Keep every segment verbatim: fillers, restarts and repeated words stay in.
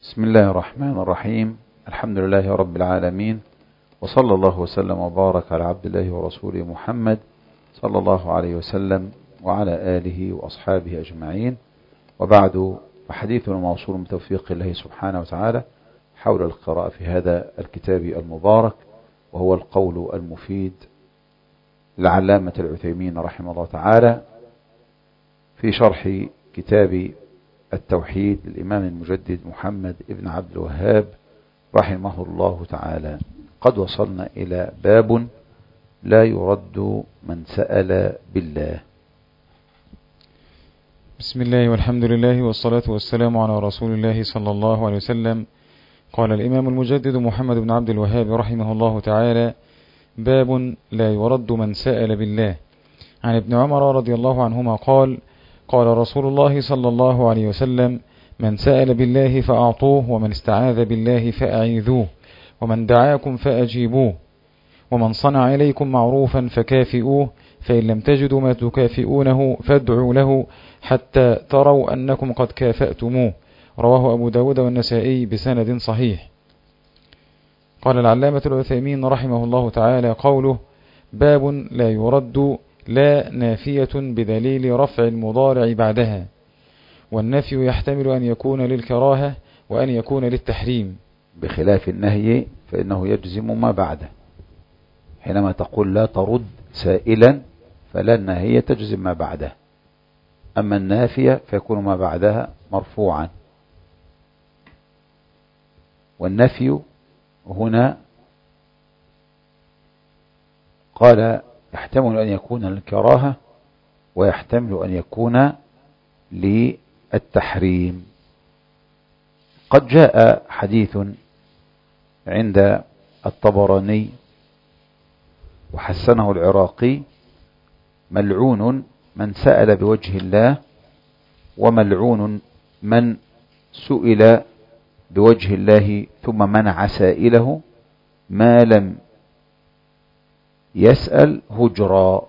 بسم الله الرحمن الرحيم. الحمد لله رب العالمين، وصلى الله وسلم وبارك على عبد الله ورسوله محمد صلى الله عليه وسلم وعلى آله وأصحابه أجمعين، وبعد، فحديثنا موصول من توفيق الله سبحانه وتعالى حول القراءة في هذا الكتاب المبارك، وهو القول المفيد للعلامة العثيمين رحمه الله تعالى في شرح كتاب التوحيد للإمام المجدد محمد ابن عبد الوهاب رحمه الله تعالى. قد وصلنا إلى باب لا يرد من سأل بالله. بسم الله والحمد لله والصلاة والسلام على رسول الله صلى الله عليه وسلم. قال الإمام المجدد محمد بن عبد الوهاب رحمه الله تعالى: باب لا يرد من سأل بالله. عن ابن عمر رضي الله عنهما قال: قال رسول الله صلى الله عليه وسلم: من سأل بالله فأعطوه، ومن استعاذ بالله فأعيذوه، ومن دعاكم فأجيبوه، ومن صنع إليكم معروفا فكافئوه، فإن لم تجدوا ما تكافئونه فادعوا له حتى تروا أنكم قد كافأتموه. رواه أبو داود والنسائي بسند صحيح. قال العلامة العثيمين رحمه الله تعالى: قوله باب لا يرد لا نافية بدليل رفع المضارع بعدها، والنفي يحتمل أن يكون للكراهة وأن يكون للتحريم، بخلاف النهي فإنه يجزم ما بعده. حينما تقول لا ترد سائلا فلا النهي تجزم ما بعده، أما النافية فيكون ما بعدها مرفوعا. والنفي هنا قال يحتمل أن يكون للكراهة ويحتمل أن يكون للتحريم. قد جاء حديث عند الطبراني وحسنه العراقي: ملعون من سأل بوجه الله، وملعون من سئل بوجه الله ثم منع سائله ما لم يسأل هجرا.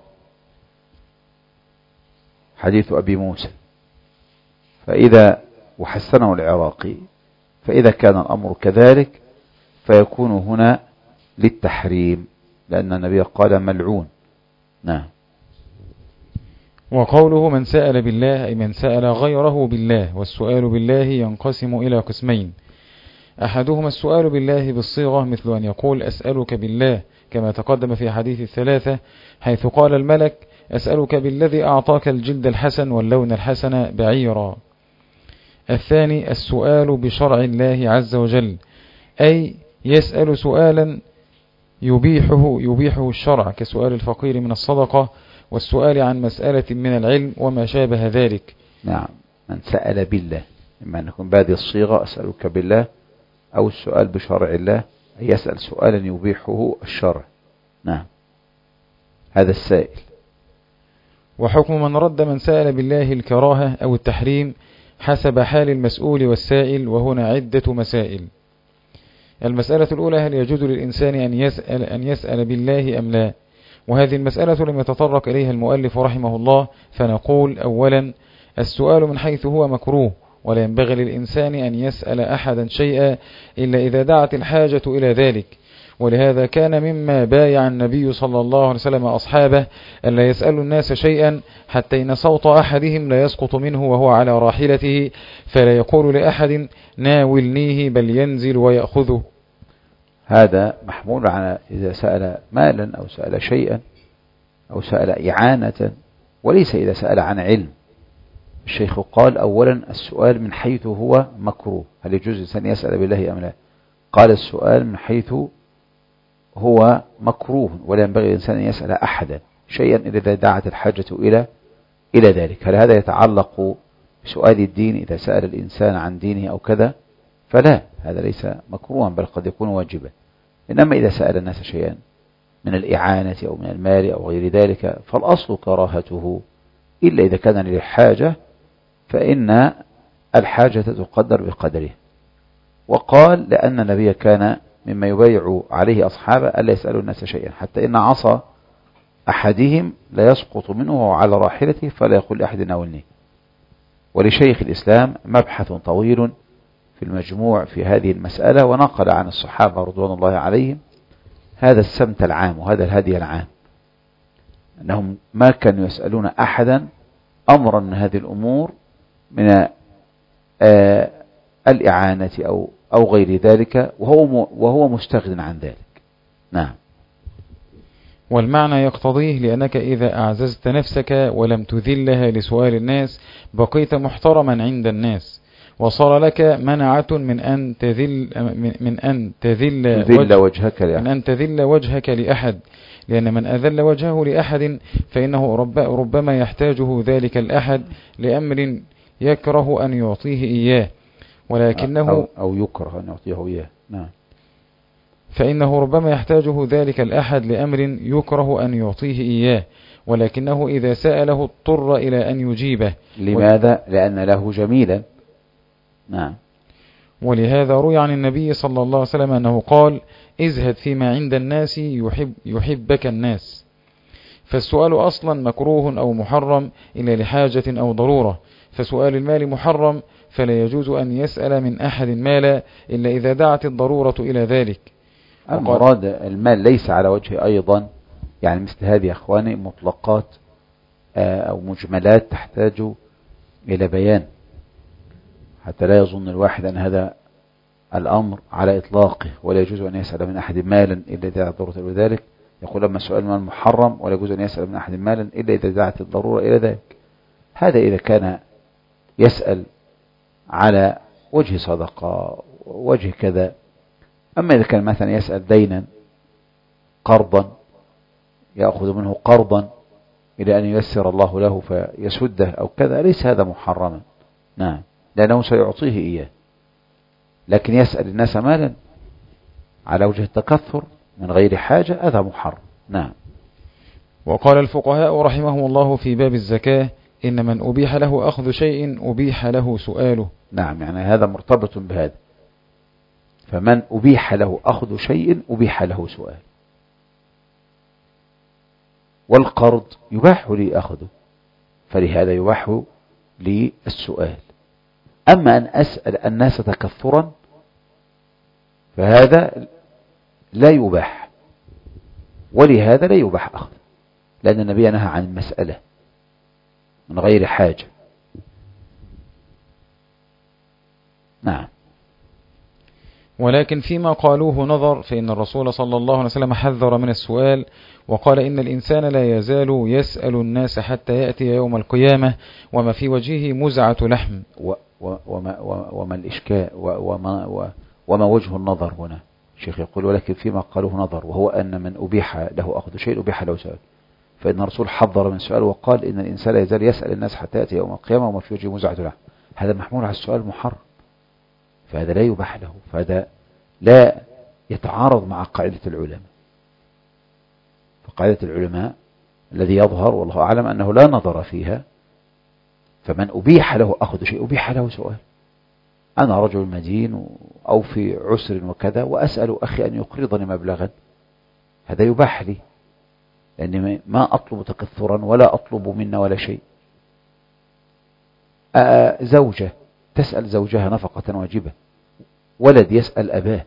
حديث أبي موسى. فإذا وحسنه العراقي، فإذا كان الأمر كذلك فيكون هنا للتحريم، لأن النبي قال ملعون. نعم. وقوله من سأل بالله أي من سأل غيره بالله. والسؤال بالله ينقسم إلى قسمين: أحدهما السؤال بالله بالصيغة، مثل أن يقول أسألك بالله، كما تقدم في حديث الثلاثة حيث قال الملك: أسألك بالذي أعطاك الجلد الحسن واللون الحسن بعيرا. الثاني السؤال بشرع الله عز وجل، أي يسأل سؤالا يبيحه يبيحه الشرع، كسؤال الفقير من الصدقة، والسؤال عن مسألة من العلم وما شابه ذلك. نعم. من سأل بالله، إما أن يكون بهذه الصيغة أسألك بالله، أو السؤال بشرع الله، أي يسأل سؤالا يبيحه الشرع. نعم، هذا السائل. وحكم من رد من سأل بالله الكراهة أو التحريم حسب حال المسؤول والسائل، وهنا عدة مسائل. المسألة الأولى: هل يجوز للإنسان أن يسأل, أن يسأل بالله أم لا؟ وهذه المسألة لم يتطرق إليها المؤلف رحمه الله، فنقول: أولا، السؤال من حيث هو مكروه، ولا ينبغي للإنسان أن يسأل أحدا شيئا إلا إذا دعت الحاجة إلى ذلك. ولهذا كان مما بايع النبي صلى الله عليه وسلم أصحابه ألا يسألوا الناس شيئا حتى إن صوت أحدهم لا يسقط منه وهو على راحلته، فلا يقول لأحد ناولنيه، بل ينزل ويأخذه. هذا محمول على إذا سأل مالا أو سأل شيئا أو سأل إعانة، وليس إذا سأل عن علم. الشيخ قال: أولا السؤال من حيث هو مكروه، هل يجوز الإنسان يسأل بالله أم لا؟ قال: السؤال من حيث هو مكروه، ولا ينبغي الإنسان أن يسأل أحدا شيئا إذا دعت الحاجة إلى إلى ذلك. هل هذا يتعلق بسؤال الدين؟ إذا سأل الإنسان عن دينه أو كذا فلا، هذا ليس مكروها، بل قد يكون واجبا. إنما إذا سأل الناس شيئا من الإعانة أو من المال أو غير ذلك فالأصل كراهته، إلا إذا كان للحاجة، فإن الحاجة تقدر بقدره. وقال: لأن النبي كان مما يبايع عليه أصحابه ألا يسألوا الناس شيئا حتى إن عصا أحدهم لا يسقط منه على راحلته فلا يقول لأحد ناولني. ولشيخ الإسلام مبحث طويل في المجموع في هذه المسألة، ونقل عن الصحابة رضوان الله عليهم هذا السمت العام وهذا الهدي العام، أنهم ما كانوا يسألون أحدا أمرا من هذه الأمور من آه الإعانة أو أو غير ذلك، وهو وهو مستغن عن ذلك. نعم. والمعنى يقتضيه لأنك إذا أعززت نفسك ولم تذلها لسؤال الناس بقيت محترما عند الناس، وصار لك منعة من أن تذل من أن تذل وجه وجهك من أن تذل وجهك لأحد، لأن من أذل وجهه لأحد فإنه رب ربما يحتاجه ذلك الأحد لأمر يكره أن يعطيه إياه، ولكنه أو, أو يكره أن يعطيه إياه. نعم. فإنه ربما يحتاجه ذلك الأحد لأمر يكره أن يعطيه إياه، ولكنه إذا سأله اضطر إلى أن يجيبه. لماذا؟ لأن له جميلا. نعم. ولهذا روي عن النبي صلى الله عليه وسلم أنه قال: ازهد فيما عند الناس يحب يحبك الناس. فالسؤال أصلا مكروه أو محرم إلا لحاجة أو ضرورة، فسؤال المال محرم فلا يجوز أن يسأل من أحد مالا إلا إذا دعت الضرورة إلى ذلك. المراد المال ليس على وجه أيضا، يعني مثل هذه أخواني مطلقات أو مجملات تحتاج إلى بيان، حتى لا يظن الواحد أن هذا الأمر على إطلاقه ولا يجوز أن يسأل من أحد مالا إلا إذا دعت الضرورة إلى ذلك. يقول لما السؤال مال محرم ولا يجوز أن يسأل من أحد مالا إلا إذا دعت الضرورة إلى ذلك. هذا إذا كان يسأل على وجه صدقة وجه كذا. أما إذا كان مثلا يسأل دينا قرضا يأخذ منه قرضا إلى أن ييسر الله له فيسده أو كذا، ليس هذا محرما. نعم، لأنه سيعطيه إياه. لكن يسأل الناس مالا على وجه التكثر من غير حاجة هذا محرم. نعم. وقال الفقهاء رحمهم الله في باب الزكاة: إن من أبيح له أخذ شيء أبيح له سؤاله. نعم، يعني هذا مرتبط بهذا. فمن أبيح له أخذ شيء أبيح له سؤال. والقرض يباح لي أخذه، فلهذا يباح لي السؤال. أما أن أسأل الناس تكثرا فهذا لا يباح، ولهذا لا يباح أخذ، لأن النبي نهى عن المسألة من غير حاجة. نعم. ولكن فيما قالوه نظر، فإن الرسول صلى الله عليه وسلم حذر من السؤال وقال: إن الإنسان لا يزال يسأل الناس حتى يأتي يوم القيامة وما في وجهه مزعة لحم. و وما, وما الإشكال وما, وما وجه النظر هنا؟ الشيخ يقول: ولكن فيما قالوه نظر، وهو أن من أبيح له أخذ شيء أبيح له سؤال. فإن الرسول حذر من السؤال وقال: إن الإنسان لا يزال يسأل الناس حتى يأتي يوم القيامة وما في وجهه مزعة لحم. هذا محمول على السؤال محرم، فهذا لا يباح له، فهذا لا يتعارض مع قاعدة العلماء. فقاعدة العلماء الذي يظهر والله أعلم أنه لا نظر فيها. فمن أبيح له أخذ شيء أبيح له سؤال. أنا رجل مدين أو في عسر وكذا وأسأل أخي أن يقرضني مبلغا، هذا يباح لي، لأني ما أطلب تكثرا ولا أطلب منا ولا شيء. زوجة تسأل زوجها نفقة واجبة، ولد يسأل أباه،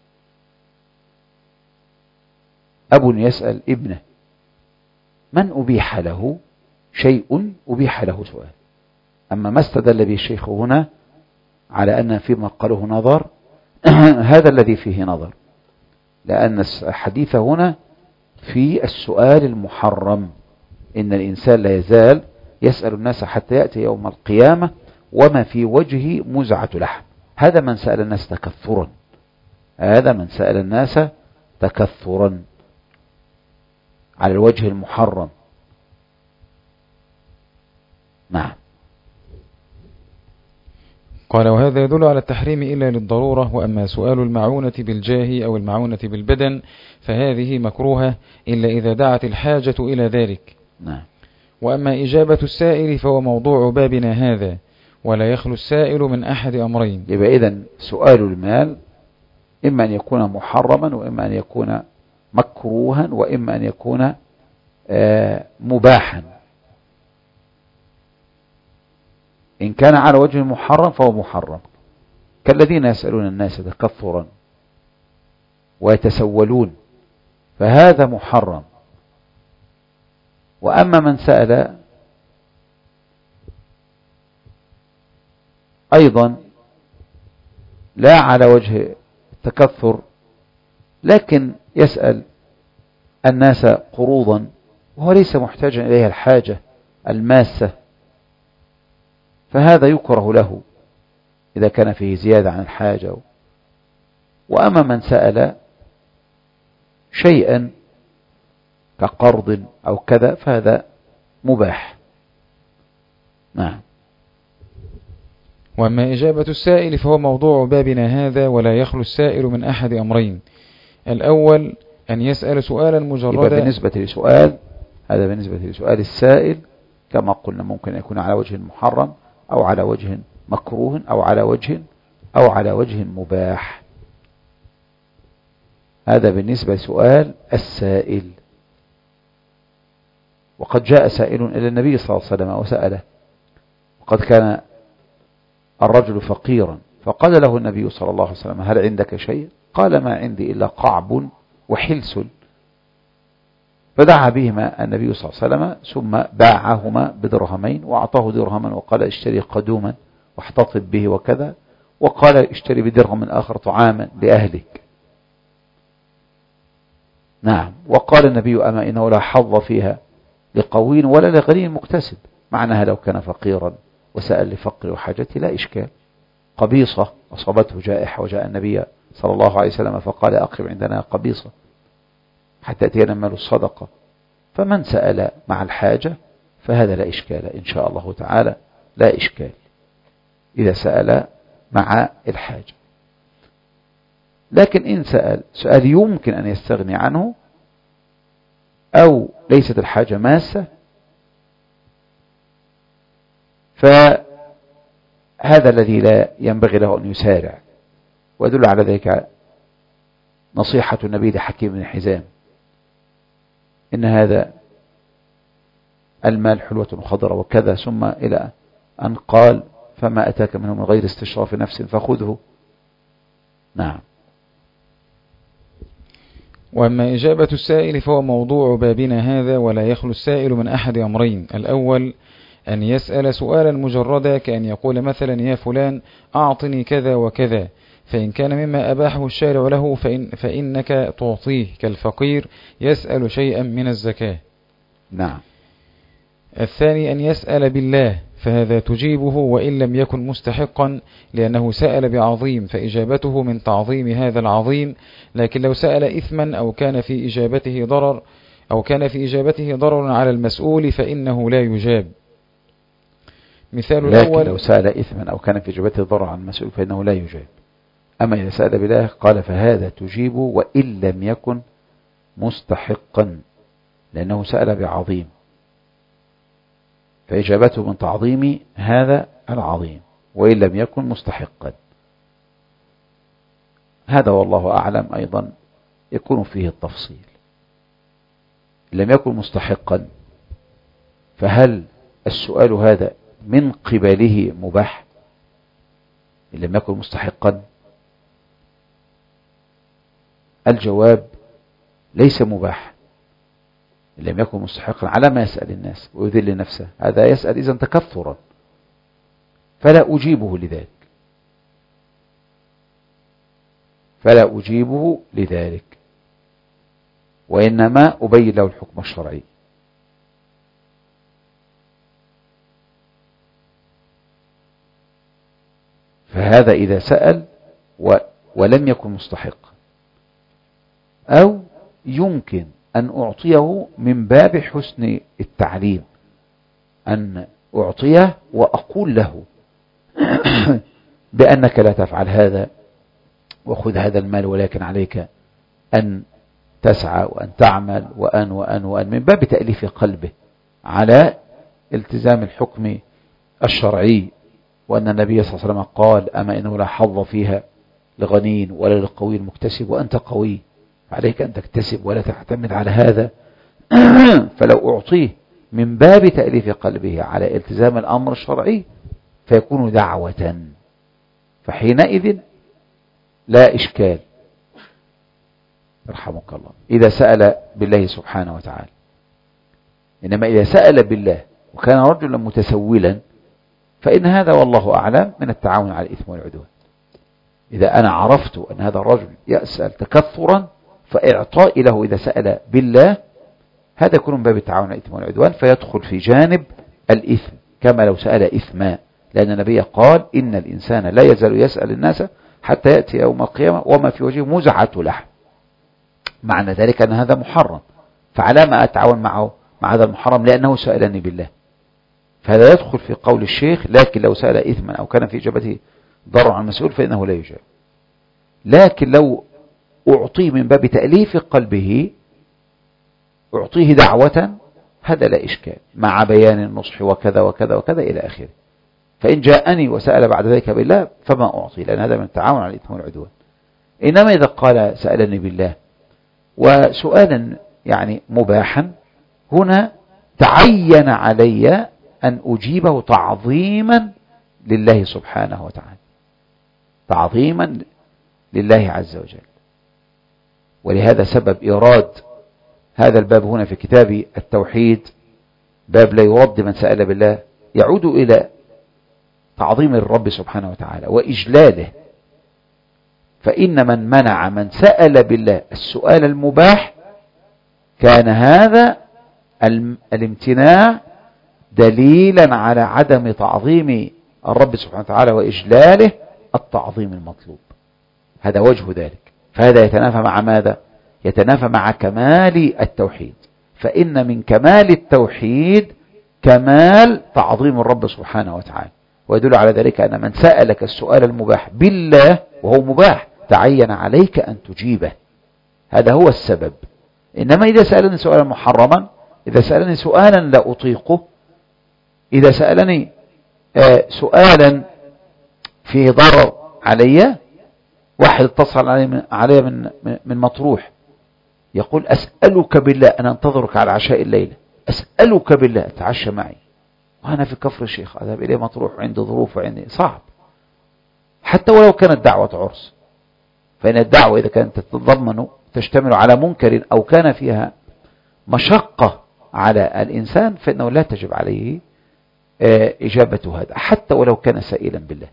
أب يسأل ابنه، من أبيح له شيء أبيح له سؤال. أما ما استدل به الشيخ هنا على أن فيما قاله نظر هذا الذي فيه نظر، لأن الحديث هنا في السؤال المحرم. إن الإنسان لا يزال يسأل الناس حتى يأتي يوم القيامة وما في وجهه مزعة لحم. هذا من سأل الناس تكثرا، هذا من سأل الناس تكثرا على الوجه المحرم. نعم. قال: وهذا يدل على التحريم إلا للضرورة. وأما سؤال المعونة بالجاه أو المعونة بالبدن فهذه مكروهة إلا إذا دعت الحاجة إلى ذلك. نعم. وأما إجابة السائل فهو موضوع بابنا هذا، ولا يخلو السائل من أحد أمرين. يبقى إذن سؤال المال إما أن يكون محرما وإما أن يكون مكروها وإما أن يكون آه مباحا. إن كان على وجه المحرم فهو محرم، كالذين يسألون الناس تكثرا ويتسولون، فهذا محرم. وأما من سأل أيضا لا على وجه التكثر لكن يسأل الناس قروضا وهو ليس محتاجا إليها الحاجة الماسة، فهذا يكره له إذا كان فيه زيادة عن الحاجة. وأما من سأل شيئا كقرض أو كذا فهذا مباح. نعم. وأما إجابة السائل فهو موضوع بابنا هذا، ولا يخلو السائل من أحد أمرين: الأول أن يسأل سؤالا مجردا. بالنسبة لسؤال هذا بالنسبة لسؤال السائل كما قلنا ممكن يكون على وجه محرم أو على وجه مكروه أو على وجه أو على وجه مباح. هذا بالنسبة لسؤال السائل. وقد جاء سائل إلى النبي صلى الله عليه وسلم وسأله، وقد كان الرجل فقيرا فقال له النبي صلى الله عليه وسلم: هل عندك شيء؟ قال: ما عندي إلا قعب وحلس. فدعا بهما النبي صلى الله عليه وسلم ثم باعهما بدرهمين وأعطاه درهما وقال: اشتري قدوما واحتطب به وكذا، وقال: اشتري بدرهم آخر طعاما لأهلك. نعم. وقال النبي: أما إنه لا حظ فيها لقوي ولا لغني مكتسب. معناها لو كان فقيرا وسأل لفقر وحاجته لا إشكال. قبيصة أصابته جائحة وجاء النبي صلى الله عليه وسلم فقال: أقم عندنا قبيصة حتى أتينا مال الصدقة. فمن سأل مع الحاجة فهذا لا إشكال إن شاء الله تعالى، لا إشكال إذا سأل مع الحاجة. لكن إن سأل سؤال يمكن أن يستغني عنه أو ليست الحاجة ماسة فهذا الذي لا ينبغي له أن يسارع. ويدل على ذلك نصيحة النبي لحكيم بن حزام: إن هذا المال حلوة خضرة وكذا، ثم إلى أن قال: فما أتاك منه من غير استشراف نفس فخذه. نعم. وأما إجابة السائل فهو موضوع بابنا هذا، ولا يخلو السائل من أحد أمرين: الأول أن يسأل سؤالا مجردا كأن يقول مثلا: يا فلان أعطني كذا وكذا، فإن كان مما أباحه الشارع له فإن فإنك تعطيه، كالفقير يسأل شيئا من الزكاة. نعم. الثاني أن يسأل بالله، فهذا تجيبه وإن لم يكن مستحقا، لأنه سأل بعظيم فإجابته من تعظيم هذا العظيم. لكن لو سأل إثما أو كان في إجابته ضرر أو كان في إجابته ضرر على المسؤول فإنه لا يجاب. مثال لكن الأول: لو سأل إثما أو كان في إجابته ضرر على المسؤول فإنه لا يجاب. أما إذا سأل بالله قال: فهذا تجيبه وإن لم يكن مستحقا، لأنه سأل بعظيم فإجابته من تعظيم هذا العظيم وإن لم يكن مستحقا. هذا والله أعلم أيضا يكون فيه التفصيل. إن لم يكن مستحقا فهل السؤال هذا من قبله مباح؟ إن لم يكن مستحقا الجواب ليس مباح. إن لم يكن مستحقا على ما يسأل الناس ويذل نفسه، هذا يسأل إذن تكثرا، فلا أجيبه لذلك فلا أجيبه لذلك وإنما أبين له الحكم الشرعي. فهذا إذا سأل ولم يكن مستحق، أو يمكن أن أعطيه من باب حسن التعليم، أن أعطيه وأقول له بأنك لا تفعل هذا وخذ هذا المال، ولكن عليك أن تسعى وأن تعمل وأن وأن وأن من باب تأليف قلبه على التزام الحكم الشرعي. وأن النبي صلى الله عليه وسلم قال: أما إنه لا حظ فيها لغني ولا للقوي المكتسب، وأنت قوي عليك أن تكتسب ولا تعتمد على هذا. فلو أعطيه من باب تأليف قلبه على التزام الأمر الشرعي فيكون دعوة فحينئذ لا إشكال يرحمك الله إذا سأل بالله سبحانه وتعالى. إنما إذا سأل بالله وكان رجلا متسولا فإن هذا والله أعلم من التعاون على الإثم والعدوان. إذا أنا عرفت أن هذا الرجل يسأل تكثرا فإعطائي له إذا سأل بالله هذا يكون من باب التعاون على الإثم والعدوان، فيدخل في جانب الإثم كما لو سأل إثما، لأن النبي قال إن الإنسان لا يزال يسأل الناس حتى يأتي يوم القيامة وما في وجهه مزعة لحم. معنى ذلك أن هذا محرم، فعلى ما أتعاون معه مع هذا المحرم؟ لأنه سألني بالله. فهذا يدخل في قول الشيخ لكن لو سأل إثما أو كان في إجابته ضرر عن المسؤول فإنه لا يجاب. لكن لو أعطيه من باب تأليف قلبه أعطيه دعوة هذا لا إشكال مع بيان النصح وكذا وكذا وكذا إلى آخره. فإن جاءني وسأل بعد ذلك بالله فما أعطي، لأن هذا من التعاون على الإثم والعدوان. إنما إذا قال سألني بالله وسؤالا يعني مباحا هنا تعين علي أن أجيبه تعظيما لله سبحانه وتعالى، تعظيما لله عز وجل. ولهذا سبب إيراد هذا الباب هنا في كتاب التوحيد باب لا يرد من سأل بالله يعود إلى تعظيم الرب سبحانه وتعالى وإجلاله. فإن من منع من سأل بالله السؤال المباح كان هذا الامتناع دليلا على عدم تعظيم الرب سبحانه وتعالى وإجلاله التعظيم المطلوب. هذا وجه ذلك. فهذا يتنافى مع ماذا؟ يتنافى مع كمال التوحيد. فإن من كمال التوحيد كمال تعظيم الرب سبحانه وتعالى، ويدل على ذلك أن من سألك السؤال المباح بالله وهو مباح تعين عليك أن تجيبه. هذا هو السبب. إنما إذا سألني سؤالا محرما، إذا سألني سؤالا لا أطيقه، إذا سألني سؤالا فيه ضرر علي، واحد اتصل علي من من مطروح يقول أسألك بالله أنا أنتظرك على عشاء الليلة، أسألك بالله تعشى معي وأنا في كفر الشيخ أذهب إليه مطروح وعندي ظروف وعندي صعب، حتى ولو كانت دعوة عرس. فإن الدعوة إذا كانت تتضمن تشتمل على منكر أو كان فيها مشقة على الإنسان فإنه لا تجب عليه إجابة هذا حتى ولو كان سائلا بالله.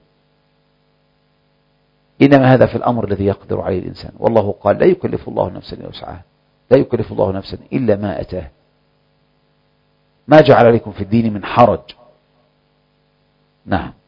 إنما هذا في الأمر الذي يقدر عليه الإنسان، والله قال لا يكلف الله نفسا إلا وسعها، لا يكلف الله نفسا إلا ما أتاه، ما جعل عليكم في الدين من حرج. نعم.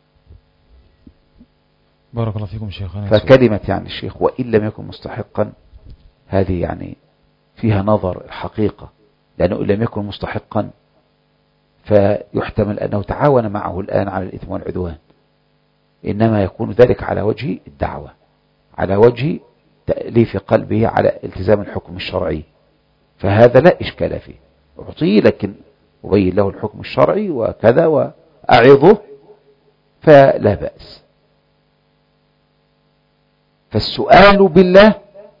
بارك الله فيكم شيخنا. فكلمة يعني الشيخ وإن لم يكن مستحقا هذه يعني فيها نظر الحقيقة، لأنه إن لم يكن مستحقا فيحتمل أنه تعاون معه الآن على الإثم والعدوان، إنما يكون ذلك على وجه الدعوة، على وجه تأليف قلبه على التزام الحكم الشرعي، فهذا لا إشكال فيه. أعطيه لكن أبين له الحكم الشرعي وكذا وأعظه فلا بأس. فالسؤال بالله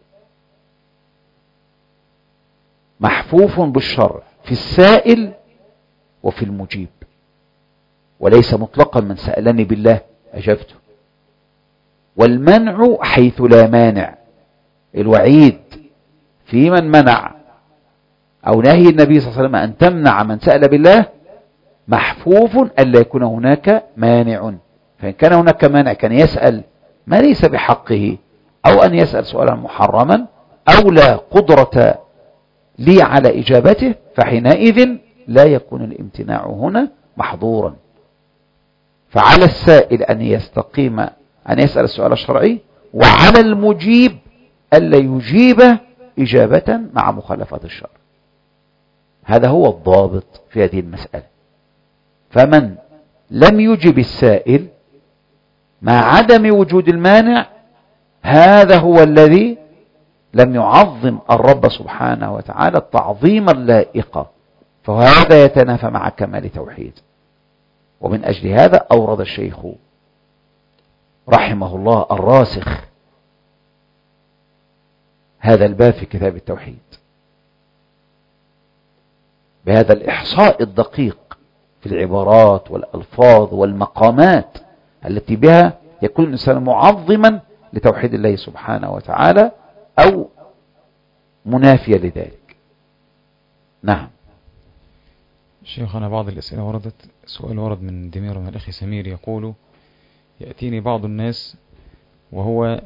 محفوف بالشرع في السائل وفي المجيب، وليس مطلقا من سألني بالله أجبته. والمنع حيث لا مانع، الوعيد في من منع أو نهي النبي صلى الله عليه وسلم أن تمنع من سأل بالله محفوف ألا يكون هناك مانع. فإن كان هناك مانع كان يسأل ما ليس بحقه، أو أن يسأل سؤالا محرما أو لا قدرة لي على إجابته، فحينئذ لا يكون الامتناع هنا محظورا. فعلى السائل أن يستقيم أن يسأل السؤال الشرعي، وعلى المجيب ألا يجيب إجابة مع مخالفة الشرع. هذا هو الضابط في هذه المسألة. فمن لم يجب السائل مع عدم وجود المانع هذا هو الذي لم يعظم الرب سبحانه وتعالى التعظيم اللائق، فهذا يتنافى مع كمال توحيد. ومن أجل هذا أورد الشيخ رحمه الله الراسخ هذا الباب في كتاب التوحيد بهذا الإحصاء الدقيق في العبارات والألفاظ والمقامات التي بها يكون الإنسان معظما لتوحيد الله سبحانه وتعالى أو منافيا لذلك. نعم. شيخنا بعض الأسئلة وردت. سؤال ورد من دمير من الأخي سمير يقول: يأتيني بعض الناس وهو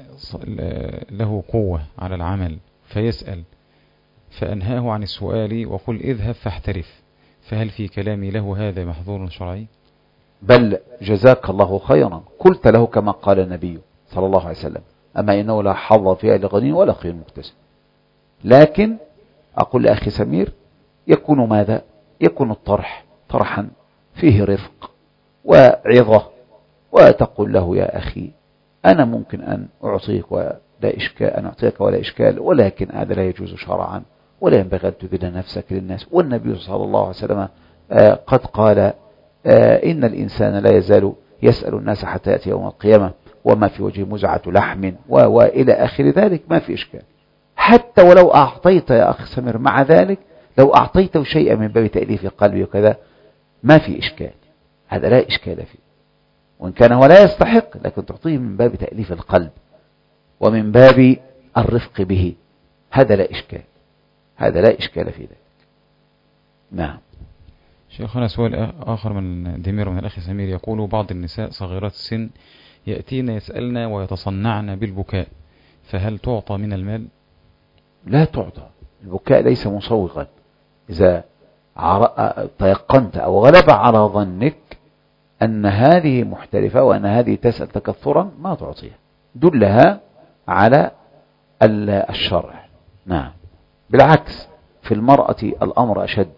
له قوة على العمل فيسأل، فأنهاه عن السؤال وقل اذهب فاحترف، فهل في كلامي له هذا محظور شرعي؟ بل جزاك الله خيرا، قلت له كما قال النبي صلى الله عليه وسلم: أما إنه لا حظ فيها لغني ولا خير مكتسب. لكن أقول لأخي سمير يكون ماذا؟ يكون الطرح طرحا فيه رفق وعظة، وتقول له: يا أخي أنا ممكن أن أعطيك ولا إشكال أن أعطيك ولا إشكال، ولكن هذا لا يجوز شرعا، ولا ينبغي أن تذل نفسك للناس. والنبي صلى الله عليه وسلم قد قال: إن الإنسان لا يزال يسأل الناس حتى يأتي يوم القيامة وما في وجهه مزعة لحم وإلى آخر ذلك. ما في إشكال، حتى ولو أعطيت يا أخي سمير مع ذلك، لو أعطيته شيئا من باب تأليف قلبي وكذا ما في إشكال، هذا لا إشكال فيه، وإن كان هو لا يستحق، لكن تعطيه من باب تأليف القلب ومن باب الرفق به، هذا لا إشكال، هذا لا إشكال في ذلك. نعم. شيخنا سؤال آخر من دمير من الأخي سمير يقول: بعض النساء صغيرات السن يأتين يسألن ويتصنعن بالبكاء، فهل تعطى من المال؟ لا تعطى. البكاء ليس مصوغا. إذا تيقنت أو غلب على ظنك أن هذه محترفة وأن هذه تسأل تكثرا ما تعطيها، دلها على الشرع. نعم. بالعكس في المرأة الأمر أشد،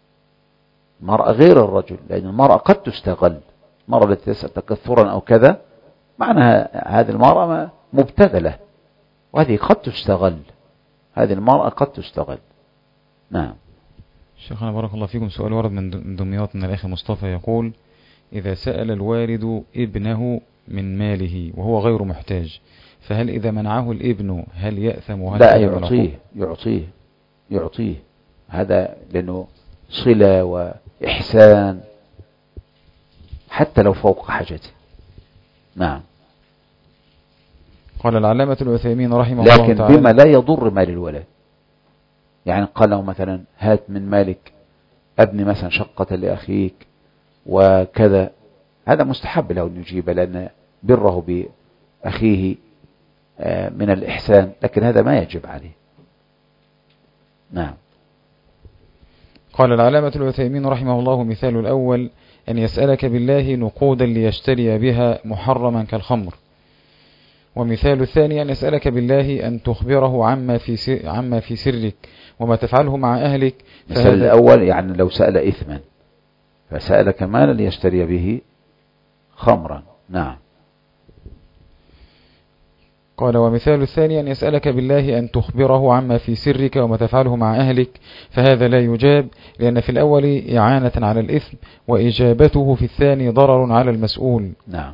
المرأة غير الرجل، لأن المرأة قد تستغل. المرأة التي تسأل تكثرا أو كذا معناها هذه المرأة مبتذلة، وهذه قد تستغل، هذه المرأة قد تستغل. نعم. شيخنا بارك الله فيكم، سؤال ورد من دمياط من الأخي مصطفى يقول: إذا سأل الوالد ابنه من ماله وهو غير محتاج، فهل إذا منعه الابن هل يأثم وهل لا؟ يعطيه يعطيه يعطيه هذا لأنه صلة وإحسان حتى لو فوق حاجته. نعم. قال العلامة العثيمين رحمه الله تعالى: لكن بما لا يضر مال الولد، يعني قال له مثلا: هات من مالك ابني مثلا شقة لأخيك وكذا، هذا مستحب له أن يجيب، لأن بره بأخيه من الإحسان، لكن هذا ما يجب عليه. نعم. قال العلامة العثيمين رحمه الله: مثال الأول أن يسألك بالله نقودا ليشتري بها محرما كالخمر. ومثال الثاني أن يسألك بالله أن تخبره عما في عما في سرك وما تفعله مع أهلك. مثال الأول يعني لو سأل إثما فسألك مالا ليشتري به خمرا. نعم. قال: ومثال الثاني أن يسألك بالله أن تخبره عما في سرك وما تفعله مع أهلك، فهذا لا يجاب، لأن في الأول إعانة على الإثم، وإجابته في الثاني ضرر على المسؤول. نعم.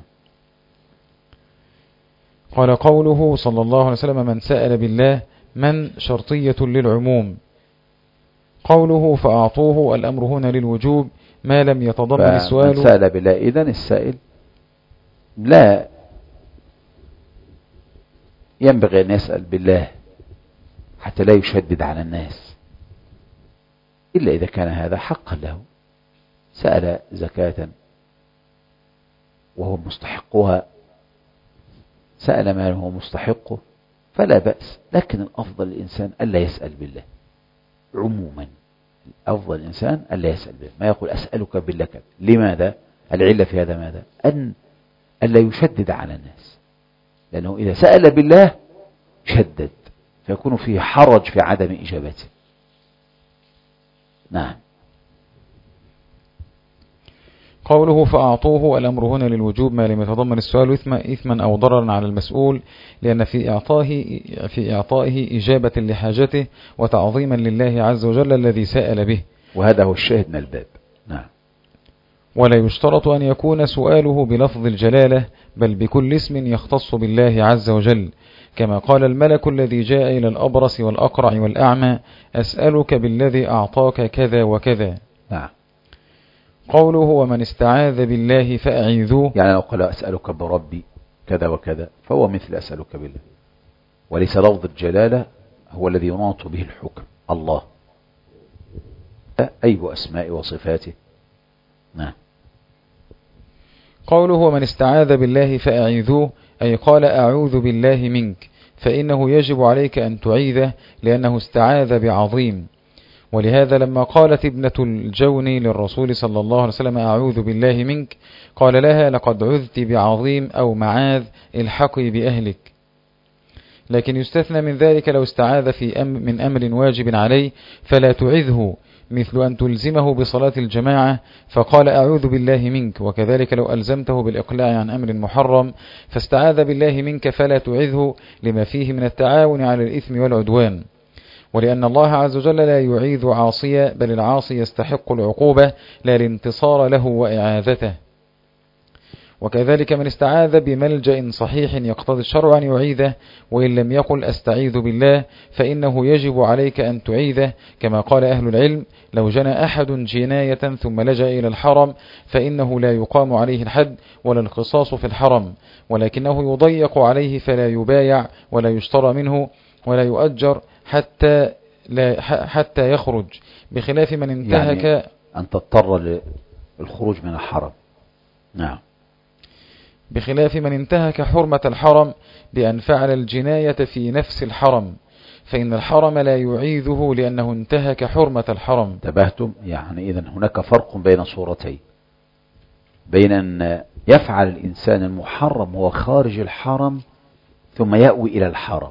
قال: قوله صلى الله عليه وسلم: من سأل بالله، من شرطية للعموم. قوله فأعطوه، الأمر هنا للوجوب ما لم يتضمن السؤال. من سأل بالله، إذن السائل لا ينبغي أن يسأل بالله حتى لا يشدد على الناس، إلا إذا كان هذا حقا له. سأل زكاة وهو مستحقها، سأل ما هو مستحقه، فلا بأس، لكن الأفضل الإنسان ألا يسأل بالله عموما. الأفضل الإنسان ألا يسأل بالله، ما يقول أسألك بالله. لماذا؟ العلة في هذا ماذا؟ أن ألا يشدد على الناس، لأنه إذا سأل بالله شدد فيكون فيه حرج في عدم إجابته. نعم. قوله فأعطوه، الأمر هنا للوجوب ما لم يتضمن السؤال إثما, إثما أو ضررا على المسؤول، لأن في إعطائه, في إعطائه إجابة لحاجته وتعظيما لله عز وجل الذي سأل به، وهذا هو الشاهد من الباب. نعم. ولا يشترط أن يكون سؤاله بلفظ الجلالة، بل بكل اسم يختص بالله عز وجل، كما قال الملك الذي جاء إلى الأبرص والأقرع والأعمى: أسألك بالذي أعطاك كذا وكذا. نعم. قوله ومن استعاذ بالله فأعيذوه، يعني لو قال أسألك بربي كذا وكذا، فهو مثل أسألك بالله، وليس لفظ الجلالة هو الذي يناط به الحكم الله، أي أسماء وصفاته. نعم. قوله ومن استعاذ بالله فأعيذوه، أي قال أعوذ بالله منك، فإنه يجب عليك أن تعيذه لأنه استعاذ بعظيم. ولهذا لما قالت ابنة الجوني للرسول صلى الله عليه وسلم أعوذ بالله منك، قال لها لقد عذت بعظيم أو معاذ الحقي بأهلك. لكن يستثنى من ذلك لو استعاذ في أم من أمر واجب عليه فلا تعذه، مثل أن تلزمه بصلاة الجماعة فقال أعوذ بالله منك، وكذلك لو ألزمته بالإقلاع عن أمر محرم فاستعاذ بالله منك فلا تعذه، لما فيه من التعاون على الإثم والعدوان. ولأن الله عز وجل لا يعيذ عاصيا، بل العاصي يستحق العقوبة لا الانتصار له وإعاذته. وكذلك من استعاذ بملجأ صحيح يقتضي الشرع أن يعيذه، وإن لم يقل أستعيذ بالله فإنه يجب عليك أن تعيذه، كما قال أهل العلم لو جنى أحد جناية ثم لجأ إلى الحرم فإنه لا يقام عليه الحد ولا القصاص في الحرم، ولكنه يضيق عليه فلا يبايع ولا يشترى منه ولا يؤجر حتى لا حتى يخرج، بخلاف من انتهك يعني أن تضطر للخروج من الحرم. نعم. بخلاف من انتهك حرمة الحرم بأن فعل الجناية في نفس الحرم، فإن الحرم لا يعيذه لأنه انتهك حرمة الحرم. انتبهتم؟ يعني إذن هناك فرق بين صورتين، بين أن يفعل الإنسان المحرم وهو خارج الحرم ثم يأوي إلى الحرم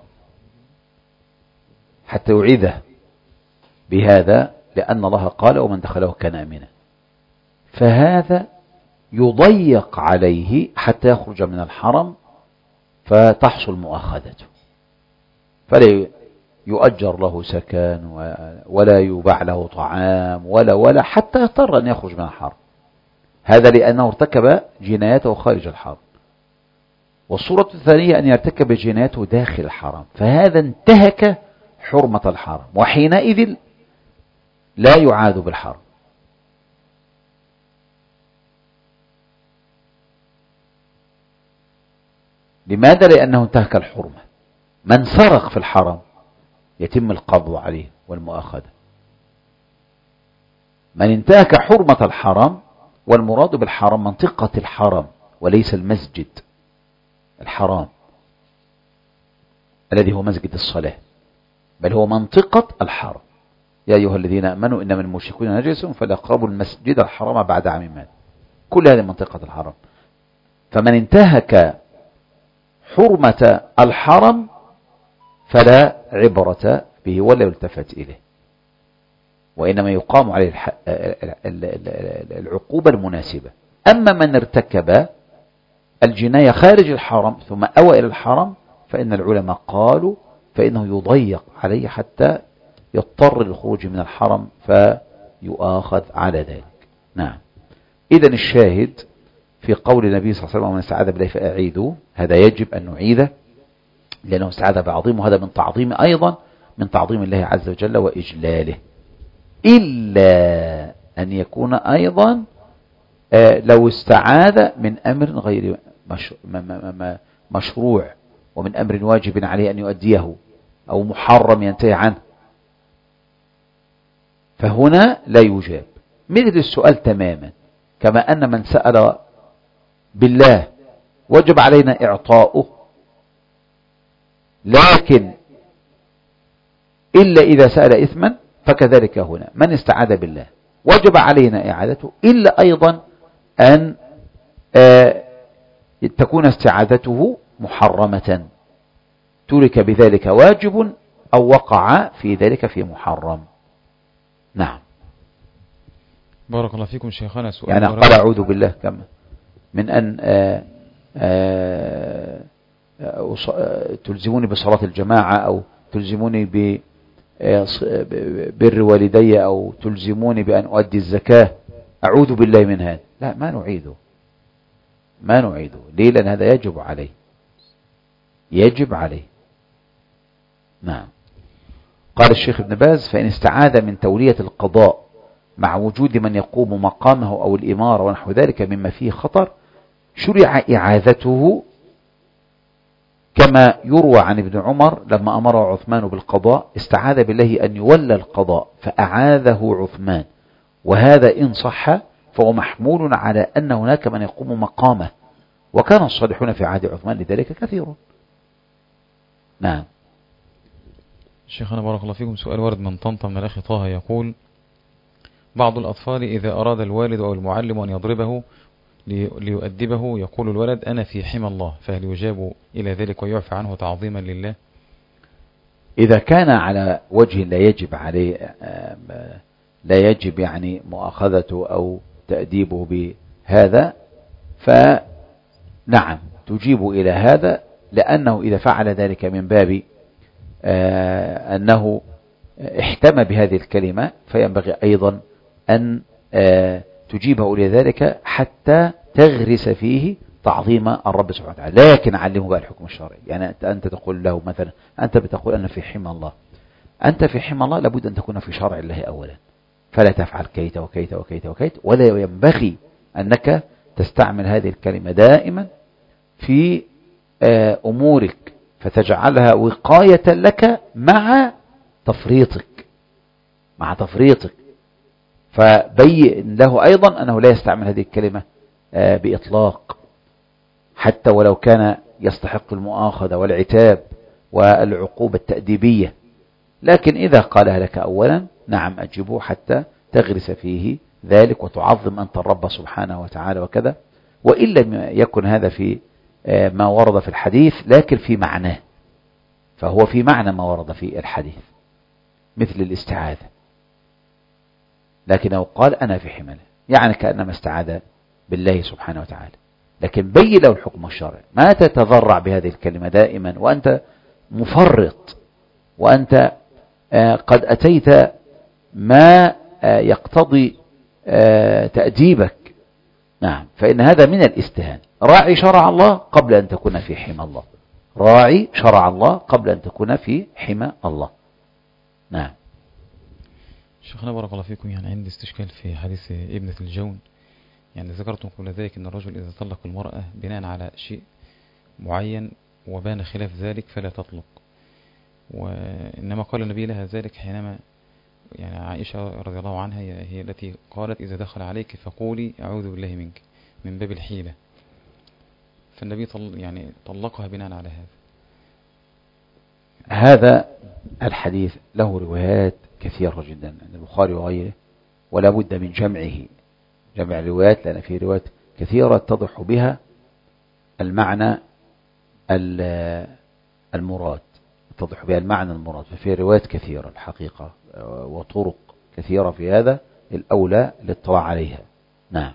حتى يعيذه بهذا، لأن الله قال ومن دخله كان آمنا، فهذا يضيق عليه حتى يخرج من الحرم فتحصل مؤاخذته، فلا يؤجر له سكن ولا يباع له طعام ولا ولا حتى يضطر أن يخرج من الحرم، هذا لأنه ارتكب جنايته خارج الحرم. والصورة الثانية أن يرتكب جنايته داخل الحرم، فهذا انتهك حرمة الحرم، وحينئذ لا يعاد بالحرم. لماذا؟ لأنه انتهك الحرمة. من سرق في الحرم يتم القبض عليه والمؤاخذة. من انتهك حرمة الحرم، والمراد بالحرم منطقة الحرم وليس المسجد الحرام الذي هو مسجد الصلاة، بل هو منطقة الحرم. يا أيها الذين آمنوا إنما المشركون نجس فلا يقربوا المسجد الحرام بعد عام مات. كل هذه منطقة الحرم. فمن انتهك حرمة الحرم فلا عبرة به ولا يلتفت إليه، وإنما يقام عليه العقوبة المناسبة. أما من ارتكب الجناية خارج الحرم ثم أوى إلى الحرم فإن العلماء قالوا فإنه يضيق عليه حتى يضطر للخروج من الحرم فيؤاخذ على ذلك. نعم. إذن الشاهد في قول النبي صلى الله عليه وسلم ومن استعاذ بالله فأعيذوه، هذا يجب أن نعيذه لأنه استعاذ بعظيم، وهذا من تعظيم أيضا من تعظيم الله عز وجل وإجلاله، إلا أن يكون أيضا آه لو استعاذ من أمر غير مش مشروع ومن أمر واجب عليه أن يؤديه أو محرم ينتهي عنه، فهنا لا يجاب. مثل السؤال تماما، كما أن من سأل بالله وجب علينا إعطاؤه، لكن إلا إذا سأل إثما، فكذلك هنا من استعاذ بالله وجب علينا إعادته، إلا أيضا أن آه تكون استعاذته محرمة ترك بذلك واجب أو وقع في ذلك في محرم. نعم. بارك الله فيكم شيخنا. سؤال يعني قال أعوذ بالله كما من أن آآ آآ تلزموني بصلاة الجماعة أو تلزموني ببر والدي أو تلزموني بأن أؤدي الزكاة، أعوذ بالله من هذا. لا، ما نعيده ما نعيده ليه؟ لأن هذا يجب عليه يجب عليه. نعم. قال الشيخ ابن باز فإن استعاذ من تولية القضاء مع وجود من يقوم مقامه أو الإمارة ونحو ذلك مما فيه خطر، شرع إعاذته كما يروى عن ابن عمر لما أمره عثمان بالقضاء استعاذ بالله أن يولى القضاء فأعاذه عثمان، وهذا إن صح فهو محمول على أن هناك من يقوم مقامه، وكان الصالحون في عهد عثمان لذلك كثير. نعم. شيخنا بارك الله فيكم، سؤال ورد من طنطا من الأخ طه يقول: بعض الأطفال إذا أراد الوالد أو المعلم أن يضربه ليؤدبه يقول الولد أنا في حمى الله، فهل يجاب إلى ذلك ويعفى عنه تعظيما لله؟ إذا كان على وجه لا يجب عليه، لا يجب يعني مؤاخذته أو تأديبه بهذا، فنعم تجيب إلى هذا، لأنه إذا فعل ذلك من باب أنه احتمى بهذه الكلمة فينبغي أيضا أن تجيبه إلى ذلك حتى تغرس فيه تعظيم الرب سبحانه وتعالى. لكن علمه بقى الحكم الشرعي، يعني أنت تقول له مثلا أنت بتقول أنا في حمى الله، أنت في حمى الله لابد أن تكون في شرع الله أولا، فلا تفعل كيت وكيت وكيت وكيت، ولا ينبغي أنك تستعمل هذه الكلمة دائما في أمورك فتجعلها وقاية لك مع تفريطك مع تفريطك فبين له أيضا أنه لا يستعمل هذه الكلمة بإطلاق، حتى ولو كان يستحق المؤاخذة والعتاب والعقوبة التأديبية. لكن إذا قالها لك أولا نعم أجيبه حتى تغرس فيه ذلك وتعظم أنت الرب سبحانه وتعالى وكذا، وإن لم يكن هذا في ما ورد في الحديث لكن في معناه، فهو في معنى ما ورد في الحديث مثل الاستعاذة، لكنه قال أنا في حمله، يعني كأنما استعاذ بالله سبحانه وتعالى. لكن بين له الحكم الشرعي، ما تتضرع بهذه الكلمة دائما وأنت مفرط، وأنت قد أتيت ما يقتضي تأديبك. نعم، فإن هذا من الاستهانة. راعي شرع الله قبل أن تكون في حمى الله، راعي شرع الله قبل أن تكون في حمى الله. نعم. شيخنا بارك الله فيكم، يعني عندي استشكال في حديث ابنة الجون، يعني ذكرتم قبل ذلك أن الرجل إذا طلق المرأة بناء على شيء معين وبان خلاف ذلك فلا تطلق، وإنما قال النبي لها ذلك حينما يعني عائشة رضي الله عنها هي التي قالت إذا دخل عليك فقولي أعوذ بالله منك من باب الحيلة، فالنبي طل يعني طلقها بناء على هذا. هذا الحديث له روايات كثيرة جدا عند البخاري وغيره، ولا بد من جمعه، جمع الروايات، لأن في روايات كثيرة تضح بها المعنى المراد، تضح بها المعنى المراد، ففي روايات كثيرة الحقيقة وطرق كثيرة في هذا، الأولى الاطلاع عليها. نعم.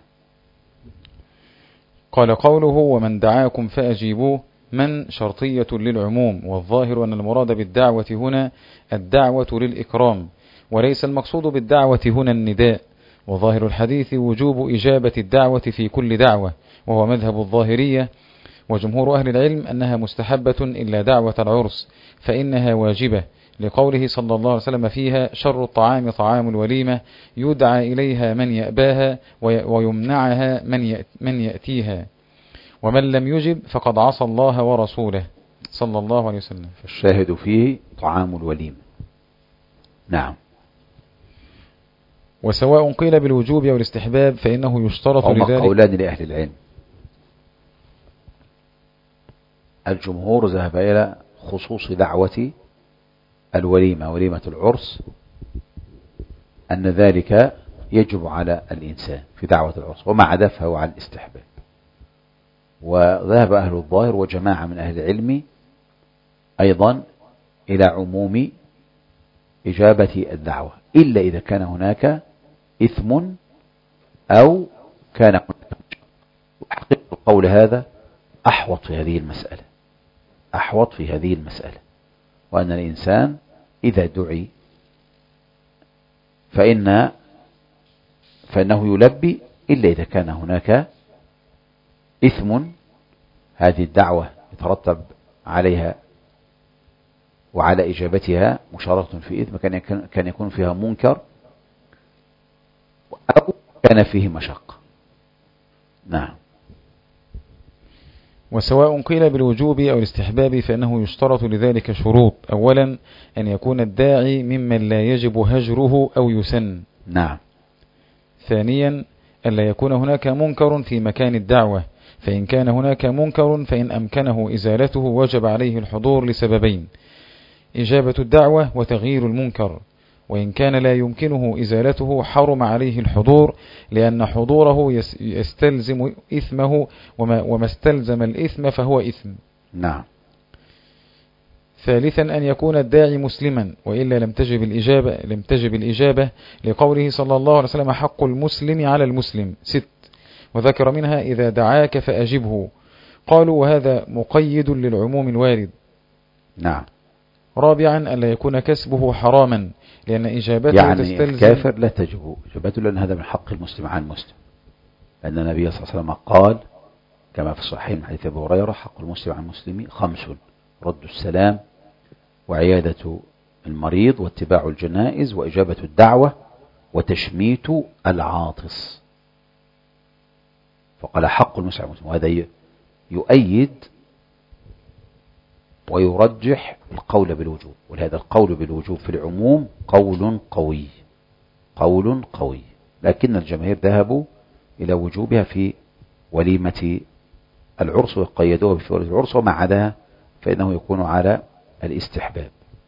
قال قوله ومن دعاكم فأجيبوه من شرطية للعموم، والظاهر أن المراد بالدعوة هنا الدعوة للإكرام، وليس المقصود بالدعوة هنا النداء، وظاهر الحديث وجوب إجابة الدعوة في كل دعوة، وهو مذهب الظاهرية، وجمهور أهل العلم أنها مستحبة إلا دعوة العرس فإنها واجبة، لقوله صلى الله عليه وسلم فيها شر الطعام طعام الوليمة يدعى إليها من يأباها ويمنعها من يأتيها، ومن لم يجب فقد عصى الله ورسوله صلى الله عليه وسلم. فالشاهد فيه طعام الوليمة. نعم. وسواء قيل بالوجوب أو الاستحباب فإنه يشترط لذلك. هما قولان لأهل العلم، الجمهور ذهب إلى خصوص دعوة الوليمة وليمة العرس، أن ذلك يجب على الإنسان في دعوة العرس، وما عدا فهو على الاستحباب. وذهب أهل الظاهر وجماعة من أهل العلم أيضا إلى عموم إجابة الدعوة، إلا إذا كان هناك إثم أو كان حقيقة القول هذا أحوط في هذه المسألة، أحوط في هذه المسألة، وأن الإنسان إذا دعي فإن فإنه يلبي إلا إذا كان هناك إثم، هذه الدعوة يترتب عليها وعلى إجابتها مشاركة في إثم، كان يكون فيها منكر أو كان فيه مشقة. نعم. وسواء قيل بالوجوب أو الاستحباب فإنه يشترط لذلك شروط. أولا أن يكون الداعي ممن لا يجب هجره أو يسن. نعم. ثانيا ألا يكون هناك منكر في مكان الدعوة، فإن كان هناك منكر فإن أمكنه إزالته وجب عليه الحضور لسببين: إجابة الدعوة وتغيير المنكر. وإن كان لا يمكنه إزالته حرم عليه الحضور، لأن حضوره يستلزم إثمه، وما, وما استلزم الإثم فهو إثم. نعم. ثالثا أن يكون الداعي مسلما، وإلا لم تجب الإجابة, لم تجب الإجابة لقوله صلى الله عليه وسلم: حق المسلم على المسلم ست، وذكر منها: إذا دعاك فأجبه. قالوا: وهذا مقيد للعموم الوارد. نعم. رابعا ألا يكون كسبه حراما، لأن إجابته يعني تستلزم الكافر لا تجب إجابته، لأن هذا من حق المسلم على المسلم، لأن النبي صلى الله عليه وسلم قال كما في الصحيح من حديث أبي هريرة: حق المسلم على المسلم خمس: رد السلام، وعيادة المريض، واتباع الجنائز، وإجابة الدعوة، وتشميت العاطس. فقال حق المسلم على المسلم، وهذا يؤيد ويرجح القول بالوجوب، ولهذا القول بالوجوب في العموم قول قوي، قول قوي، لكن الجماهير ذهبوا إلى وجوبها في وليمة العرس، وقيدوها في وليمة العرس، وما عداها فإنه يكون على الاستحباب.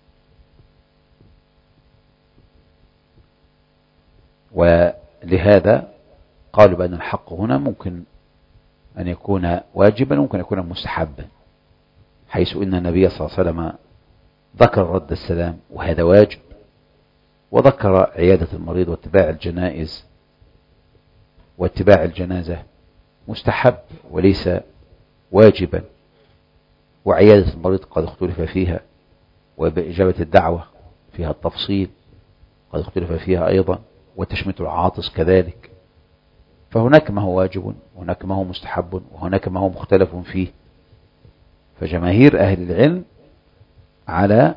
ولهذا قالوا بأن الحق هنا ممكن أن يكون واجبا وممكن أن يكون مستحبا، حيث إن النبي صلى الله عليه وسلم ذكر رد السلام وهذا واجب، وذكر عيادة المريض واتباع الجنائز واتباع الجنازة مستحب وليس واجبا، وعيادة المريض قد اختلف فيها، وبإجابة الدعوة فيها التفصيل قد اختلف فيها أيضا، وتشميت العاطس كذلك. فهناك ما هو واجب، وهناك ما هو مستحب، وهناك ما هو مختلف فيه. فجماهير أهل العلم على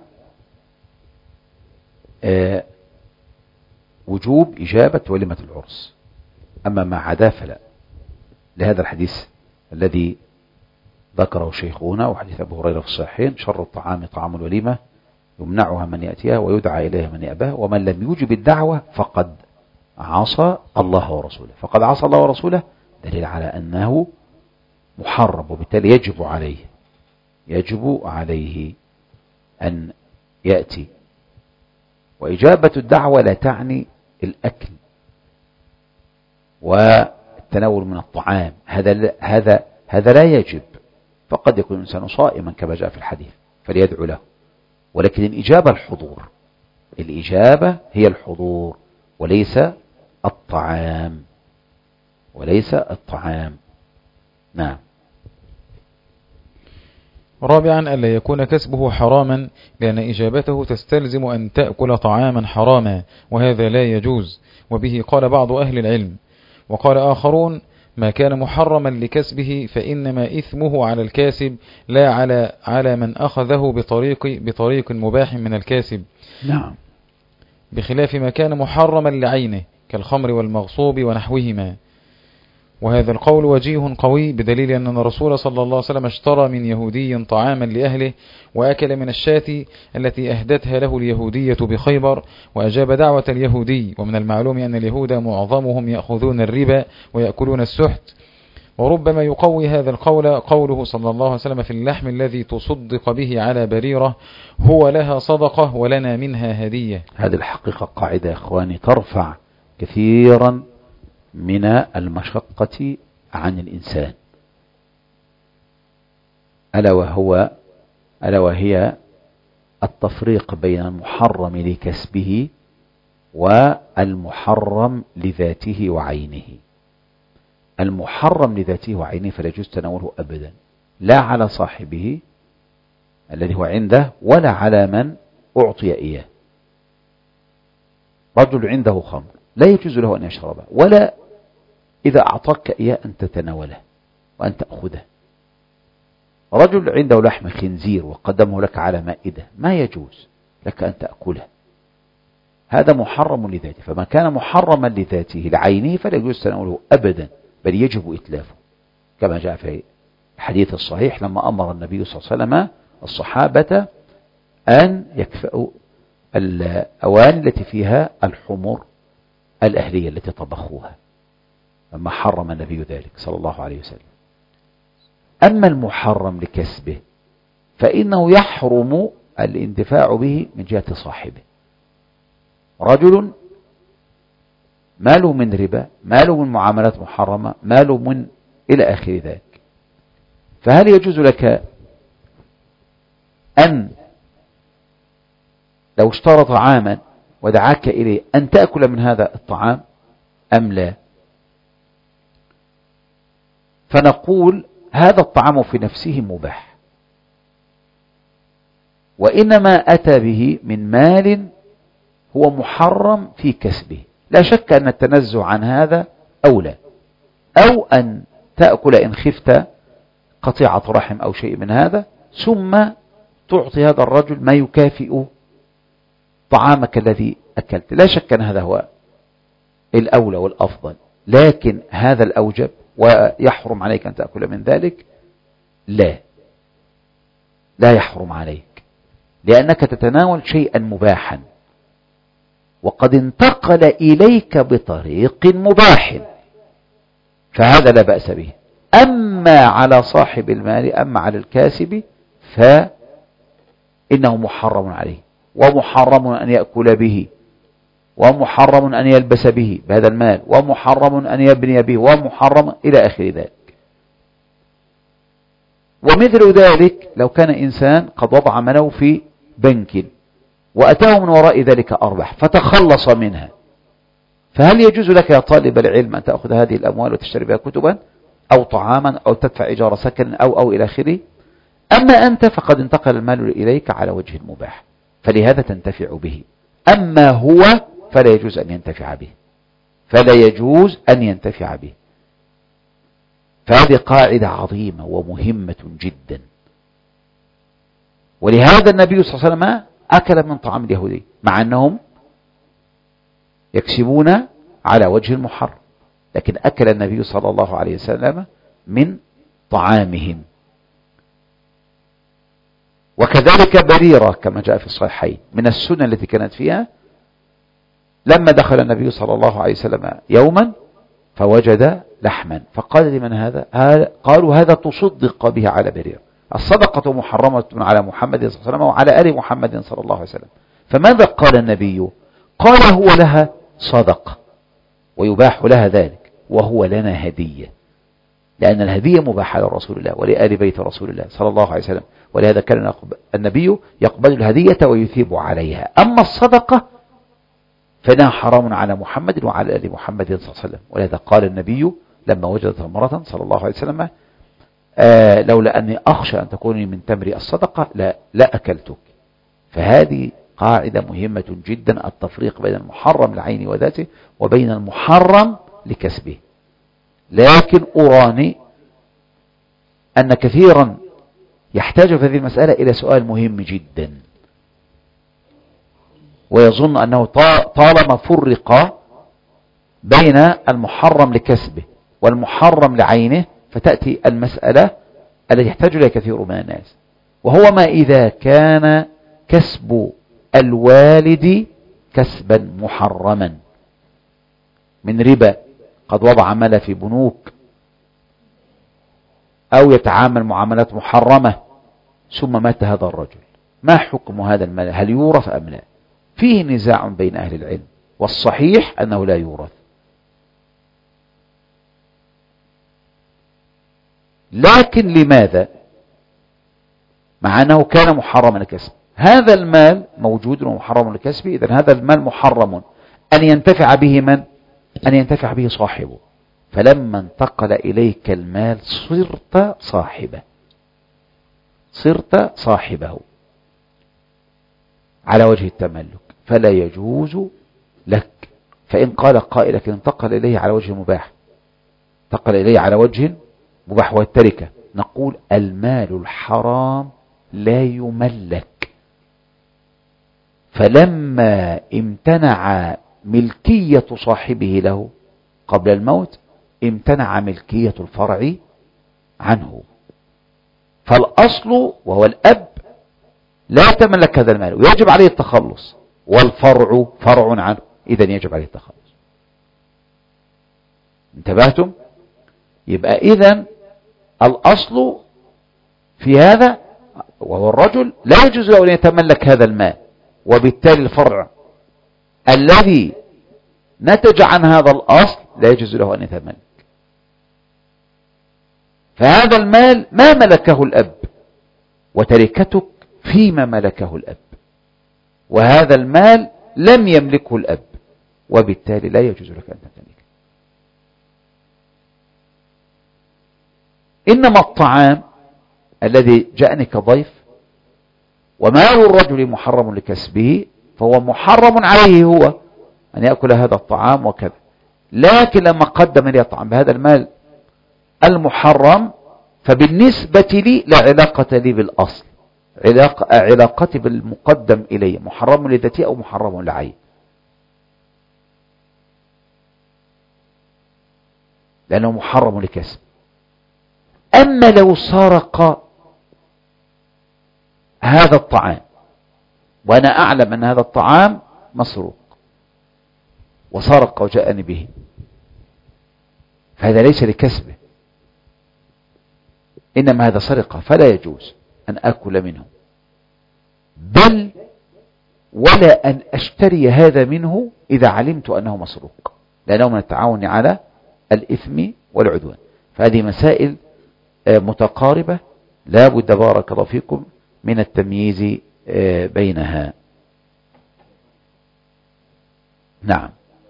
آه وجوب إجابة وليمة العرس، أما ما عدا فلا، لهذا الحديث الذي ذكره شيخنا وحديث أبو هريرة في الصحيحين: شر الطعام طعام الوليمة، يمنعها من يأتيها ويدعى إليها من يأباه، ومن لم يجب الدعوة فقد عصى الله ورسوله. فقد عصى الله ورسوله دليل على أنه محرم، وبالتالي يجب عليه يجب عليه أن يأتي. وإجابة الدعوة لا تعني الأكل والتناول من الطعام، هذا هذا هذا لا يجب، فقد يكون الإنسان صائما كما جاء في الحديث فليدعو له، ولكن الإجابة الحضور، الإجابة هي الحضور وليس الطعام، وليس الطعام. نعم. رابعا ألا يكون كسبه حراما، لأن إجابته تستلزم أن تأكل طعاما حراما، وهذا لا يجوز، وبه قال بعض أهل العلم. وقال آخرون: ما كان محرما لكسبه فإنما إثمه على الكاسب، لا على على من أخذه بطريق بطريق مباح من الكاسب. نعم. بخلاف ما كان محرما لعينه كالخمر والمغصوب ونحوهما. وهذا القول وجيه قوي، بدليل أن الرسول صلى الله عليه وسلم اشترى من يهودي طعاما لأهله، وأكل من الشاة التي أهدتها له اليهودية بخيبر، وأجاب دعوة اليهودي. ومن المعلوم أن اليهود معظمهم يأخذون الربا ويأكلون السحت. وربما يقوي هذا القول قوله صلى الله عليه وسلم في اللحم الذي تصدق به على بريرة: هو لها صدقة ولنا منها هدية. هذه الحقيقة قاعدة يا إخواني ترفع كثيرا من المشقة عن الإنسان، ألا وهو ألا وهي التفريق بين المحرم لكسبه والمحرم لذاته وعينه. المحرم لذاته وعينه فلا يجوز تناوله أبدا، لا على صاحبه الذي هو عنده ولا على من أعطي إياه. رجل عنده خمر لا يجوز له أن يشربه، ولا إذا أعطاك إياه أن تتناوله وأن تأخذه. رجل عنده لحم خنزير وقدمه لك على مائدة، ما يجوز لك أن تأكله، هذا محرم لذاته. فما كان محرما لذاته لعينه فلا يجوز تناوله أبدا، بل يجب إتلافه كما جاء في الحديث الصحيح لما أمر النبي صلى الله عليه وسلم الصحابة أن يكفئوا الأواني التي فيها الحمر الأهلية التي طبخوها، لما حرم النبي ذلك صلى الله عليه وسلم. أما المحرم لكسبه فإنه يحرم الانتفاع به من جهة صاحبه. رجل ماله من ربا، ماله من معاملات محرمة، ماله من إلى آخر ذلك، فهل يجوز لك أن لو اشترى طعاما ودعاك إليه أن تأكل من هذا الطعام أم لا؟ فنقول هذا الطعام في نفسه مباح، وإنما أتى به من مال هو محرم في كسبه، لا شك أن التنزه عن هذا أولى، أو أن تأكل إن خفت قطيعة رحم أو شيء من هذا، ثم تعطي هذا الرجل ما يكافئ طعامك الذي أكلت. لا شك أن هذا هو الأولى والأفضل، لكن هذا الأوجب ويحرم عليك أن تأكل من ذلك؟ لا، لا يحرم عليك، لأنك تتناول شيئا مباحا وقد انتقل إليك بطريق مباح، فهذا لا بأس به. أما على صاحب المال، أما على الكاسب، فإنه محرم عليه، ومحرم أن يأكل به، ومحرم أن يلبس به بهذا المال، ومحرم أن يبني به، ومحرم إلى آخر ذلك. ومثل ذلك لو كان إنسان قد وضع ماله في بنك وأتاه من وراء ذلك أرباح فتخلص منها، فهل يجوز لك يا طالب العلم أن تأخذ هذه الأموال وتشتري بها كتبا أو طعاما أو تدفع إيجار سكن أو أو إلى آخره؟ أما أنت فقد انتقل المال إليك على وجه المباح، فلهذا تنتفع به. أما هو فلا يجوز أن ينتفع به، فلا يجوز أن ينتفع به. فهذه قاعدة عظيمة ومهمة جدا. ولهذا النبي صلى الله عليه وسلم أكل من طعام اليهودي مع أنهم يكسبون على وجه المحرم، لكن أكل النبي صلى الله عليه وسلم من طعامهم. وكذلك بريرة كما جاء في الصحيحين من السنة التي كانت فيها، لما دخل النبي صلى الله عليه وسلم يوما فوجد لحما فقال لمن هذا؟ قالوا هذا تصدق به على بريرة. الصدقة محرمة على محمد صلى الله عليه وسلم وعلى آل محمد صلى الله عليه وسلم. فماذا قال النبي؟ قال هو لها صدقة ويباح لها ذلك، وهو لنا هدية، لأن الهدية مباحة لرسول الله ولآل بيت رسول الله صلى الله عليه وسلم. ولهذا كان النبي يقبل الهدية ويثيب عليها. أما الصدقة فإنها حرام على محمد وعلى آل محمد صلى الله عليه وسلم. ولهذا قال النبي لما وجدت امرأة صلى الله عليه وسلم آه لولا أني أخشى أن تكوني من تمر الصدقة لا, لا أكلتك. فهذه قاعدة مهمة جدا، التفريق بين المحرم لعينه وذاته وبين المحرم لكسبه. لكن أراني أن كثيرا يحتاج في هذه المسألة إلى سؤال مهم جدا، ويظن أنه طالما فرق بين المحرم لكسبه والمحرم لعينه فتأتي المسألة التي يحتاج إليها كثير من الناس، وهو ما إذا كان كسب الوالد كسبا محرما من ربا، قد وضع مال في بنوك أو يتعامل معاملات محرمة ثم مات هذا الرجل، ما حكم هذا المال؟ هل يورث أم لا؟ فيه نزاع بين أهل العلم، والصحيح أنه لا يورث. لكن لماذا؟ مع أنه كان محرما لكسب، هذا المال موجود ومحرم لكسبه، إذن هذا المال محرم أن ينتفع به من؟ أن ينتفع به صاحبه. فلما انتقل إليك المال صرت صاحبه، صرت صاحبه على وجه التملك، فلا يجوز لك. فإن قال قائل لكن انتقل إليه على وجه مباح، انتقل إليه على وجه مباح والتركة، نقول المال الحرام لا يملك. فلما امتنع ملكية صاحبه له قبل الموت امتنع ملكية الفرع عنه، فالأصل وهو الأب لا يتملك هذا المال ويجب عليه التخلص، والفرع فرع عنه، إذن يجب عليه التخلص. انتبهتم؟ يبقى إذن الأصل في هذا وهو الرجل لا يجوز له أن يتملك هذا المال، وبالتالي الفرع الذي نتج عن هذا الأصل لا يجوز له أن يتملك. فهذا المال ما ملكه الأب، وتركتك فيما ملكه الأب، وهذا المال لم يملكه الأب، وبالتالي لا يجوز لك أن تملكه. إنما الطعام الذي جاءني كضيف ومال الرجل محرم لكسبه، فهو محرم عليه هو أن يأكل هذا الطعام وكذا، لكن لما قدم لي الطعام بهذا المال المحرم فبالنسبة لي لا علاقة لي بالأصل، علاقة علاقتي بالمقدم إلي، محرم لذاتي أو محرم لعين. لأنه محرم لكسب. أما لو سرق هذا الطعام وأنا أعلم أن هذا الطعام مسروق وسرق وجاءني به، فهذا ليس لكسبه، إنما هذا سرقة، فلا يجوز أن أكل منه، بل ولا أن أشتري هذا منه إذا علمت أنه مسروق، لأنه من التعاون على الإثم والعدوان. فهذه مسائل متقاربة لا بد بارك الله فيكم من التمييز بينها. نعم.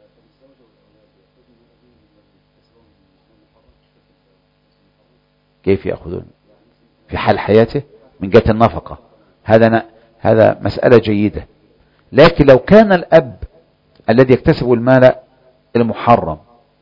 كيف يأخذون في حال حياته من جهة النفقة؟ هذا هذا مسألة جيدة، لكن لو كان الأب الذي يكتسب المال المحرم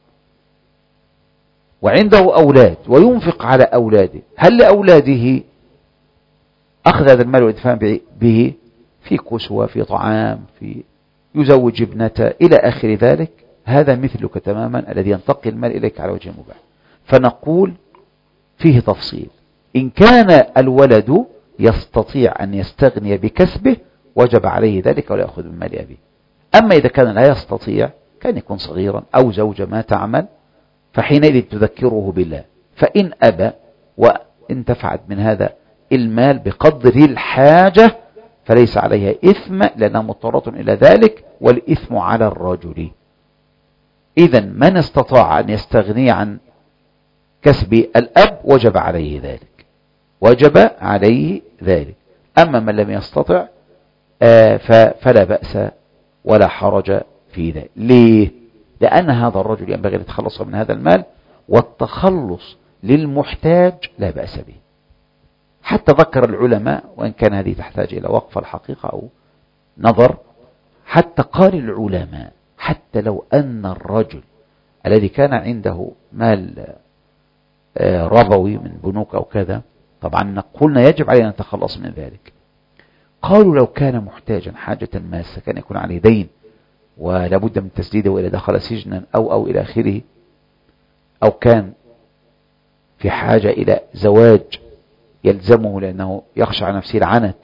وعنده أولاد وينفق على أولاده، هل لأولاده أخذ هذا المال والإدفاع به في كسوة، في طعام، في يزوج ابنته إلى آخر ذلك؟ هذا مثلك تماما الذي ينتقل المال إليك على وجه مباح. فنقول فيه تفصيل. إن كان الولد يستطيع أن يستغني بكسبه وجب عليه ذلك ولا يأخذ من مال أبيه. أما إذا كان لا يستطيع، كان يكون صغيرا أو زوجة ما تعمل، فحينئذ تذكره بالله. فإن أبى وانتفعت من هذا المال بقدر الحاجة فليس عليها إثم، لأنها مضطرة إلى ذلك، والإثم على الرجل. إذن من استطاع أن يستغني عن كسب الأب وجب عليه ذلك، وجب عليه ذلك. أما من لم يستطع فلا بأس ولا حرج في ذلك. ليه؟ لأن هذا الرجل ينبغي أن يتخلص من هذا المال، والتخلص للمحتاج لا بأس به. حتى ذكر العلماء، وإن كان هذه تحتاج إلى وقف الحقيقة أو نظر، حتى قال العلماء حتى لو أن الرجل الذي كان عنده مال ربوي من بنوك أو كذا، طبعا قلنا يجب علينا أن نتخلص من ذلك. قالوا لو كان محتاجا حاجة ماسة، كان يكون عليه دين ولا بد من تسديده وإلى دخل سجنا أو أو إلى آخره، أو كان في حاجة إلى زواج يلزمه لأنه يخشى على نفسه العنت،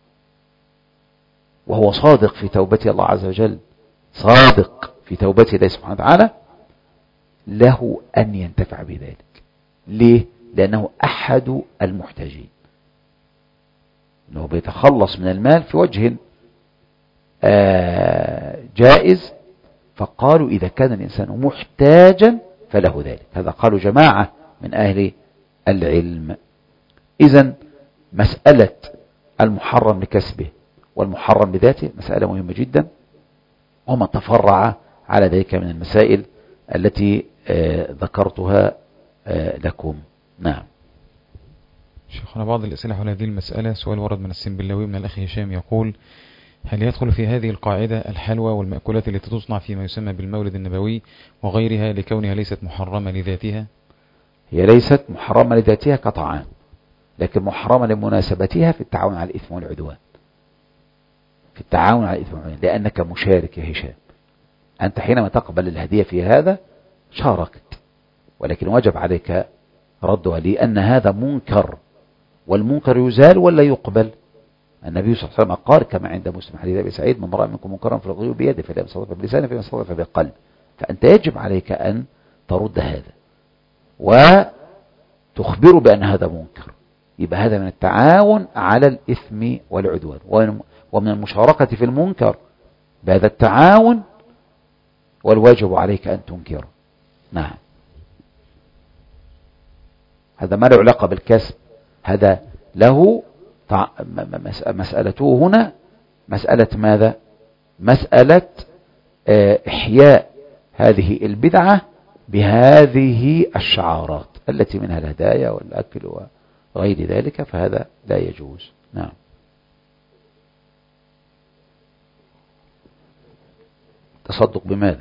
وهو صادق في توبته الله عز وجل، صادق في توبته الله سبحانه وتعالى، له أن ينتفع بذلك. ليه؟ لأنه أحد المحتاجين، أنه بيتخلص من المال في وجه جائز. فقالوا إذا كان الإنسان محتاجا فله ذلك. هذا قالوا جماعة من أهل العلم. إذن مسألة المحرم لكسبه والمحرم لذاته مسألة مهمة جدا، وما تفرع على ذلك من المسائل التي ذكرتها لكم. نعم. شيخنا، بعض الأسئلة حول هذه المسألة. سؤال ورد من السنبلاوي من الأخ هشام يقول: هل يدخل في هذه القاعدة الحلوى والمأكولات التي تصنع فيما يسمى بالمولد النبوي وغيرها لكونها ليست محرمة لذاتها؟ هي ليست محرمة لذاتها كطعام، لكن محرمة لمناسبتها في التعاون على الإثم والعدوان، في التعاون على الإثم والعدوان، لأنك مشارك يا هشام. أنت حينما تقبل الهدية في هذا شاركت، ولكن وجب عليك ردها، لأن هذا منكر والمنكر يزال ولا يقبل؟ النبي صلى الله عليه وسلم قال كما عند مسلم حديث أبي سعيد: من رأى منكم منكرا فليغيره بيده، فإن لم يستطع فبلسانه، فإن لم يستطع فبقلبه. فأنت يجب عليك أن ترد هذا وتخبره بأن هذا منكر. يبقى هذا من التعاون على الإثم والعدوان، ومن المشاركة في المنكر بهذا التعاون، والواجب عليك أن تنكر. نعم. هذا ما له علاقة بالكسب، هذا له مسألته هنا مسألة ماذا؟ مسألة إحياء هذه البدعة بهذه الشعارات التي منها الهدايا والأكل وغير ذلك، فهذا لا يجوز. نعم. تصدق بماذا؟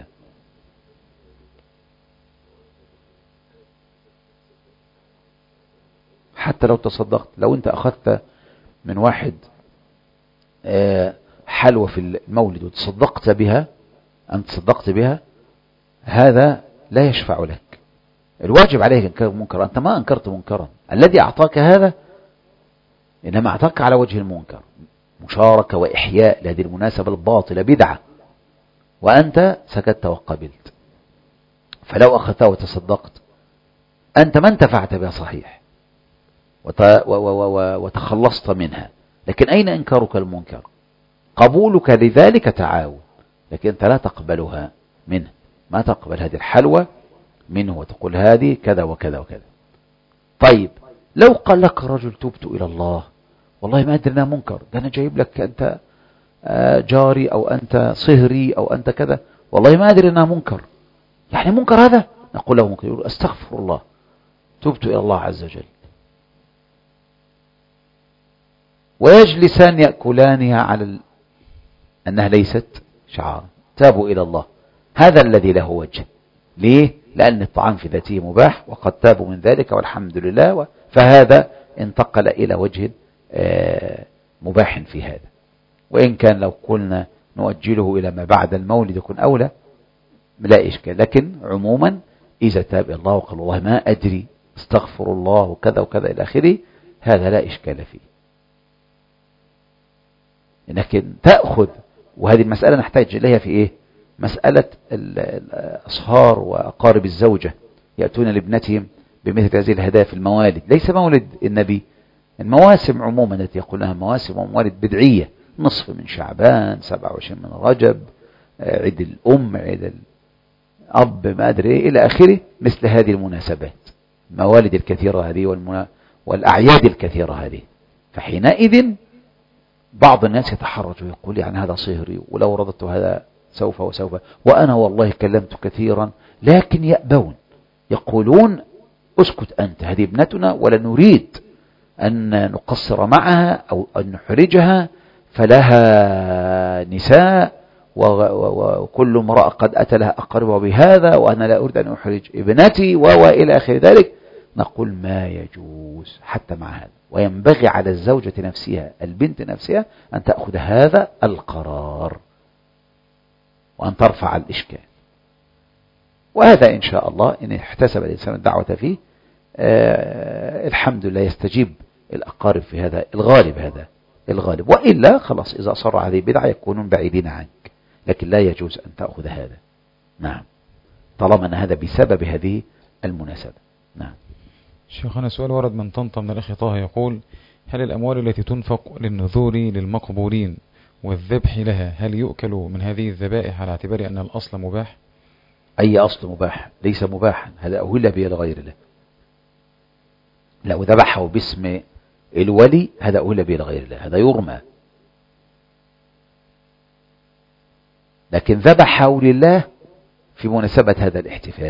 حتى لو تصدقت، لو انت اخذت من واحد حلوى في المولد وتصدقت بها، انت تصدقت بها، هذا لا يشفع لك. الواجب عليك انكار المنكر، انت ما انكرت منكرا، الذي اعطاك هذا انما اعطاك على وجه المنكر، مشاركة واحياء لهذه المناسبة الباطلة بدعة، وانت سكت وقبلت. فلو اخذتها وتصدقت انت ما انتفعت بها صحيح وتخلصت منها، لكن أين إنكارك المنكر؟ قبولك لذلك تعاون، لكن أنت لا تقبلها منه، ما تقبل هذه الحلوى منه وتقول هذه كذا وكذا وكذا. طيب لو قال لك رجل: تبت إلى الله، والله ما أدري أنها منكر، ده أنا جايب لك أنت جاري أو أنت صهري أو أنت كذا، والله ما أدري أنها منكر، يعني منكر هذا؟ نقول له منكر. يقول: أستغفر الله، تبت إلى الله عز وجل. ويجلسان يأكلانها على ال... أنها ليست شعارا، تابوا إلى الله. هذا الذي له وجه. ليه؟ لأن الطعام في ذاته مباح وقد تابوا من ذلك والحمد لله، و... فهذا انتقل إلى وجه آه مباح في هذا. وإن كان لو قلنا نؤجله إلى ما بعد المولد يكون أولى لا إشكال، لكن عموما إذا تاب إلى الله وقال والله ما أدري استغفر الله وكذا وكذا إلى آخره، هذا لا إشكال فيه. لكن تأخذ، وهذه المسألة نحتاج إليها في إيه؟ مسألة الأصهار وأقارب الزوجة يأتون لابنتهم بمثل هذه الهدايا في الموالد، ليس مولد النبي، المواسم عموما التي يقول لها مواسم وموالد بدعية، نصف من شعبان، سبعة وعشرين من رجب، عيد الأم، عيد الأب، ما أدري إيه إلى آخره، مثل هذه المناسبات، الموالد الكثيرة هذه والمنا... والأعياد الكثيرة هذه. فحينئذ بعض الناس يتحرج ويقول يعني هذا صهري، ولو رضت هذا سوف وسوف، وأنا والله كلمت كثيرا، لكن يأبون، يقولون اسكت أنت، هذه ابنتنا ولا نريد أن نقصر معها أو أن نحرجها، فلها نساء وكل امرأة قد أتى لها أقربها بهذا، وأنا لا أريد أن أحرج ابنتي وإلى آخر ذلك. نقول ما يجوز حتى مع هذا، وينبغي على الزوجة نفسها، البنت نفسها، أن تأخذ هذا القرار وأن ترفع الإشكال. وهذا إن شاء الله إن احتسب الإنسان الدعوة فيه آه الحمد لله يستجيب الأقارب في هذا الغالب، هذا الغالب، وإلا خلاص إذا أصر هذه بدعة يكونون بعيدين عنك، لكن لا يجوز أن تأخذ هذا. نعم، طالما أن هذا بسبب هذه المناسبة. نعم. شيخنا سؤال ورد من طنطا من الأخ طه يقول: هل الأموال التي تنفق للنذور للمقبورين والذبح لها هل يؤكل من هذه الذبائح على اعتبار أن الأصل مباح؟ أي أصل مباح؟ ليس مباحا، هذا أهل به لغير الله. لو ذبحه باسم الولي هذا أهل به لغير الله، هذا يرمى. لكن ذبحه لله في مناسبة هذا الاحتفال،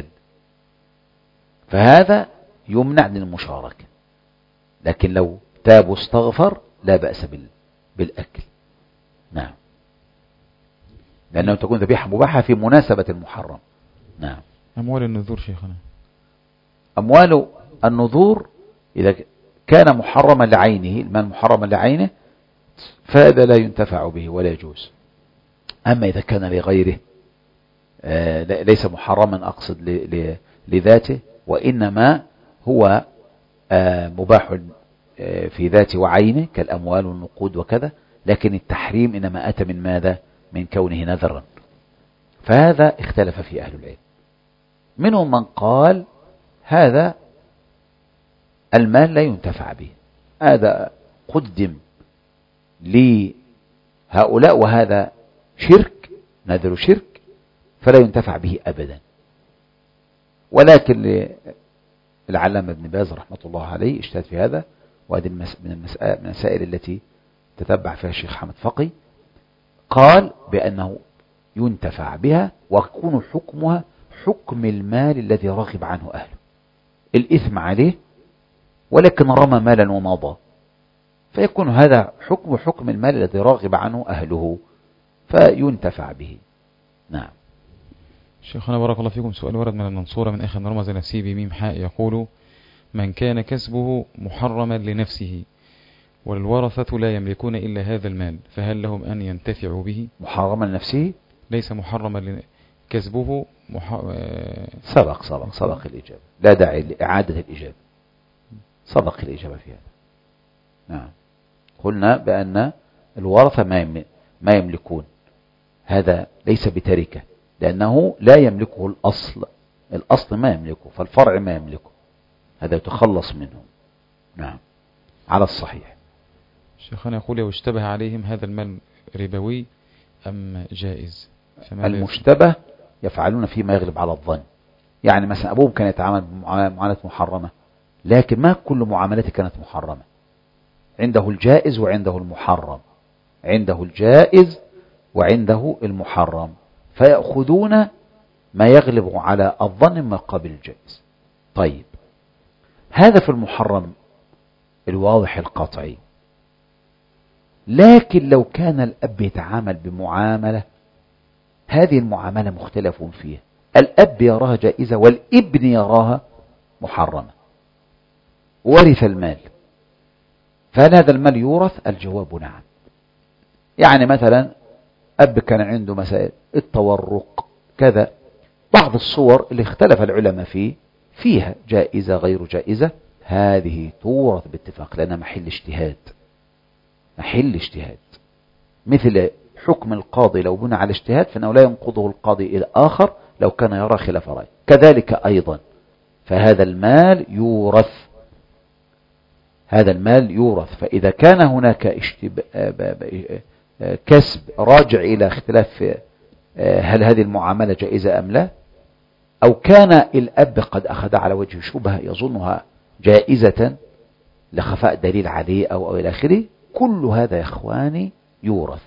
فهذا يمنع من المشاركة. لكن لو تاب واستغفر لا بأس بالأكل. نعم، لأنه تكون ذبيحة مباحة في مناسبة المحرم. نعم. أموال النذور شيخنا، أموال النذور إذا كان محرما لعينه، المال محرما لعينه، فهذا لا ينتفع به ولا يجوز. أما إذا كان لغيره آه ليس محرما، أقصد لذاته، وإنما هو آه مباح في ذاته وعينه كالأموال والنقود وكذا، لكن التحريم إنما أتى من ماذا؟ من كونه نذرا. فهذا اختلف فيه أهل العلم. منهم من قال هذا المال لا ينتفع به، هذا قدم لهؤلاء وهذا شرك، نذر شرك، فلا ينتفع به أبدا. ولكن العلامة ابن باز رحمة الله عليه اجتهد في هذا، وهذه من المسائل التي تتبع فيها الشيخ حمد فقي، قال بأنه ينتفع بها ويكون حكمها حكم المال الذي رغب عنه أهله، الإثم عليه ولكن رمى مالا ومضى، فيكون هذا حكم حكم المال الذي رغب عنه أهله فينتفع به. نعم. شيخنا بارك الله فيكم، سؤال ورد من المنصورة من أخي رمز نسيبي ميم حاء يقول: من كان كسبه محرما لنفسه والورثة لا يملكون إلا هذا المال فهل لهم أن ينتفعوا به؟ محرما لنفسه ليس محرما ل... كسبه مح... سبق سبق سبق الإجابة، لا داعي لإعادة الإجابة، سبق الإجابة في هذا. نعم، قلنا بأن الورثة ما, يملك ما يملكون، هذا ليس بتركة لأنه لا يملكه الأصل، الأصل ما يملكه فالفرع ما يملكه، هذا يتخلص منه. نعم على الصحيح. شيخنا يقول: لو اشتبه عليهم هذا المال ربوي أم جائز؟ المشتبه يفعلون فيما يغلب على الظن، يعني مثلا أبوهم كان يتعامل بمعاملة محرمة، لكن ما كل معاملته كانت محرمة، عنده الجائز وعنده المحرم، عنده الجائز وعنده المحرم، فيأخذون ما يغلب على الظن من قبل الجائز. طيب هذا في المحرم الواضح القطعي، لكن لو كان الأب يتعامل بمعاملة هذه المعاملة مختلف فيها، الأب يراها جائزة والابن يراها محرمة، ورث المال، فهل هذا المال يورث؟ الجواب نعم. يعني مثلا أب كان عنده مسائل التورق كذا، بعض الصور اللي اختلف العلماء فيه فيها جائزة غير جائزة، هذه تورث باتفاق لأنها محل اجتهاد، محل اجتهاد، مثل حكم القاضي لو بنى على اجتهاد فإنه لا ينقضه القاضي إلى آخر لو كان يرى خلاف رأي، كذلك أيضا فهذا المال يورث، هذا المال يورث. فإذا كان هناك اشتب... كسب راجع إلى اختلاف هل هذه المعاملة جائزة أم لا، أو كان الأب قد أخذ على وجه شبهة يظنها جائزة لخفاء دليل عليه أو, أو إلى آخره، كل هذا يا إخواني يورث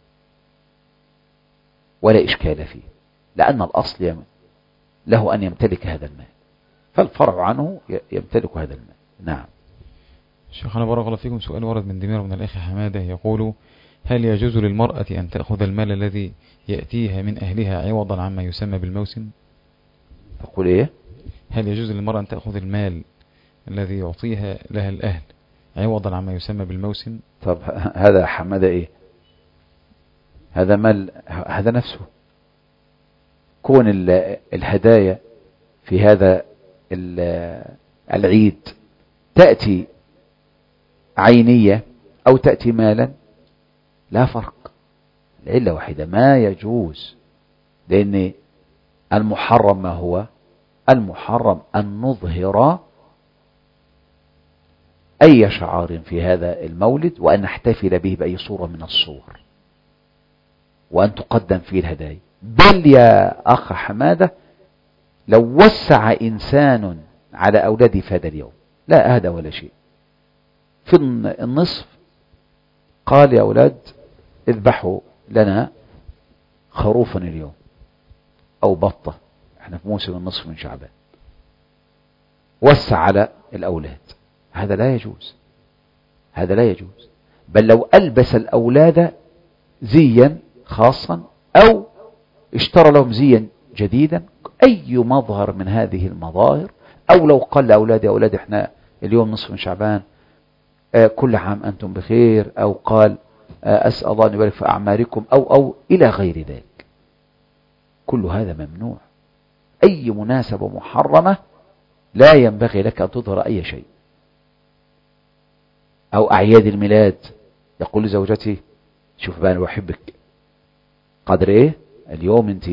ولا إشكال فيه، لأن الأصل له أن يمتلك هذا المال، فالفرع عنه يمتلك هذا المال. نعم. شيخنا بارك الله فيكم، سؤال ورد من دمير من الأخ حمادة يقول: هل يجوز للمرأة أن تأخذ المال الذي يأتيها من أهلها عوضا عما يسمى بالموسم؟ تقول إيه؟ هل يجوز للمرأة أن تأخذ المال الذي يعطيها لها الأهل عوضا عما يسمى بالموسم؟ طب هذا حمادة إيه؟ هذا مال، هذا نفسه كون الهدايا في هذا العيد تأتي عينية أو تأتي مالا لا فرق، العلة واحدة، ما يجوز، لأن المحرم ما هو؟ المحرم أن نظهر أي شعار في هذا المولد وأن نحتفل به بأي صورة من الصور وأن تقدم فيه الهدايا. بل يا أخ حمادة لو وسع إنسان على أولاده في هذا اليوم لا أهدى ولا شيء، في النصف قال يا أولاد اذبحوا لنا خروفا اليوم أو بطة، احنا في موسم النصف من شعبان، وسع على الأولاد، هذا لا يجوز، هذا لا يجوز. بل لو ألبس الأولاد زيا خاصا أو اشترى لهم زيا جديدا، أي مظهر من هذه المظاهر، أو لو قال لأولادي أولاد احنا اليوم نصف من شعبان آه كل عام أنتم بخير، أو قال آه أسأل الله أن يبارك في أعماركم أو أو إلى غير ذلك، كل هذا ممنوع. أي مناسبة محرمة لا ينبغي لك أن تظهر أي شيء. أو أعياد الميلاد، يقول لزوجته شوف بقى أنا بحبك قدر إيه اليوم، أنت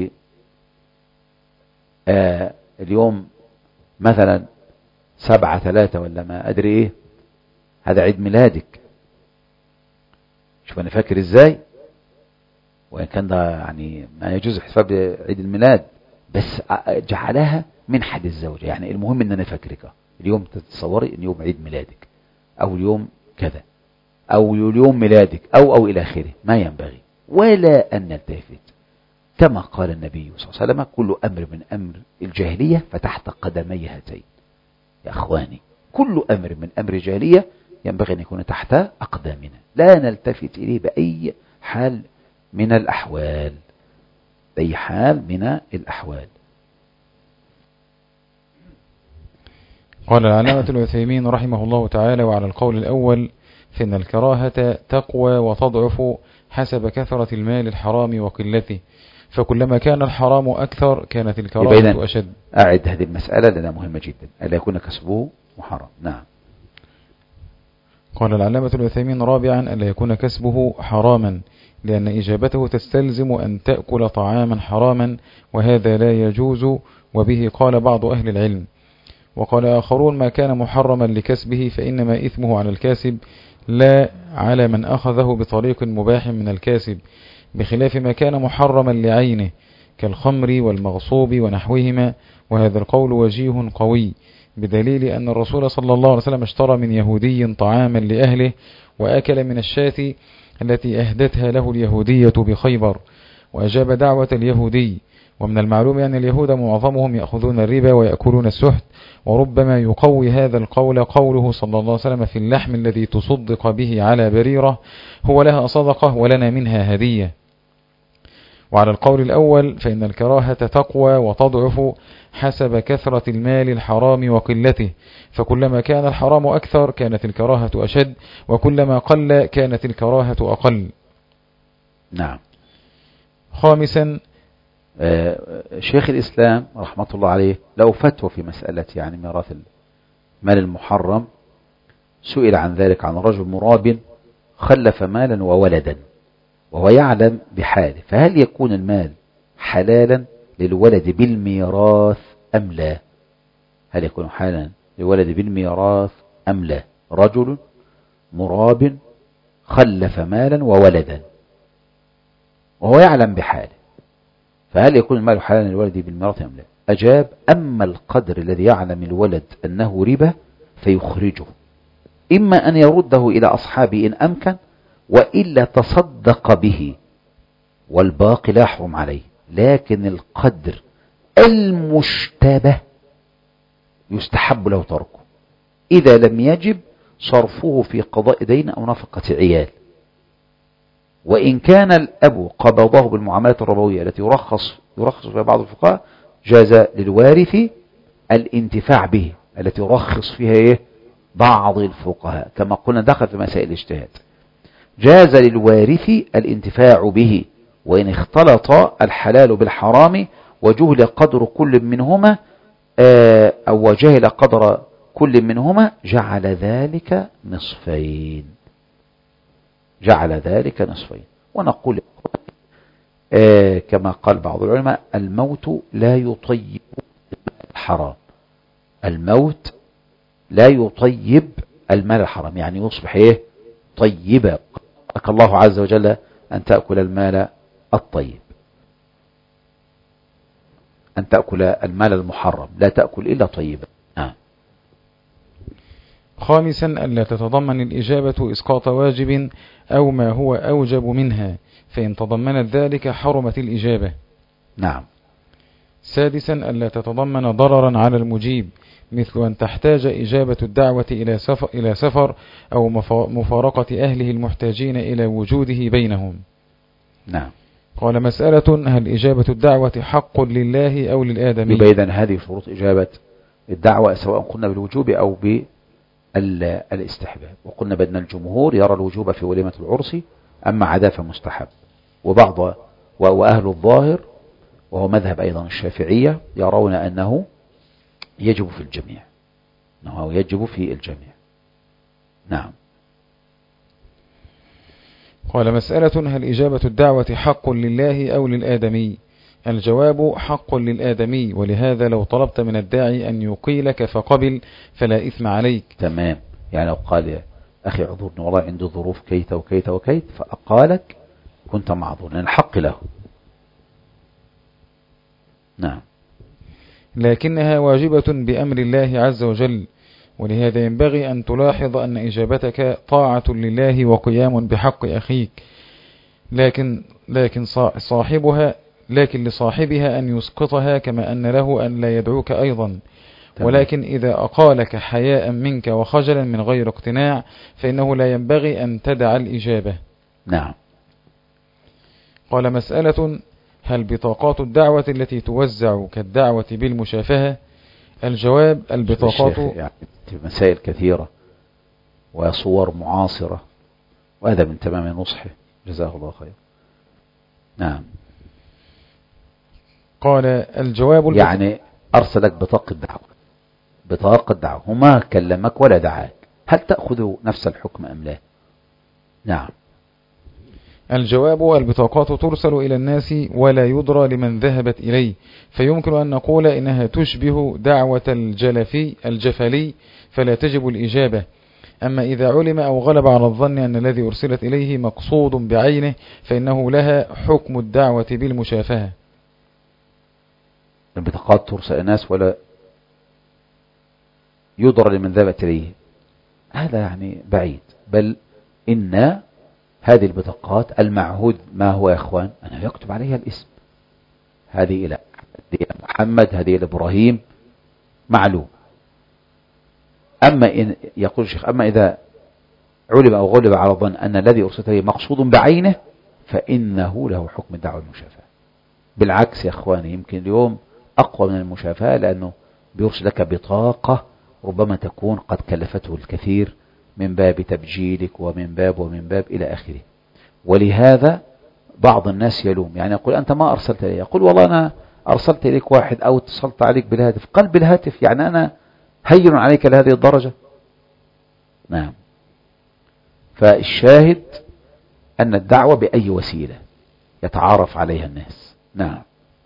آه اليوم مثلا سبعة ثلاثة ولا ما أدري إيه، هذا عيد ميلادك، شوف أنا فاكر إزاي، وإن كان ده يعني ما يجوز احتفال بعيد الميلاد، بس جعلها من حد الزوجة، يعني المهم أن أنا فاكرك اليوم، تتصوري أن يوم عيد ميلادك أو اليوم كذا أو اليوم ميلادك أو أو إلى آخره، ما ينبغي ولا أن نلتفت، كما قال النبي صلى الله عليه وسلم كل أمر من أمر الجاهلية فتحت قدمي هاتين. يا أخواني كل أمر من أمر الجاهلية ينبغي أن يكون تحت أقدامنا، لا نلتفت إليه بأي حال من الأحوال، بأي حال من الأحوال. قال العلامة العثيمين رحمه الله تعالى: وعلى القول الأول فإن الكراهة تقوى وتضعف حسب كثرة المال الحرام وقلته، فكلما كان الحرام أكثر كانت الكراهة أشد. أعد هذه المسألة لأنها مهمة جدا، ألا يكون كسبه محرم. نعم. قال العلامة العثيمين رابعا: ألا يكون كسبه حراما، لأن إجابته تستلزم أن تأكل طعاما حراما، وهذا لا يجوز، وبه قال بعض أهل العلم. وقال آخرون: ما كان محرما لكسبه فإنما إثمه على الكاسب لا على من أخذه بطريق مباح من الكاسب، بخلاف ما كان محرما لعينه كالخمر والمغصوب ونحوهما، وهذا القول وجيه قوي، بدليل أن الرسول صلى الله عليه وسلم اشترى من يهودي طعاما لأهله وأكل من الشاة التي أهدتها له اليهودية بخيبر، وأجاب دعوة اليهودي. ومن المعلوم أن اليهود معظمهم يأخذون الربا ويأكلون السحت، وربما يقوي هذا القول قوله صلى الله عليه وسلم في اللحم الذي تصدق به على بريرة: هو لها صدقة ولنا منها هدية. وعلى القول الأول فإن الكراهة تقوى وتضعف حسب كثرة المال الحرام وقلته، فكلما كان الحرام أكثر كانت الكراهة أشد، وكلما قل كانت الكراهة أقل. نعم. خامسا، شيخ الإسلام رحمة الله عليه له فتوى في مسألة يعني ميراث المال المحرم، سئل عن ذلك عن رجل مراب خلف مالا وولدا وهو يعلم بحاله، فهل يكون المال حلالا للولد بالميراث أم لا؟ هل يكون حلالا للولد بالميراث أم لا؟ رجل مراب خلف مالا وولدا وهو يعلم بحاله، فهل يكون المال حلالا للولد بالميراث أم لا؟ أجاب: أما القدر الذي يعلم الولد أنه ربا فيخرجه، إما أن يرده إلى أصحابه إن أمكن، وإلا تصدق به والباقي لا يحرم عليه، لكن القدر المشتبه يستحب له تركه إذا لم يجب صرفه في قضاء دين أو نفقة عيال. وإن كان الأب قبضه بالمعاملات الربوية التي يرخص يرخص فيها بعض الفقهاء، جاز للوارث الانتفاع به، التي يرخص فيها إيه؟ بعض الفقهاء، كما قلنا دخل في مسائل الاجتهاد، جاز للوارث الانتفاع به، وإن اختلط الحلال بالحرام وجهل قدر كل منهما أو وجهل قدر كل منهما جعل ذلك نصفين، جعل ذلك نصفين. ونقول آه كما قال بعض العلماء: الموت لا يطيب الحرام، الموت لا يطيب المال الحرام، يعني يصبح ايه؟ طيبا. قال الله عز وجل: أن تأكل المال الطيب، أن تأكل المال المحرم، لا تأكل إلا طيبا. آه. خامسا، ألا تتضمن الإجابة إسقاط واجب أو ما هو أوجب منها، فإن تضمنت ذلك حرمت الإجابة. نعم. سادسا، ألا تتضمن ضررا على المجيب، مثل أن تحتاج إجابة الدعوة إلى سفر, إلى سفر أو مفارقة أهله المحتاجين إلى وجوده بينهم. نعم. قال: مسألة: هل إجابة الدعوة حق لله أو للآدمي؟ يبين هذه شروط إجابة الدعوة، سواء قلنا بالوجوب أو بالاستحباب. وقلنا بأن الجمهور يرى الوجوب في وليمة العرس، أما عدا فمستحب. وبعض وأهل الظاهر وهو مذهب أيضا الشافعية يرون أنه يجب في الجميع، أنه يجب في الجميع. نعم. قال مسألة: هل إجابة الدعوة حق لله أو للآدمي؟ الجواب: حق للآدمي، ولهذا لو طلبت من الداعي أن يقيلك فقبل فلا إثم عليك. تمام. يعني لو قال أخي اعذرني والله عنده ظروف كيت وكيت وكيت فأقالك كنت معذور لأن الحق له. نعم. لكنها واجبة بأمر الله عز وجل، ولهذا ينبغي أن تلاحظ أن إجابتك طاعة لله وقيام بحق أخيك، لكن لكن صاحبها لكن لصاحبها أن يسقطها كما أن له أن لا يدعوك أيضا. ولكن إذا أقالك حياء منك وخجلا من غير اقتناع فإنه لا ينبغي أن تدع الإجابة. نعم. قال مسألة: هل بطاقات الدعوة التي توزع كالدعوة بالمشافهة؟ الجواب: البطاقات يعني مسائل كثيرة وصور معاصرة، وهذا من تمام نصحه جزاه الله خير. نعم. قال الجواب: يعني أرسلك بطاقة دعوة بطاقة دعوة وما كلمك ولا دعاك، هل تأخذ نفس الحكم أم لا؟ نعم. الجواب: البطاقات ترسل إلى الناس ولا يدرى لمن ذهبت إليه، فيمكن أن نقول إنها تشبه دعوة الجلفي الجفلي فلا تجب الإجابة. أما إذا علم أو غلب على الظن أن الذي أرسلت إليه مقصود بعينه فإنه لها حكم الدعوة بالمشافهة. البطاقات ترسل إلى الناس ولا يدرى لمن ذهبت إليه، هذا يعني بعيد، بل إن هذه البطاقات المعهود ما هو يا إخوان أنه يكتب عليها الاسم، هذه إلى محمد، هذه إلى إبراهيم، معلوم. أما إن يقول الشيخ أما إذا علم أو غلب على الظن أن الذي أرسلت إليه مقصود بعينه فإنه له حكم الدعوة المشافهة. بالعكس يا إخواني، يمكن اليوم أقوى من المشافهة، لأنه بيرسل لك بطاقة ربما تكون قد كلفته الكثير من باب تبجيلك ومن باب ومن باب إلى آخره. ولهذا بعض الناس يلوم، يعني يقول أنت ما أرسلت إليه، يقول والله أنا أرسلت إليك واحد أو اتصلت عليك بالهاتف، قلب الهاتف يعني أنا هين عليك لهذه الدرجة؟ نعم. فالشاهد أن الدعوة بأي وسيلة يتعارف عليها الناس. نعم.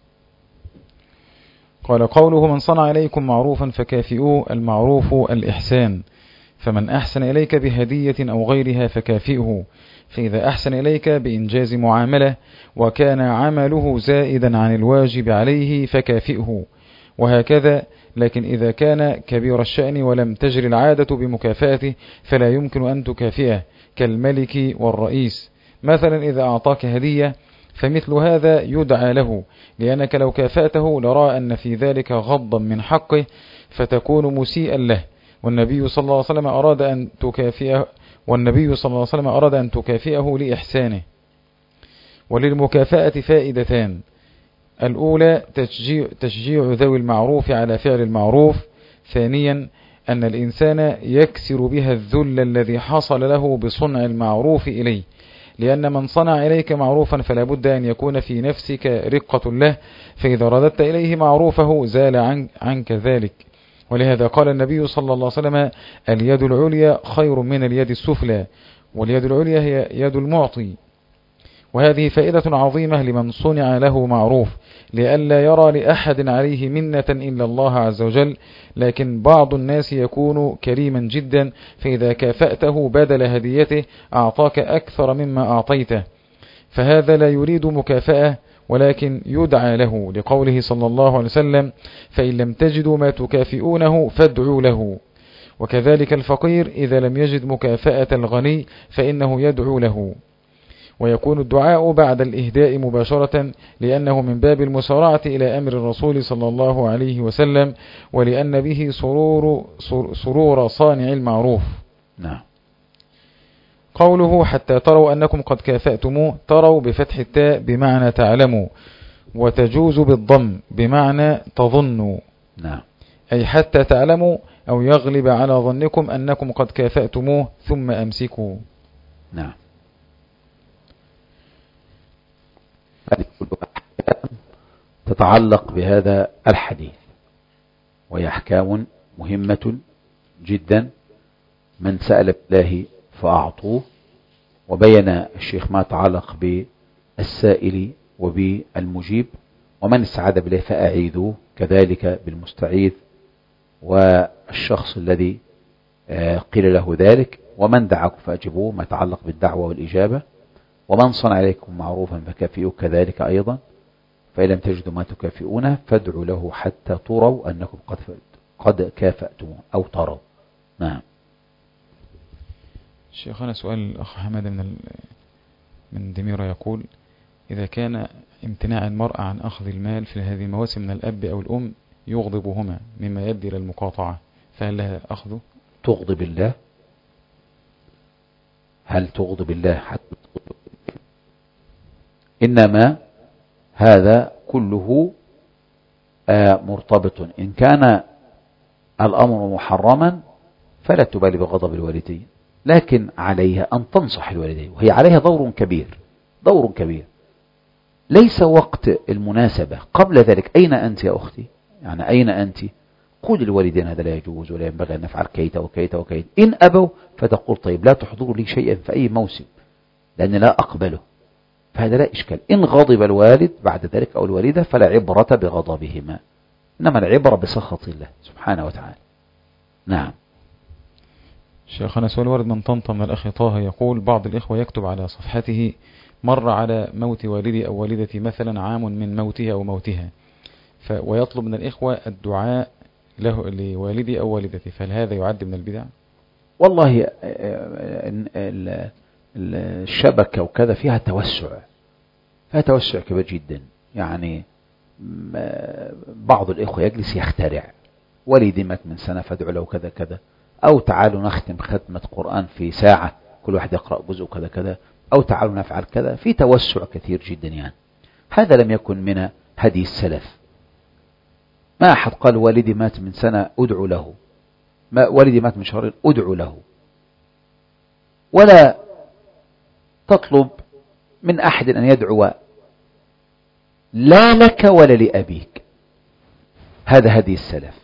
قال قوله: من صنع إليكم معروفا فكافئوه، المعروف الإحسان، فمن أحسن إليك بهدية أو غيرها فكافئه، فإذا أحسن إليك بإنجاز معاملة وكان عمله زائدا عن الواجب عليه فكافئه، وهكذا. لكن إذا كان كبير الشأن ولم تجري العادة بمكافأته فلا يمكن أن تكافئه، كالملك والرئيس مثلا إذا أعطاك هدية، فمثل هذا يدعى له، لأنك لو كافأته لرى أن في ذلك غضا من حقه فتكون مسيئا له، والنبي صلى الله عليه وسلم أراد أن تكافئه والنبي صلى الله عليه وسلم أراد أن تكافئه لإحسانه. وللمكافأة فائدتان: الأولى تشجيع, تشجيع ذوي المعروف على فعل المعروف. ثانيا أن الإنسان يكسر بها الذل الذي حصل له بصنع المعروف إليه، لأن من صنع إليك معروفا فلا بد أن يكون في نفسك رقة له، فإذا رددت إليه معروفه زال عن عنك ذلك. ولهذا قال النبي صلى الله عليه وسلم: اليد العليا خير من اليد السفلى، واليد العليا هي يد المعطي. وهذه فائدة عظيمة لمن صنع له معروف، لئلا يرى لأحد عليه منة إلا الله عز وجل. لكن بعض الناس يكون كريما جدا، فإذا كافأته بدل هديته أعطاك أكثر مما أعطيته، فهذا لا يريد مكافأة ولكن يدعى له، لقوله صلى الله عليه وسلم: فإن لم تجدوا ما تكافئونه فادعوا له. وكذلك الفقير إذا لم يجد مكافأة الغني فإنه يدعو له. ويكون الدعاء بعد الإهداء مباشرة، لأنه من باب المسارعة إلى أمر الرسول صلى الله عليه وسلم، ولأن به سرور, سرور صانع المعروف. نعم. قوله: حتى تروا أنكم قد كافأتموه، تروا بفتح التاء بمعنى تعلموا، وتجوز بالضم بمعنى تظنوا. نعم. أي حتى تعلموا أو يغلب على ظنكم أنكم قد كافأتموه ثم أمسكوا. نعم. هذه كلها أحكام تتعلق بهذا الحديث، وهي أحكام مهمة جدا. من سأل بالله فأعطوه، وبين الشيخ ما يتعلق بالسائل وبالمجيب، ومن استعاذ بالله فأعيذوه، كذلك بالمستعيذ والشخص الذي قيل له ذلك، ومن دعاكم فأجبوه ما يتعلق بالدعوة والإجابة، ومن صنع إليكم معروفا فكافئوه كذلك أيضا، فإن لم تجدوا ما تكافئونه فادعوا له حتى تروا أنكم قد قد كافأتموه أو تروا. نعم. شيخنا سؤال الأخ حمد من من دميرة يقول: إذا كان امتناع المرأة عن أخذ المال في هذه المواسم من الأب أو الأم يغضبهما مما يؤدي إلى المقاطعة، فهل لها أخذه؟ تغضب الله؟ هل تغضب الله حتى؟ إنما هذا كله مرتبط، إن كان الأمر محرما فلا تبالي بغضب الوالدين، لكن عليها أن تنصح الوالدين، وهي عليها دور كبير، دور كبير. ليس وقت المناسبة قبل ذلك. أين أنت يا أختي؟ يعني أين أنت؟ قول الوالدين هذا لا يجوز ولا ينبغي أن نفعل كيت وكيت وكيت. إن أبوا فتقول طيب لا تحضروا لي شيئا في أي موسم لأن لا أقبله، فهذا لا إشكال. إن غضب الوالد بعد ذلك أو الوالدة فلا عبرة بغضبهما، إنما العبرة بسخط الله سبحانه وتعالى. نعم. شيخنا سؤال ورد من طنطا من الأخ طه يقول: بعض الإخوة يكتب على صفحته: مر على موت والدي أو والدتي مثلا عام من موته أو موتها، ف ويطلب من الإخوة الدعاء له لوالدي أو والدتي، فهل هذا يعد من البدع؟ والله الشبكة وكذا فيها توسع، فيها توسع كبير جدا. يعني بعض الإخوة يجلس يخترع: والدي مات من سنة فادعوا له كذا كذا، أو تعالوا نختم ختمة قرآن في ساعة كل واحد يقرأ جزء كذا كذا، أو تعالوا نفعل كذا. في توسع كثير جدا. يعني هذا لم يكن من هدي السلف. ما أحد قال والدي مات من سنة أدعو له، ما والدي مات من شهرين أدعو له، ولا تطلب من أحد أن يدعو لا لك ولا لأبيك. هذا هدي السلف.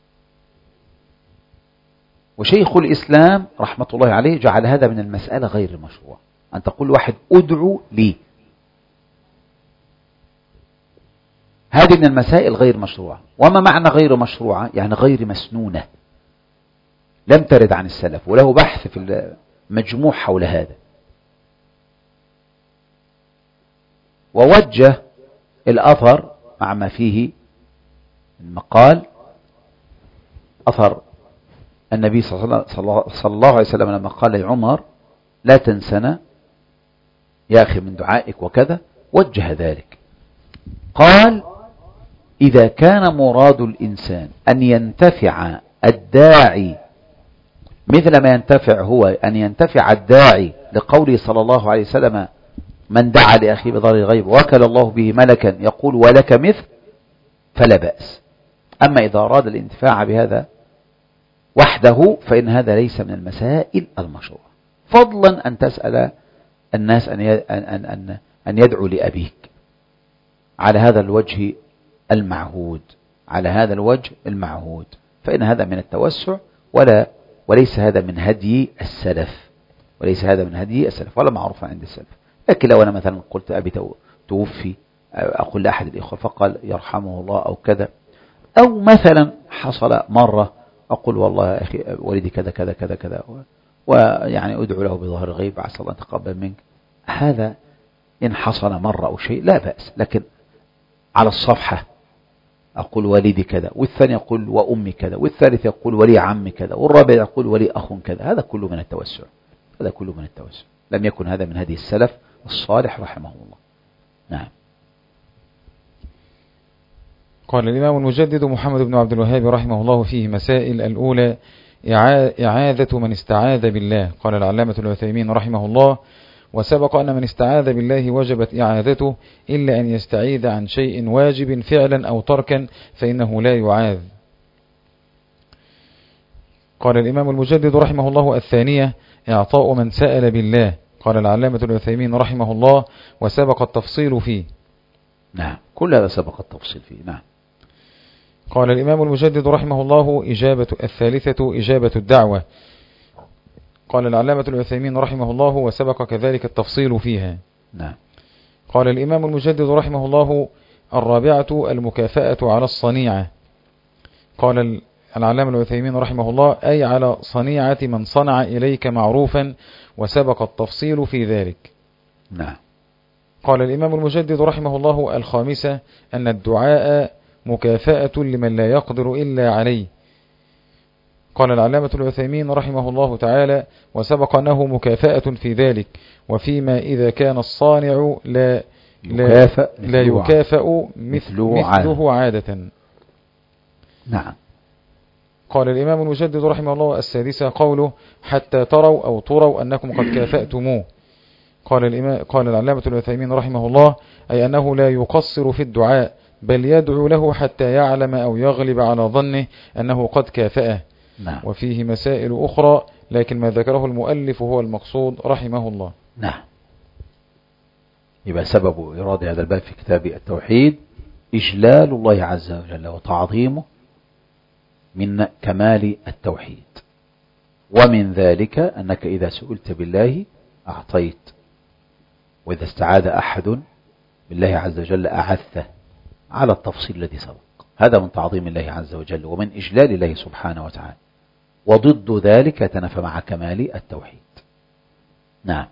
وشيخ الإسلام رحمة الله عليه جعل هذا من المسألة غير المشروع، أن تقول واحد أدعو لي. هذه من المسائل غير مشروعة. وما معنى غير مشروعة؟ يعني غير مسنونة، لم ترد عن السلف، وله بحث في المجموع حول هذا. ووجه الأثر مع ما فيه المقال، أثر النبي صلى الله عليه وسلم لما قال لعمر: لا تنسنا يا أخي من دعائك وكذا، وجه ذلك. قال: إذا كان مراد الإنسان أن ينتفع الداعي مثل ما ينتفع هو، أن ينتفع الداعي لقوله صلى الله عليه وسلم: من دعا لأخيه بضر الغيب وكل الله به ملكا يقول ولك مثل، فلا بأس. أما إذا أراد الانتفاع بهذا وحده فإن هذا ليس من المسائل المشروعة، فضلا أن تسأل الناس أن أن أن أن يدعو لأبيك على هذا الوجه المعهود، على هذا الوجه المعهود، فإن هذا من التوسع، ولا وليس هذا من هدي السلف، وليس هذا من هدي السلف ولا معروف عند السلف. لكن لو أنا مثلا قلت أبي توفي، أقول لأحد الإخوة فقال يرحمه الله أو كذا، أو مثلا حصل مرة أقول والله يا أخي والدي كذا كذا كذا كذا، ويعني أدعو له بظهر الغيب عسى الله أن يتقبل منك، هذا إن حصل مرة أو شيء لا بأس. لكن على الصفحة أقول والدي كذا، والثاني يقول وأمي كذا، والثالث يقول ولي عمي كذا، والرابع يقول ولي أخ كذا، هذا كله من التوسع، هذا كله من التوسع. لم يكن هذا من هدي السلف الصالح رحمه الله. نعم. قال الإمام المجدد محمد بن عبد الوهاب رحمه الله فيه مسائل. الأولى: إعاذة من استعاذ بالله. قال العلامة العثيمين رحمه الله: وسبق أن من استعاذ بالله وجبت إعاذته إلا أن يستعيذ عن شيء واجب فعلا أو تركا فإنه لا يعاذ. قال الإمام المجدد رحمه الله: الثانية: إعطاء من سأل بالله. قال العلامة العثيمين رحمه الله: وسبق التفصيل فيه. نعم، كل هذا سبق التفصيل فيه. نعم. قال الإمام المجدد رحمه الله: إجابة الثالثة إجابة الدعوة. قال العلامة العثيمين رحمه الله وسبق كذلك التفصيل فيها. نعم. قال الإمام المجدد رحمه الله الرابعة المكافأة على الصنيعة. قال العلامة العثيمين رحمه الله أي على صنيعة من صنع إليك معروفا، وسبق التفصيل في ذلك. نعم. قال الإمام المجدد رحمه الله الخامسة أن الدعاء مكافأة لمن لا يقدر إلا عليه. قال العلامة العثيمين رحمه الله تعالى وسبق أنه مكافأة في ذلك، وفيما إذا كان الصانع لا يكافأ لا يكافأ مثله, مثله عادة. نعم. قال الإمام المجدد رحمه الله السادسة قوله حتى تروا أو تروا أنكم قد كافأتموه. قال الإمام قال العلامة العثيمين رحمه الله أي أنه لا يقصر في الدعاء، بل يدعو له حتى يعلم أو يغلب على ظنه أنه قد كافأه. نعم. وفيه مسائل أخرى لكن ما ذكره المؤلف هو المقصود رحمه الله. نعم. يبقى سبب إرادة هذا الباب في كتاب التوحيد إجلال الله عز وجل وتعظيمه من كمال التوحيد، ومن ذلك أنك إذا سئلت بالله أعطيت، وإذا استعاذ أحد بالله عز وجل أعثه على التفصيل الذي سبق. هذا من تعظيم الله عز وجل ومن إجلال الله سبحانه وتعالى، وضد ذلك تنافى مع كمال التوحيد. نعم.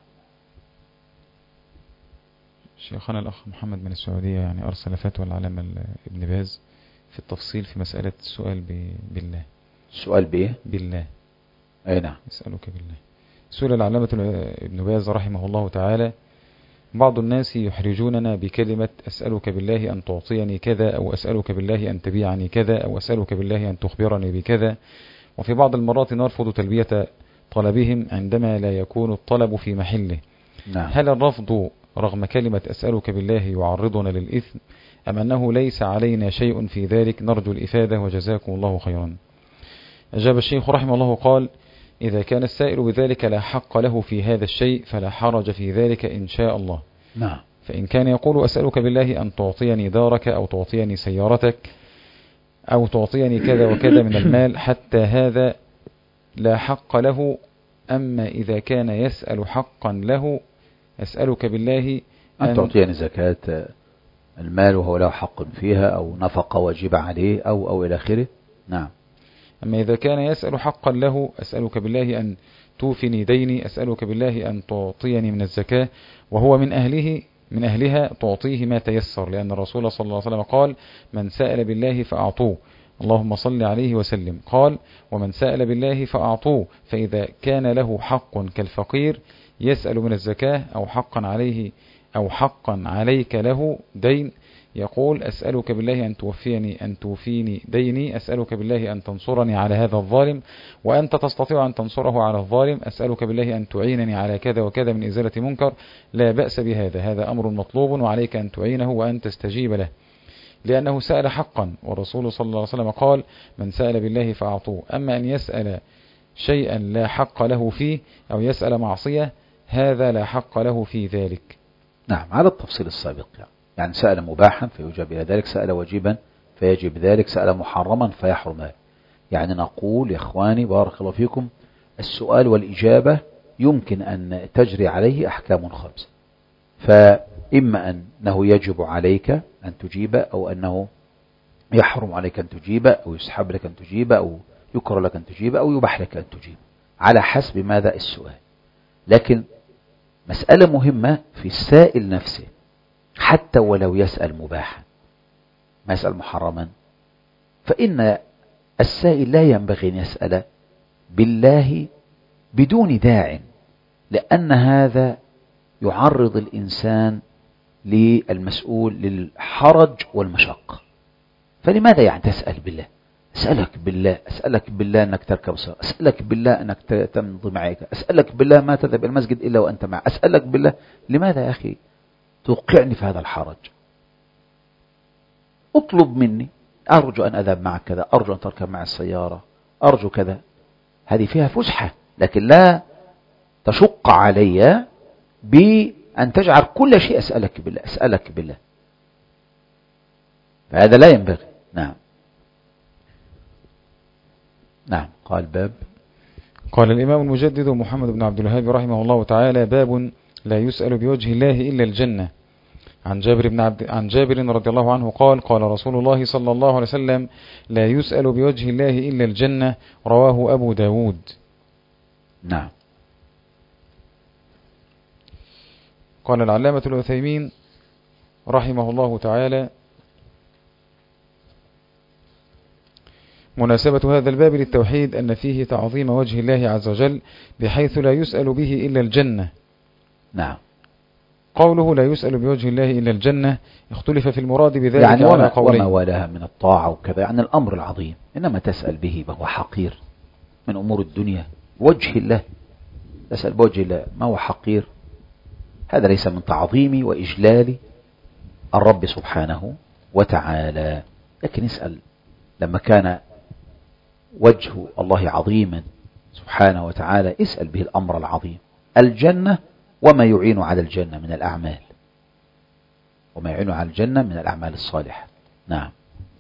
شيخنا الأخ محمد من السعودية يعني أرسل فتوى العلامة ابن باز في التفصيل في مسألة السؤال بالله. السؤال بإيه؟ بالله. أي نعم. أسألك بالله. سئل العلامة ابن باز رحمه الله تعالى بعض الناس يحرجوننا بكلمة أسألك بالله أن تعطيني كذا، أو أسألك بالله أن تبيعني كذا، أو أسألك بالله أن تخبرني بكذا، وفي بعض المرات نرفض تلبية طلبهم عندما لا يكون الطلب في محله. نعم. هل الرفض رغم كلمة أسألك بالله يعرضنا للإثم، أم أنه ليس علينا شيء في ذلك؟ نرجو الإفادة وجزاكم الله خيرا. أجاب الشيخ رحمه الله قال إذا كان السائل بذلك لا حق له في هذا الشيء فلا حرج في ذلك إن شاء الله. نعم. فإن كان يقول أسألك بالله أن تعطيني دارك أو تعطيني سيارتك أو تعطيني كذا وكذا من المال حتى هذا لا حق له. أما إذا كان يسأل حقا له أسألك بالله أن, أن تعطيني زكاة المال وهو له حق فيها، أو نفقة واجب عليه، أو أو إلى آخره. نعم. أما إذا كان يسأل حقا له أسألك بالله أن توفني ديني، أسألك بالله أن تعطيني من الزكاة، وهو من أهله من أهلها تعطيه ما تيسر، لأن الرسول صلى الله عليه وسلم قال من سأل بالله فأعطوه، اللهم صل عليه وسلم. قال ومن سأل بالله فأعطوه، فإذا كان له حق كالفقير يسأل من الزكاة أو حقا عليه أو حقا عليك له دين يقول أسألك بالله أن توفيني أن توفيني ديني، أسألك بالله أن تنصرني على هذا الظالم، وأنت تستطيع أن تنصره على الظالم، أسألك بالله أن تعينني على كذا وكذا من إزالة منكر، لا بأس بهذا، هذا أمر مطلوب وعليك أن تعينه وأن تستجيب له، لأنه سأل حقا، والرسول صلى الله عليه وسلم قال من سأل بالله فأعطوه. أما أن يسأل شيئا لا حق له فيه أو يسأل معصية هذا لا حق له في ذلك. نعم، على التفصيل السابق. يعني, يعني سأل مباحا فيجاب إلى ذلك، سأل واجبا فيجب ذلك، سأل محرما فيحرم ذلك. يعني نقول يا إخواني بارك الله فيكم السؤال والإجابة يمكن أن تجري عليه أحكام خمسة، فإما أنه يجب عليك أن تجيب، أو أنه يحرم عليك أن تجيب، أو يسحب لك أن تجيب، أو يكره لك أن تجيب، أو يباح لك أن تجيب، على حسب ماذا السؤال. لكن مسألة مهمة في السائل نفسه، حتى ولو يسأل مباحا ما يسأل محرما، فإن السائل لا ينبغي أن يسأل بالله بدون داع، لأن هذا يعرض الإنسان للمسؤول للحرج والمشقة. فلماذا يعني تسأل بالله؟ أسألك بالله، أسألك بالله أنك تركب سيارة، أسألك بالله أنك تمضي معك، أسألك بالله ما تذهب إلى المسجد إلا وأنت معي، أسألك بالله. لماذا يا أخي توقعني في هذا الحرج؟ اطلب مني، أرجو أن أذهب معك كذا، أرجو أن تركب معي السيارة، أرجو كذا. هذه فيها فسحة، لكن لا تشق علي بأن تجعل كل شيء أسألك بالله أسألك بالله، فهذا لا ينبغي. نعم. نعم. قال باب قال الإمام المجدد محمد بن عبد الوهاب رحمه الله تعالى: باب لا يسأل بوجه الله إلا الجنة. عن جابر بن عبد عن جابر رضي الله عنه قال: قال رسول الله صلى الله عليه وسلم: لا يسأل بوجه الله إلا الجنة. رواه أبو داود. نعم. قال العلامة العثيمين رحمه الله تعالى: مناسبة هذا الباب للتوحيد أن فيه تعظيم وجه الله عز وجل بحيث لا يسأل به إلا الجنة. نعم. قوله لا يسأل بوجه الله إلا الجنة اختلف في المراد بذلك يعني على وما, قولين. وما والها من الطاعة وكذا، يعني الأمر العظيم، إنما تسأل به وهو حقير من أمور الدنيا. وجه الله تسأل بوجه الله ما هو حقير، هذا ليس من تعظيمي وإجلالي الرب سبحانه وتعالى. لكن اسأل لما كان وجه الله عظيما سبحانه وتعالى، اسأل به الأمر العظيم، الجنة وما يعين على الجنة من الأعمال، وما يعين على الجنة من الأعمال الصالحة. نعم.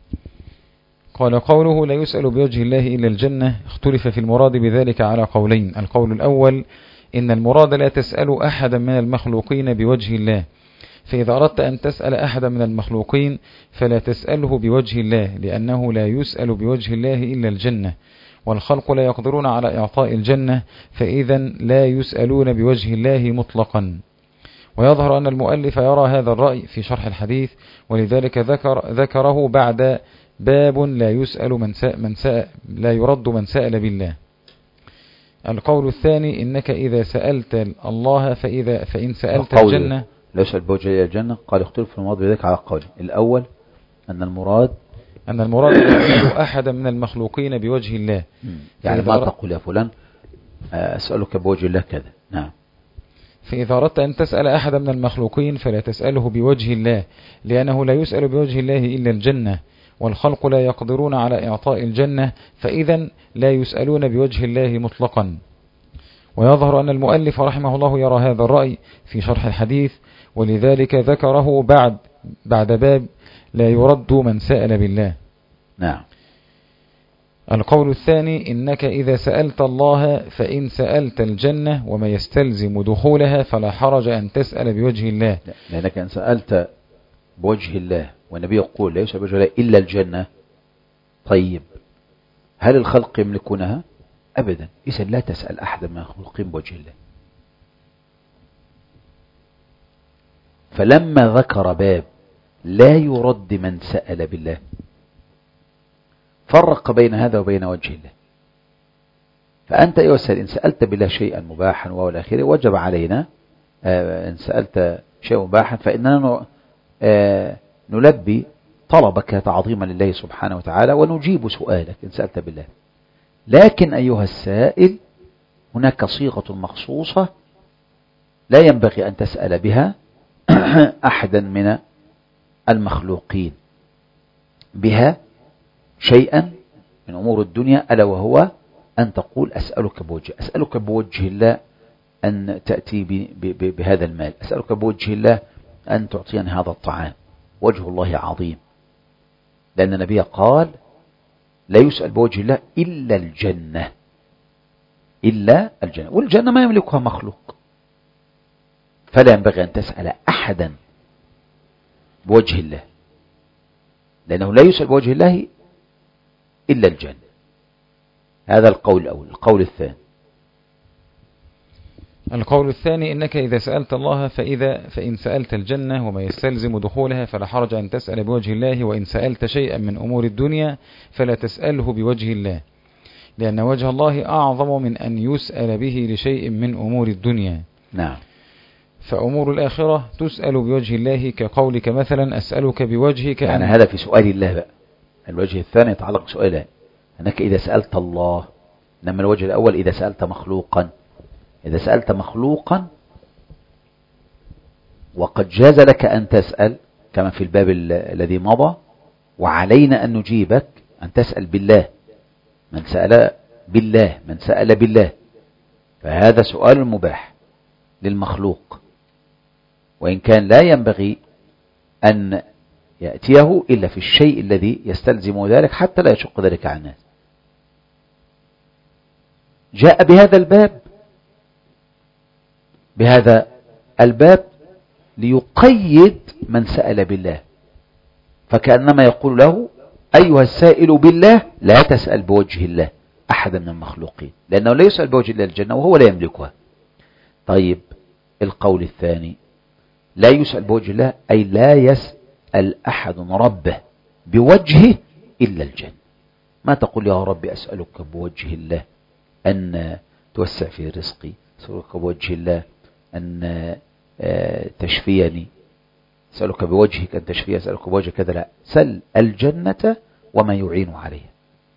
قال: قوله لا يسأل بوجه الله إلا الجنة اختلف في المراد بذلك على قولين. القول الأول إن المراد لا تسأل أحدا من المخلوقين بوجه الله، فإذا أردت أن تسأل أحدا من المخلوقين فلا تسأله بوجه الله، لأنه لا يسأل بوجه الله إلا الجنة، والخلق لا يقدرون على إعطاء الجنة، فإذا لا يسألون بوجه الله مطلقا. ويظهر أن المؤلف يرى هذا الرأي في شرح الحديث، ولذلك ذكر ذكره بعد باب لا يسأل من سأل من سأل لا يرد من سأل بالله. القول الثاني إنك إذا سألت الله فإذا فإن سألت الجنة لا يسأل بوجه الله الجنة. قال اختلف في المراد بذلك على قولين. الأول أن المراد أن المراد يسأل أحدا من المخلوقين بوجه الله، يعني ما تقول يا فلان أسألك بوجه الله كذا. نعم. فإذا أردت أن تسأل أحدا من المخلوقين فلا تسأله بوجه الله، لأنه لا يسأل بوجه الله إلا الجنة، والخلق لا يقدرون على إعطاء الجنة، فإذا لا يسألون بوجه الله مطلقا. ويظهر أن المؤلف رحمه الله يرى هذا الرأي في شرح الحديث، ولذلك ذكره بعد بعد باب لا يرد من سأل بالله. نعم. القول الثاني إنك إذا سألت الله فإن سألت الجنة وما يستلزم دخولها فلا حرج أن تسأل بوجه الله، لأنك إن سألت بوجه الله والنبي يقول لا يسأل بوجه الله إلا الجنة. طيب هل الخلق يملكونها؟ أبدا. إذا لا تسأل أحد من المخلوقين بوجه الله. فلما ذكر باب لا يرد من سأل بالله فرق بين هذا وبين وجه الله. فأنت أيها السائل إن سألت بالله شيئا مباحا وإلى آخره وجب علينا آه إن سألت شيئا مباحا فإننا آه نلبي طلبك تعظيما لله سبحانه وتعالى ونجيب سؤالك إن سألت بالله. لكن أيها السائل هناك صيغة مخصوصة لا ينبغي أن تسأل بها أحدا من المخلوقين بها شيئا من أمور الدنيا، ألا وهو أن تقول أسألك بوجه أسألك بوجه الله أن تأتي بهذا المال، أسألك بوجه الله أن تعطيني هذا الطعام. وجه الله عظيم، لأن النبي قال لا يسأل بوجه الله إلا الجنة، إلا الجنة، والجنة ما يملكها مخلوق، فلا ينبغي أن تسأل أحدا بوجه الله، لأنه لا يسأل بوجه الله إلا الجنة. هذا القول الأول. القول الثاني القول الثاني إنك إذا سألت الله فإذا فإن سألت الجنة وما يستلزم دخولها فلا حرج أن تسأل بوجه الله، وإن سألت شيئا من أمور الدنيا فلا تسأله بوجه الله، لأن وجه الله أعظم من أن يسأل به لشيء من أمور الدنيا. نعم. فأمور الآخرة تسأل بوجه الله، كقولك مثلا أسألك بوجهك. يعني هذا في سؤال الله بقى. الوجه الثاني يتعلق بسؤاله، أنك إذا سألت الله، إنما الوجه الأول إذا سألت مخلوقا. إذا سألت مخلوقا وقد جاز لك أن تسأل كما في الباب الذي مضى، وعلينا أن نجيبك أن تسأل بالله، من سأل بالله من سأل بالله فهذا سؤال مباح للمخلوق، وإن كان لا ينبغي أن يأتيه إلا في الشيء الذي يستلزم ذلك حتى لا يشق ذلك على الناس. جاء بهذا الباب بهذا الباب ليقيد من سأل بالله، فكأنما يقول له أيها السائل بالله لا تسأل بوجه الله أحدا من المخلوقين، لأنه لا يسأل بوجه الله الجنة وهو لا يملكها. طيب القول الثاني لا يسأل بوجه الله، أي لا يسأل أحد ربه بوجهه إلا الجنة. ما تقول يا رب أسألك بوجه الله أن توسع في رزقي، أسألك بوجه الله أن تشفيني، أسألك بوجهك أن تشفي، أسألك بوجهك كذا. لا، سل الجنة وما يعين عليها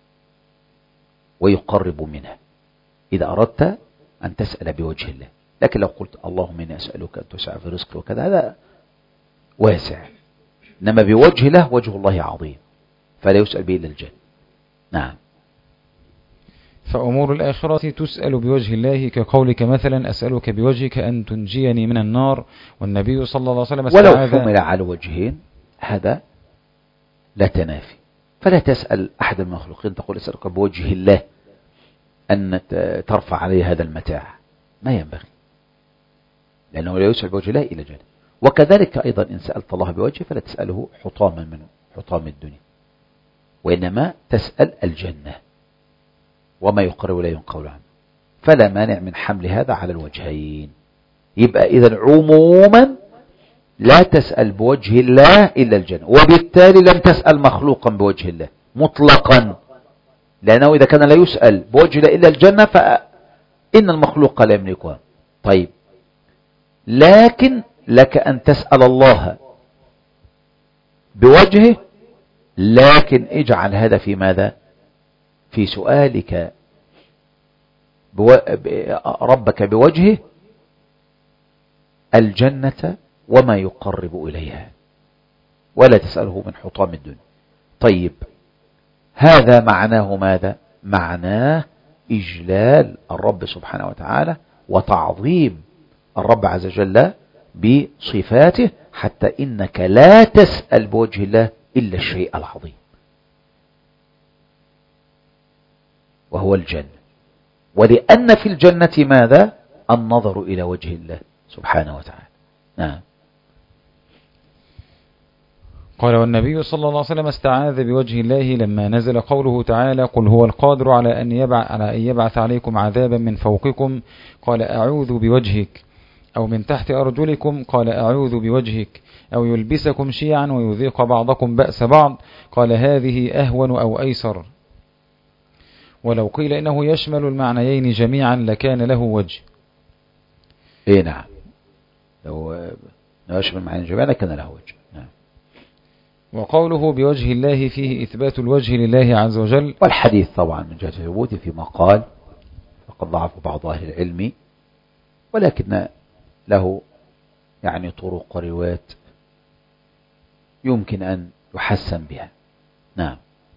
ويقرب منها إذا أردت أن تسأل بوجه الله. لكن لو قلت اللهم إني أسألك أن توسع في رزقي وكذا، هذا واسع، إنما بوجه الله وجه الله عظيم فلا يسأل به إلا الجنة. نعم. فأمور الآخرة تسأل بوجه الله، كقولك مثلا أسألك بوجهك أن تنجيني من النار، والنبي صلى الله عليه وسلم ولو حمل على وجهين هذا لا تنافي، فلا تسأل أحد المخلوقين تقول أسألك بوجه الله أن ترفع عليه هذا المتاع، ما ينبغي، لأنه لا يسأل بوجه الله إلا الجنة. وكذلك أيضا إن سألت الله بوجهه فلا تسأله حطاما منه حطام الدنيا، وإنما تسأل الجنة وما يقرب لا ينقول عنه، فلا مانع من حمل هذا على الوجهين. يبقى إذن عموما لا تسأل بوجه الله إلا الجنة، وبالتالي لم تسأل مخلوقا بوجه الله مطلقا، لأنه إذا كان لا يسأل بوجه الله إلا الجنة فإن المخلوق لا يملكها. طيب لكن لك أن تسأل الله بوجهه، لكن اجعل هذا في ماذا؟ في سؤالك بو... ربك بوجهه الجنة وما يقرب إليها، ولا تسأله من حطام الدنيا. طيب هذا معناه ماذا؟ معناه إجلال الرب سبحانه وتعالى وتعظيم الرب عز وجل بصفاته، حتى إنك لا تسأل بوجه الله إلا الشيء العظيم وهو الجنة، ولأن في الجنة ماذا؟ النظر إلى وجه الله سبحانه وتعالى. نعم. قال والنبي صلى الله عليه وسلم استعاذ بوجه الله لما نزل قوله تعالى قل هو القادر على أن يبعث, على أن يبعث عليكم عذابا من فوقكم، قال أعوذ بوجهك، أو من تحت أرجلكم، قال أعوذ بوجهك، أو يلبسكم شيعا ويذيق بعضكم بأس بعض، قال هذه أهون أو أيسر. ولو قيل إنه يشمل المعنيين جميعا لكان له وجه. إيه نعم، لو يشمل المعنيين جميعا لكان له وجه. نعم. وقوله بوجه الله فيه إثبات الوجه لله عز وجل، والحديث طبعا من جهة الثبوت فيما قال فقد ضعف بعض أهل العلم، ولكن له يعني طرق وروايات يمكن أن يحسن بها. نعم.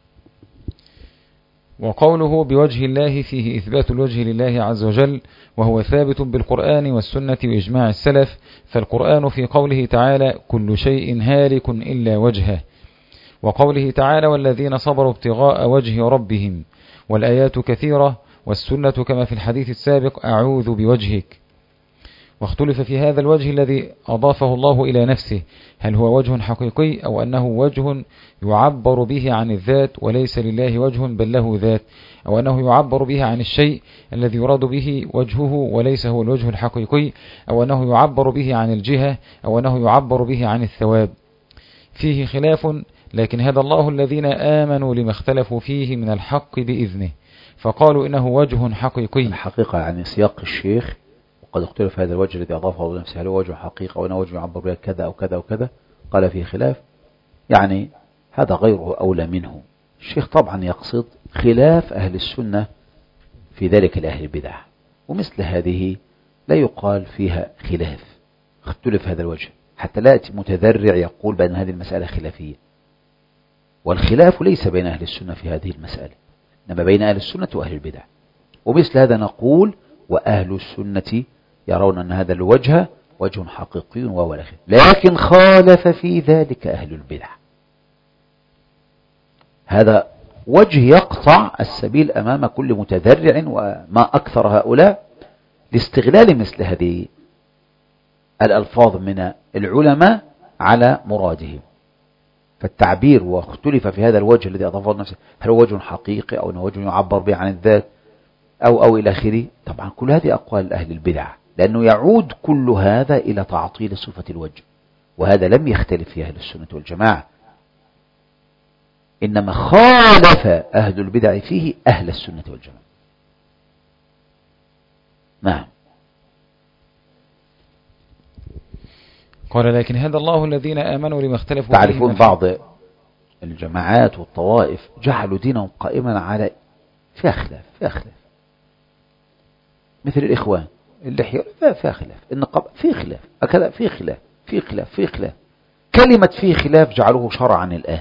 وقوله بوجه الله فيه إثبات الوجه لله عز وجل، وهو ثابت بالقرآن والسنة وإجماع السلف، فالقرآن في قوله تعالى كل شيء هالك إلا وجهه، وقوله تعالى والذين صبروا ابتغاء وجه ربهم، والآيات كثيرة، والسنة كما في الحديث السابق أعوذ بوجهك. واختلف في هذا الوجه الذي أضافه الله إلى نفسه، هل هو وجه حقيقي أو أنه وجه يعبر به عن الذات وليس لله وجه بل له ذات، أو أنه يعبر به عن الشيء الذي يراد به وجهه وليس هو الوجه الحقيقي، أو أنه يعبر به عن الجهة، أو أنه يعبر به عن الثواب. فيه خلاف، لكن هدى الله الذين آمنوا لما اختلفوا فيه من الحق بإذنه، فقالوا إنه وجه حقيقي. الحقيقة يعني سياق الشيخ وقد اختلف هذا الوجه الذي أضافه الله نفسه، هل هو وجه حقيقة أو أنه وجه يعبر به كذا أو كذا أو كذا، قال فيه خلاف، يعني هذا غيره أولى منه. الشيخ طبعا يقصد خلاف أهل السنة في ذلك لأهل البدع، ومثل هذه لا يقال فيها خلاف، اختلف هذا الوجه حتى لا يأتي متذرع يقول بأن هذه المسألة خلافية، والخلاف ليس بين أهل السنة في هذه المسألة، إنما بين أهل السنة وأهل البدع. ومثل هذا نقول وأهل السنة يرون أن هذا الوجه وجه حقيقي وهو خلاف، لكن خالف في ذلك أهل البدع. هذا وجه يقطع السبيل أمام كل متذرع، وما أكثر هؤلاء لاستغلال مثل هذه الألفاظ من العلماء على مرادهم. فالتعبير واختلف في هذا الوجه الذي أضافه نفسه، هل هو وجه حقيقي أو وجه يعبر به عن الذات أو أو إلى آخره. طبعا كل هذه أقوال أهل البدع، لأنه يعود كل هذا إلى تعطيل صفة الوجه، وهذا لم يختلف في أهل السنة والجماعة، إنما خالف أهل البدع فيه أهل السنة والجماعة. نعم. قال لكن هدى الله الذين آمنوا لما اختلفوا فيه. تعرفون بعض الجماعات والطوائف جعلوا دينهم قائما على فيها خلاف فيها خلاف، مثل الإخوان اللحية فيها خلاف، النقاب فيه خلاف، أكذا فيه خلاف فيه خلاف فيه خلاف. كلمة فيه خلاف جعلوه شرعا الآن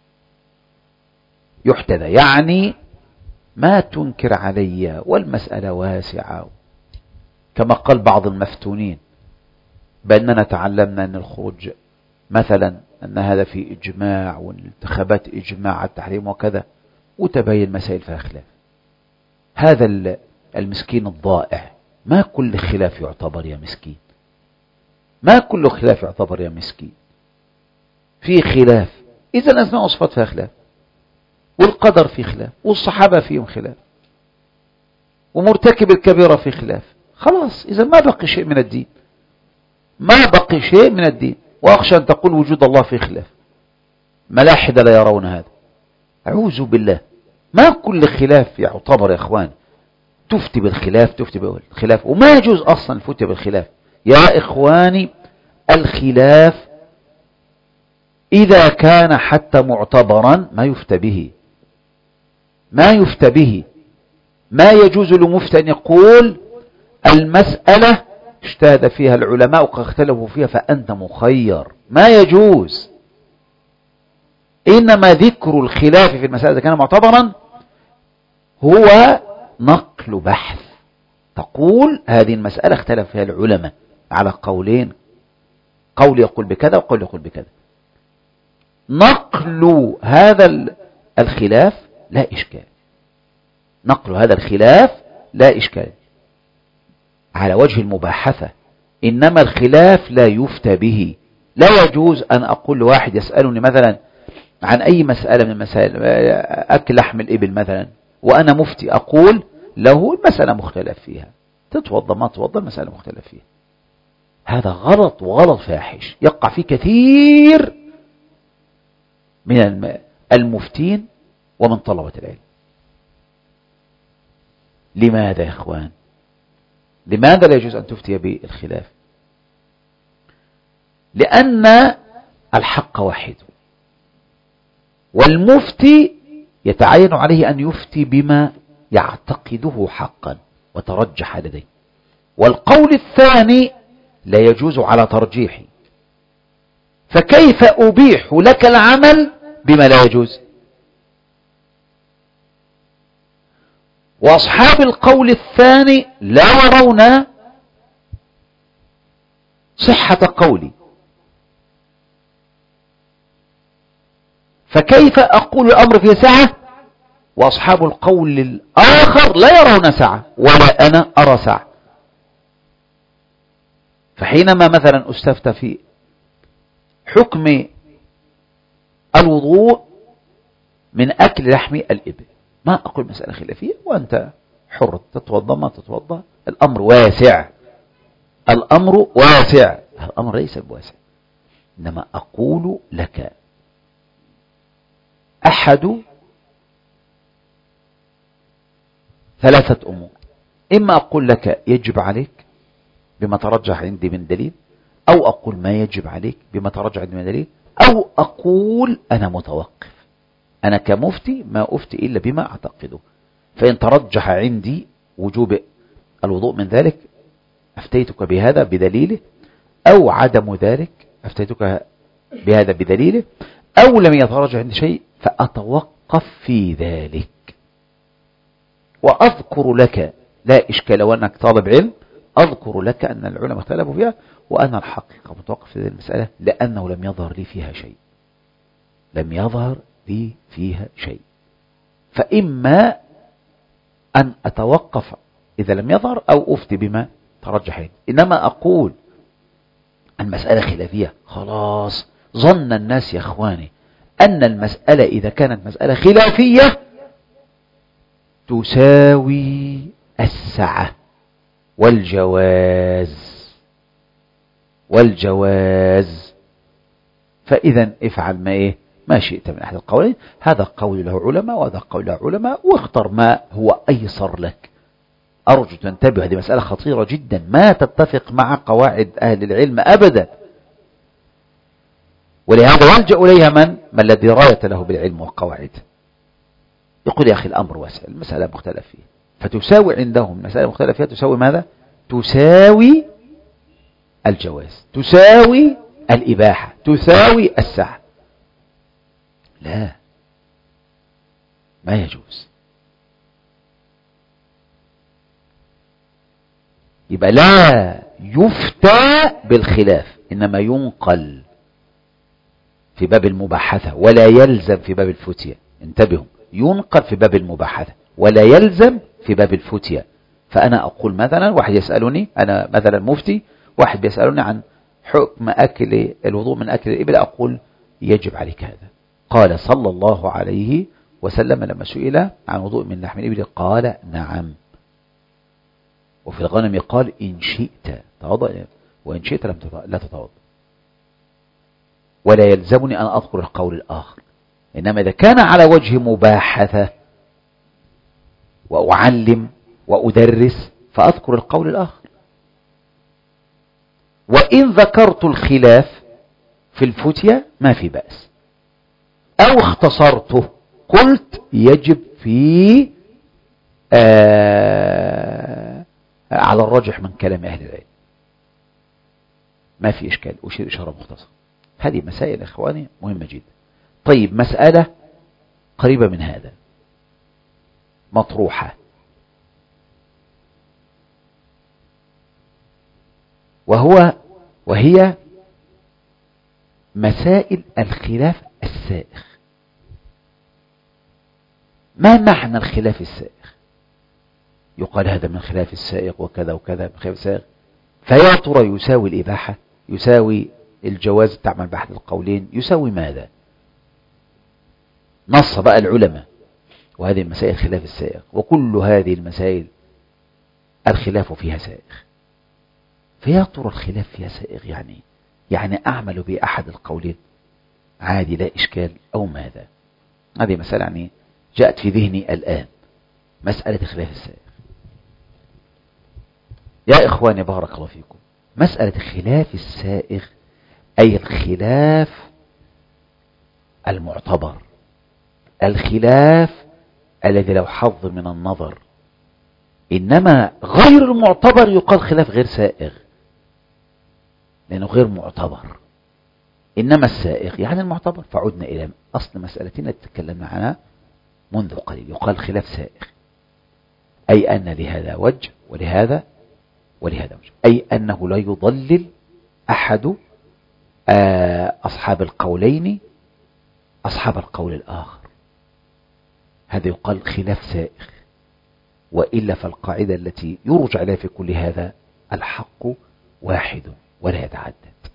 يحتذى، يعني ما تنكر علي والمسألة واسعة، كما قال بعض المفتونين بأننا تعلمنا أن الخروج مثلا أن هذا في إجماع والانتخابات إجماع على التحريم وكذا، وتبين مسائل فيها خلاف. هذا المسكين الضائع، ما كل خلاف يعتبر يا مسكين، ما كل خلاف يعتبر يا مسكين، في خلاف. إذا الأسماء والصفات فيها خلاف، والقدر في خلاف، والصحابة فيهم خلاف، ومرتكب الكبيرة في خلاف. خلاص إذا ما بقي شيء من الدين، ما بقي شيء من الدين. وأخشى أن تقول وجود الله في خلاف، ملاحدة لا يرون هذا، أعوذ بالله. ما كل خلاف يعتبر يا إخوان تفتي بالخلاف تفتي بالخلاف، وما يجوز أصلا الفتي بالخلاف يا إخواني. الخلاف إذا كان حتى معتبرا ما يفتى به، ما يفتى به. ما يجوز لمفتى أن يقول المسألة اجتهد فيها العلماء وقد اختلفوا فيها فأنت مخير، ما يجوز. إنما ذكر الخلاف في المسألة إذا كان معتبرا هو نقل بحث، تقول هذه المسألة اختلف فيها العلماء على قولين، قول يقول بكذا وقول يقول بكذا. نقل هذا الخلاف لا إشكال، نقل هذا الخلاف لا إشكال على وجه المباحثة. إنما الخلاف لا يفتى به. لا يجوز أن أقول لواحد يسألني مثلا عن أي مسألة من المسائل، أكل لحم الإبل مثلا، وأنا مفتي، أقول له المسألة مختلف فيها، تتوضى ما تتوضى المسألة مختلف فيها. هذا غلط، وغلط فاحش يقع فيه كثير من المفتين ومن طلبة العلم. لماذا يا إخوان؟ لماذا لا يجوز أن تفتي بالخلاف؟ لأن الحق واحد، والمفتي يتعين عليه أن يفتي بما يعتقده حقا وترجح لديه، والقول الثاني لا يجوز على ترجيحه. فكيف أبيح لك العمل بما لا يجوز؟ وأصحاب القول الثاني لا يرون صحة قولي، فكيف أقول الأمر فيه سعة وأصحاب القول الآخر لا يرون سعة ولا أنا أرى سعة؟ فحينما مثلا أستفتى في حكم الوضوء من أكل لحم الإبل، ما أقول مسألة خلافية وأنت حر تتوضى ما تتوضى، الأمر واسع، الأمر واسع. الأمر ليس بواسع، إنما أقول لك أحد ثلاثة أمور: إما أقول لك يجب عليك بما ترجح عندي من دليل، أو أقول ما يجب عليك بما ترجح عندي من دليل، أو أقول أنا متوقف، أنا كمفتي ما أفتي إلا بما أعتقده. فإن ترجح عندي وجوب الوضوء من ذلك أفتيتك بهذا بدليله، أو عدم ذلك أفتيتك بهذا بدليله، أو لم يترجح عندي شيء فأتوقف في ذلك وأذكر لك، لا إشكال وأنك طالب علم، أذكر لك أن العلماء اختلفوا فيها وأنا الحقيقة متوقف في هذه المسألة لأنه لم يظهر لي فيها شيء، لم يظهر لي فيها شيء. فإما أن أتوقف إذا لم يظهر أو أفتي بما ترجح. إنما أقول المسألة خلافية، خلاص ظن الناس يا إخواني أن المسألة إذا كانت مسألة خلافية تساوي السعة والجواز والجواز فإذا افعل ما إيه ما شئت من أحد القولين. هذا قول له علماء وهذا قول له علماء، واختر ما هو أيسر لك. أرجو تنتبه، هذه مسألة خطيرة جدا ما تتفق مع قواعد أهل العلم أبدا، ولهذا يلجأ إليها من ما الذي راية له بالعلم والقواعد. يقول يا أخي الأمر واسع، المسألة مختلف فيه، فتساوي عندهم المسألة مختلف فيها تساوي ماذا؟ تساوي الجواز، تساوي الإباحة، تساوي السعة. لا، ما يجوز. يبقى لا يفتى بالخلاف، إنما ينقل في باب المباحثة ولا يلزم في باب الفتية. انتبهوا، ينقل في باب المباحثة ولا يلزم في باب الفتية. فأنا أقول مثلا واحد يسألني، أنا مثلا مفتي، واحد بيسألني عن حكم أكل الوضوء من أكل الإبل، أقول يجب عليك هذا. قال صلى الله عليه وسلم لما سئل عن وضوء من لحم الإبل قال نعم. وفي الغنم قال إن شئت توضأ وإن شئت لم لا تتوضأ. ولا يلزمني أن أذكر القول الآخر، إنما إذا كان على وجه مباحثة وأعلم وأدرس فأذكر القول الآخر. وإن ذكرت الخلاف في الفتية ما في بأس، أو اختصرته قلت يجب في آه على الرجح من كلام أهل العلم، ما في إشكال، أشير إشارة مختصرة. هذه مسائل إخواني مهمة جدا. طيب مسألة قريبة من هذا مطروحة، وهو وهي مسائل الخلاف السائغ. ما معنى الخلاف السائغ؟ يقال هذا من خلاف السائغ وكذا وكذا من خلاف السائغ، فيا ترى يساوي الإباحة، يساوي الجواز تعمل بأحد القولين، يساوي ماذا؟ نص بقى العلماء، وهذه المسائل خلاف السائغ، وكل هذه المسائل الخلاف فيها سائغ. فيا ترى الخلاف فيها سائغ يعني يعني أعمل بأحد القولين عادي لا إشكال أو ماذا؟ هذه مسألة يعني جاءت في ذهني الآن، مسألة خلاف السائغ. يا إخواني بارك الله فيكم، مسألة خلاف السائغ أي الخلاف المعتبر، الخلاف الذي له حظ من النظر. إنما غير المعتبر يقال خلاف غير سائغ لأنه غير معتبر، إنما السائغ يعني المعتبر. فعدنا إلى أصل مسألتنا التي تكلمنا عنها منذ قليل، يقال خلاف سائغ أي أن لهذا وجه ولهذا ولهذا وجه، أي أنه لا يضلل أحد أصحاب القولين أصحاب القول الآخر، هذا يقال خلاف سائغ. وإلا فالقاعدة التي يرجع إليها في كل هذا الحق واحد ولا يتعدد.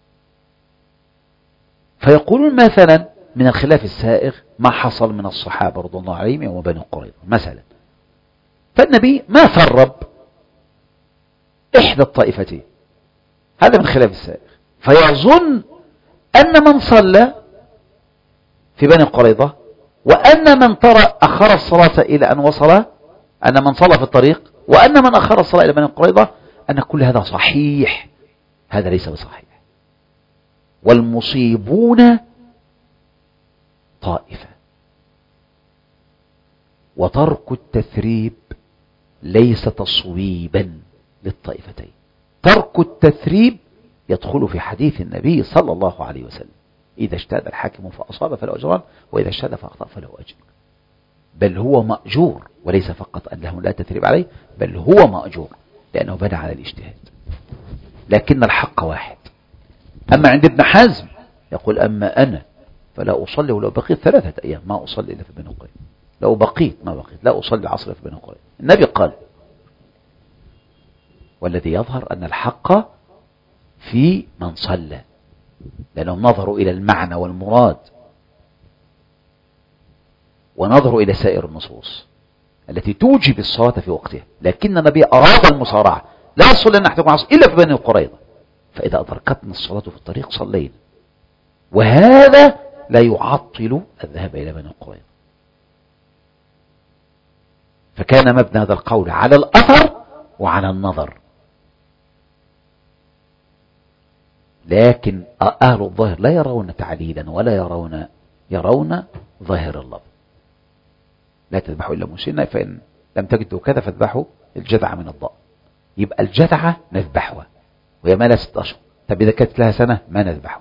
فيقولون مثلا من الخلاف السائغ ما حصل من الصحابة رضي الله عليهم يوم بني قريظة مثلا، فالنبي ما ثرب إحدى الطائفتين، هذا من خلاف السائغ. فيظن أن من صلى في بني قريظة وأن من ترى أخر الصلاة إلى أن وصل، أن من صلى في الطريق وأن من أخر الصلاة إلى بني قريظة، أن كل هذا صحيح. هذا ليس بصحيح. والمصيبون طائفة، وترك التثريب ليس تصويبا للطائفتين. ترك التثريب يدخل في حديث النبي صلى الله عليه وسلم: إذا اجتهد الحاكم فأصاب فله أجران، وإذا اجتهد فأخطأ فله أجر. بل هو مأجور، وليس فقط أنه لا تثريب عليه، بل هو مأجور لأنه بنى على الاجتهاد. لكن الحق واحد. أما عند ابن حزم يقول: أما أنا فلا أصلي ولو بقيت ثلاثة أيام ما أصلي إلا في بني قريظة. لو بقيت ما بقيت لا أصلي العصر في بني قريظة. النبي قال والذي يظهر أن الحق في من صلى، لأنهم نظروا إلى المعنى والمراد ونظروا إلى سائر النصوص التي توجب الصلاة في وقتها، لكن النبي أراد المصارعة، لا يصلي أحدكم العصر إلا في بني قريظة، فإذا أدركتنا الصلاة في الطريق صلينا، وهذا لا يعطل الذهاب إلى بني قريظة. فكان مبنى هذا القول على الأثر وعلى النظر، لكن أهل الظاهر لا يرون تعليلا ولا يرون يرون ظاهر اللفظ. لا تذبحوا إلا مسنة، فإن لم تجدوا كذا فاذبحوا الجذعة من الضأن. يبقى الجذعة نذبحها وهي ما لها ست أشهر. طب إذا كانت لها سنة ما نذبحه.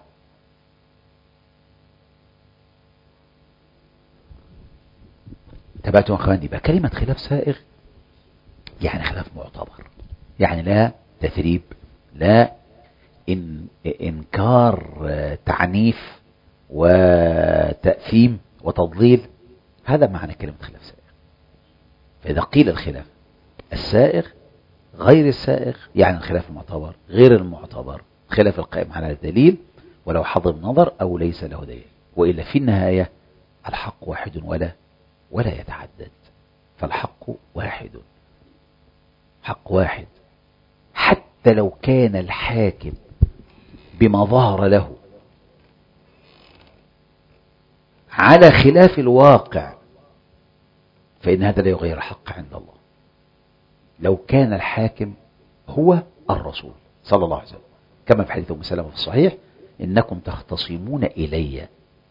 تبعتوا أخوان، يبقى كلمة خلاف سائغ يعني خلاف معتبر، يعني لا تثريب، لا إن إنكار تعنيف وتأثيم وتضليل. هذا معنى كلمة خلاف سائغ. فإذا قيل الخلاف السائغ غير السائغ يعني الخلاف المعتبر غير المعتبر، خلاف القائم على الدليل ولو حضر نظر أو ليس له دليل، وإلا في النهاية الحق واحد ولا ولا يتعدد. فالحق واحد، حق واحد، حتى لو كان الحاكم بما ظهر له على خلاف الواقع فإن هذا لا يغير الحق عند الله. لو كان الحاكم هو الرسول صلى الله عليه وسلم، كما في حديث أم سلمة في الصحيح: إنكم تختصمون إلي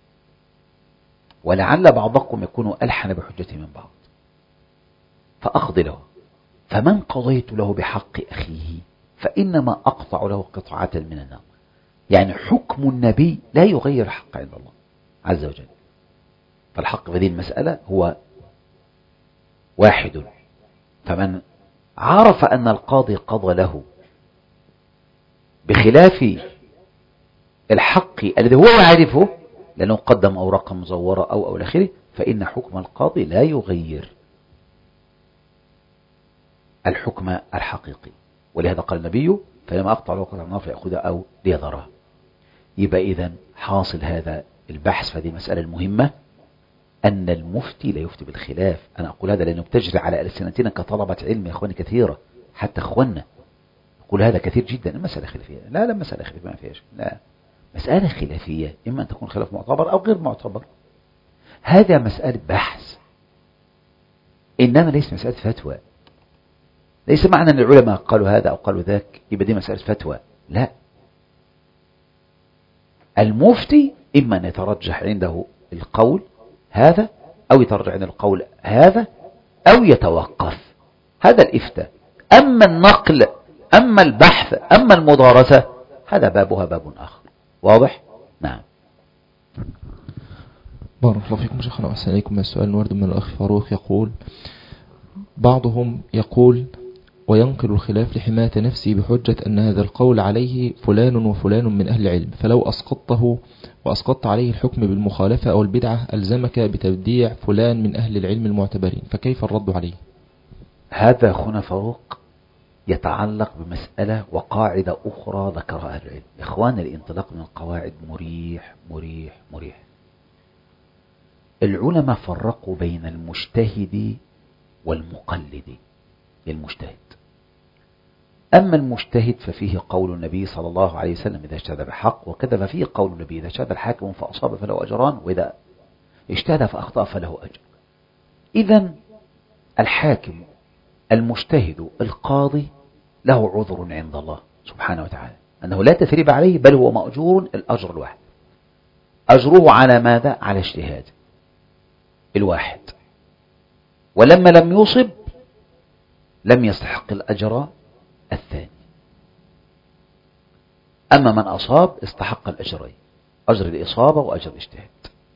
ولعل بعضكم يكون ألحن بحجته من بعض فأقضي له، فمن قضيت له بحق أخيه فإنما أقطع له قطعة من النار. يعني حكم النبي لا يغير الحق عند الله عز وجل. فالحق في هذه المسألة هو واحد. فمن عرف أن القاضي قضى له بخلاف الحق الذي هو يعرفه لأنه قدم أوراقا مزورة أو أو الآخره، فإن حكم القاضي لا يغير الحكم الحقيقي. ولهذا قال النبي: فلما أقطع له قطعة من النار فيأخذها أو ليذرها. يبقى إذن حاصل هذا البحث في هذه المسألة المهمة أن المفتي لا يفتي بالخلاف. أنا أقول هذا لأنه بتجري على ألسنتنا كطلبة علم يا أخواني كثيرة، حتى أخواننا يقول هذا كثير جدا. المسألة خلافية، لا لا مسألة خلافية ما فيهاش، لا مسألة خلافية، إما أن تكون خلاف معتبر أو غير معتبر. هذا مسألة بحث، إنما ليس مسألة فتوى. ليس معنى أن العلماء قالوا هذا أو قالوا ذاك يبقى دي مسألة فتوى، لا. المفتي إما أن يترجح عنده القول هذا أو يترجح عنده القول هذا أو يتوقف. هذا الإفتاء. أما النقل، أما البحث، أما المدارسة، هذا بابها باب آخر. واضح؟ نعم. بارك الله فيكم شيخنا وأحسن إليكم. السؤال ورد من الأخ فاروق يقول: بعضهم يقول وينقل الخلاف لحماية نفسه بحجة أن هذا القول عليه فلان وفلان من أهل العلم، فلو أسقطته وأسقطت عليه الحكم بالمخالفة أو البدعة ألزمك بتبديع فلان من أهل العلم المعتبرين، فكيف الرد عليه؟ هذا أخونا فاروق يتعلق بمسألة وقاعدة أخرى ذكرها أهل العلم. إخوان، الانطلاق من القواعد مريح مريح مريح. العلماء فرقوا بين المجتهد والمقلد. المجتهد، أما المجتهد ففيه قول النبي صلى الله عليه وسلم: إذا اجتهد بحق وكذا ففيه قول النبي: إذا اجتهد الحاكم فأصاب فله أجران وإذا اجتهد فأخطأ فله أجر. إذن الحاكم المجتهد القاضي له عذر عند الله سبحانه وتعالى، أنه لا تثريب عليه، بل هو مأجور الأجر الواحد. أجره على ماذا؟ على اجتهاد الواحد. ولما لم يصب لم يستحق الأجر الثاني. أما من أصاب استحق الأجرين، أجر الإصابة وأجر الاجتهاد.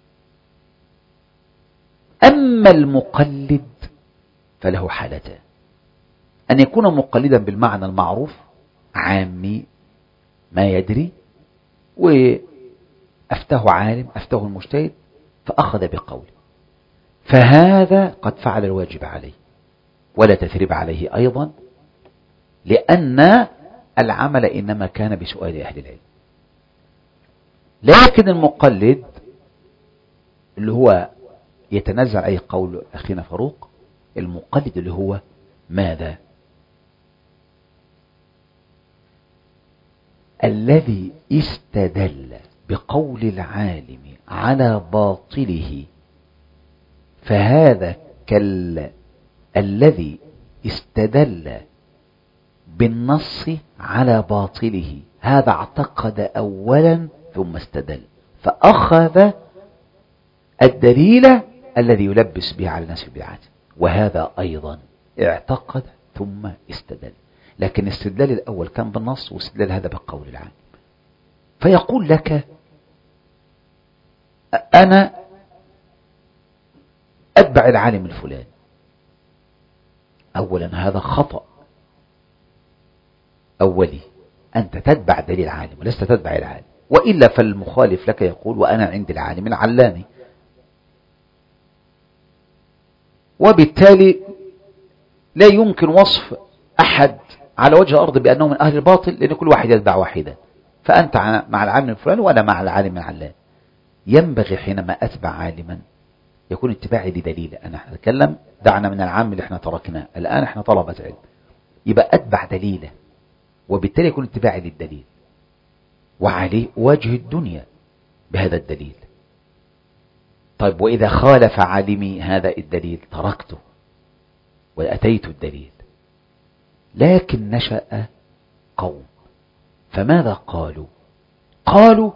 أما المقلد فله حالتان: أن يكون مقلدا بالمعنى المعروف عامي ما يدري، وأفتاه عالم أفتاه المجتهد فأخذ بقوله، فهذا قد فعل الواجب عليه ولا تثريب عليه أيضا، لأن العمل إنما كان بسؤال أهل العلم. لكن المقلد اللي هو يتنزل أي قول أخينا فاروق، المقلد اللي هو ماذا؟ الذي استدل بقول العالم على باطله، فهذا كال الذي استدل بالنص على باطله، هذا اعتقد أولا ثم استدل، فأخذ الدليل الذي يلبس به على الناس البدعات، وهذا أيضا اعتقد ثم استدل. لكن استدلال الأول كان بالنص، واستدلال هذا بقول العالم. فيقول لك أنا أتبع العالم الفلاني، أولا هذا خطأ أولي، أنت تتبع دليل العالم ولست تتبع العالم، وإلا فالمخالف لك يقول وأنا عند العالم العلاني، وبالتالي لا يمكن وصف أحد على وجه الأرض بأنه من أهل الباطل، لأن كل واحد يتبع واحدا، فأنت مع العالم الفلاني وأنا مع العالم العلاني. ينبغي حينما أتبع عالما يكون اتباعي لدليل. أنا أتكلم دعنا من العام اللي احنا تركناه، الآن احنا طلبة علم، يبقى أتبع دليله، وبالتالي يكون اتباعي للدليل، وعليه واجه الدنيا بهذا الدليل. طيب وإذا خالف عالمي هذا الدليل تركته وأتيت الدليل. لكن نشأ قوم، فماذا قالوا؟ قالوا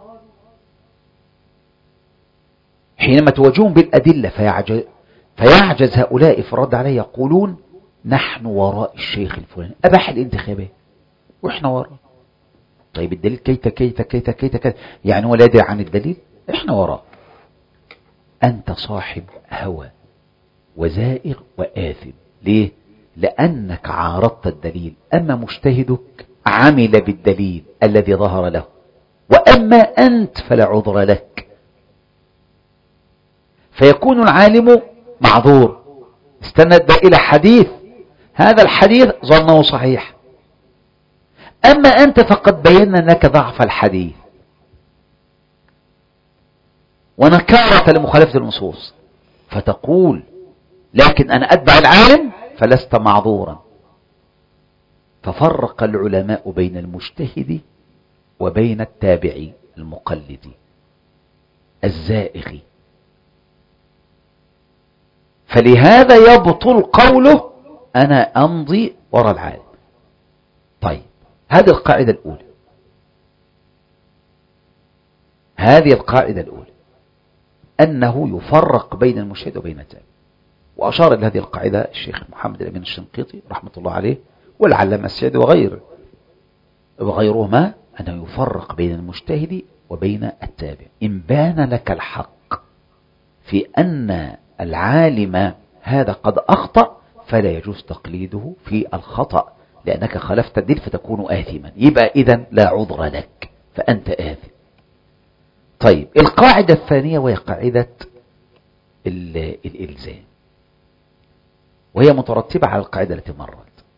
حينما تواجهون بالأدلة فيعجز, فيعجز هؤلاء في الرد عليه، يقولون نحن وراء الشيخ الفلاني، أباح الانتخابات وإحنا وراء. طيب الدليل كيت كيت كيت كيت كيت، يعني هو لا يدري عن الدليل، إحنا وراء. أنت صاحب هوى وزائغ وآثم. ليه؟ لأنك عارضت الدليل، أما مجتهدك عمل بالدليل الذي ظهر له، وأما أنت فلا عذر لك. فيكون العالم معذور، استند إلى حديث، هذا الحديث ظنه صحيح، أما أنت فقد بينا لك ضعف الحديث ونكارة لمخالفة النصوص، فتقول لكن أنا أتبع العالم فلست معذورا. ففرق العلماء بين المجتهد وبين التابع المقلد الزائغ. فلهذا يبطل قوله أنا أمضي وراء العالم. طيب هذه القاعدة الأولى، هذه القاعدة الأولى أنه يفرق بين المجتهد وبين التابع. وأشار إلى هذه القاعدة الشيخ محمد الأمين الشنقيطي رحمة الله عليه والعلامة السعدي وغير وغيرهما، أنه يفرق بين المجتهد وبين التابع. إن بان لك الحق في أن العالم هذا قد أخطأ فلا يجوز تقليده في الخطأ، لأنك خالفت الدين فتكون آثما، يبقى إذن لا عذر لك فأنت آثم. طيب القاعدة الثانية وهي قاعدة الإلزام، وهي مترتبة على القاعدة التي مرت.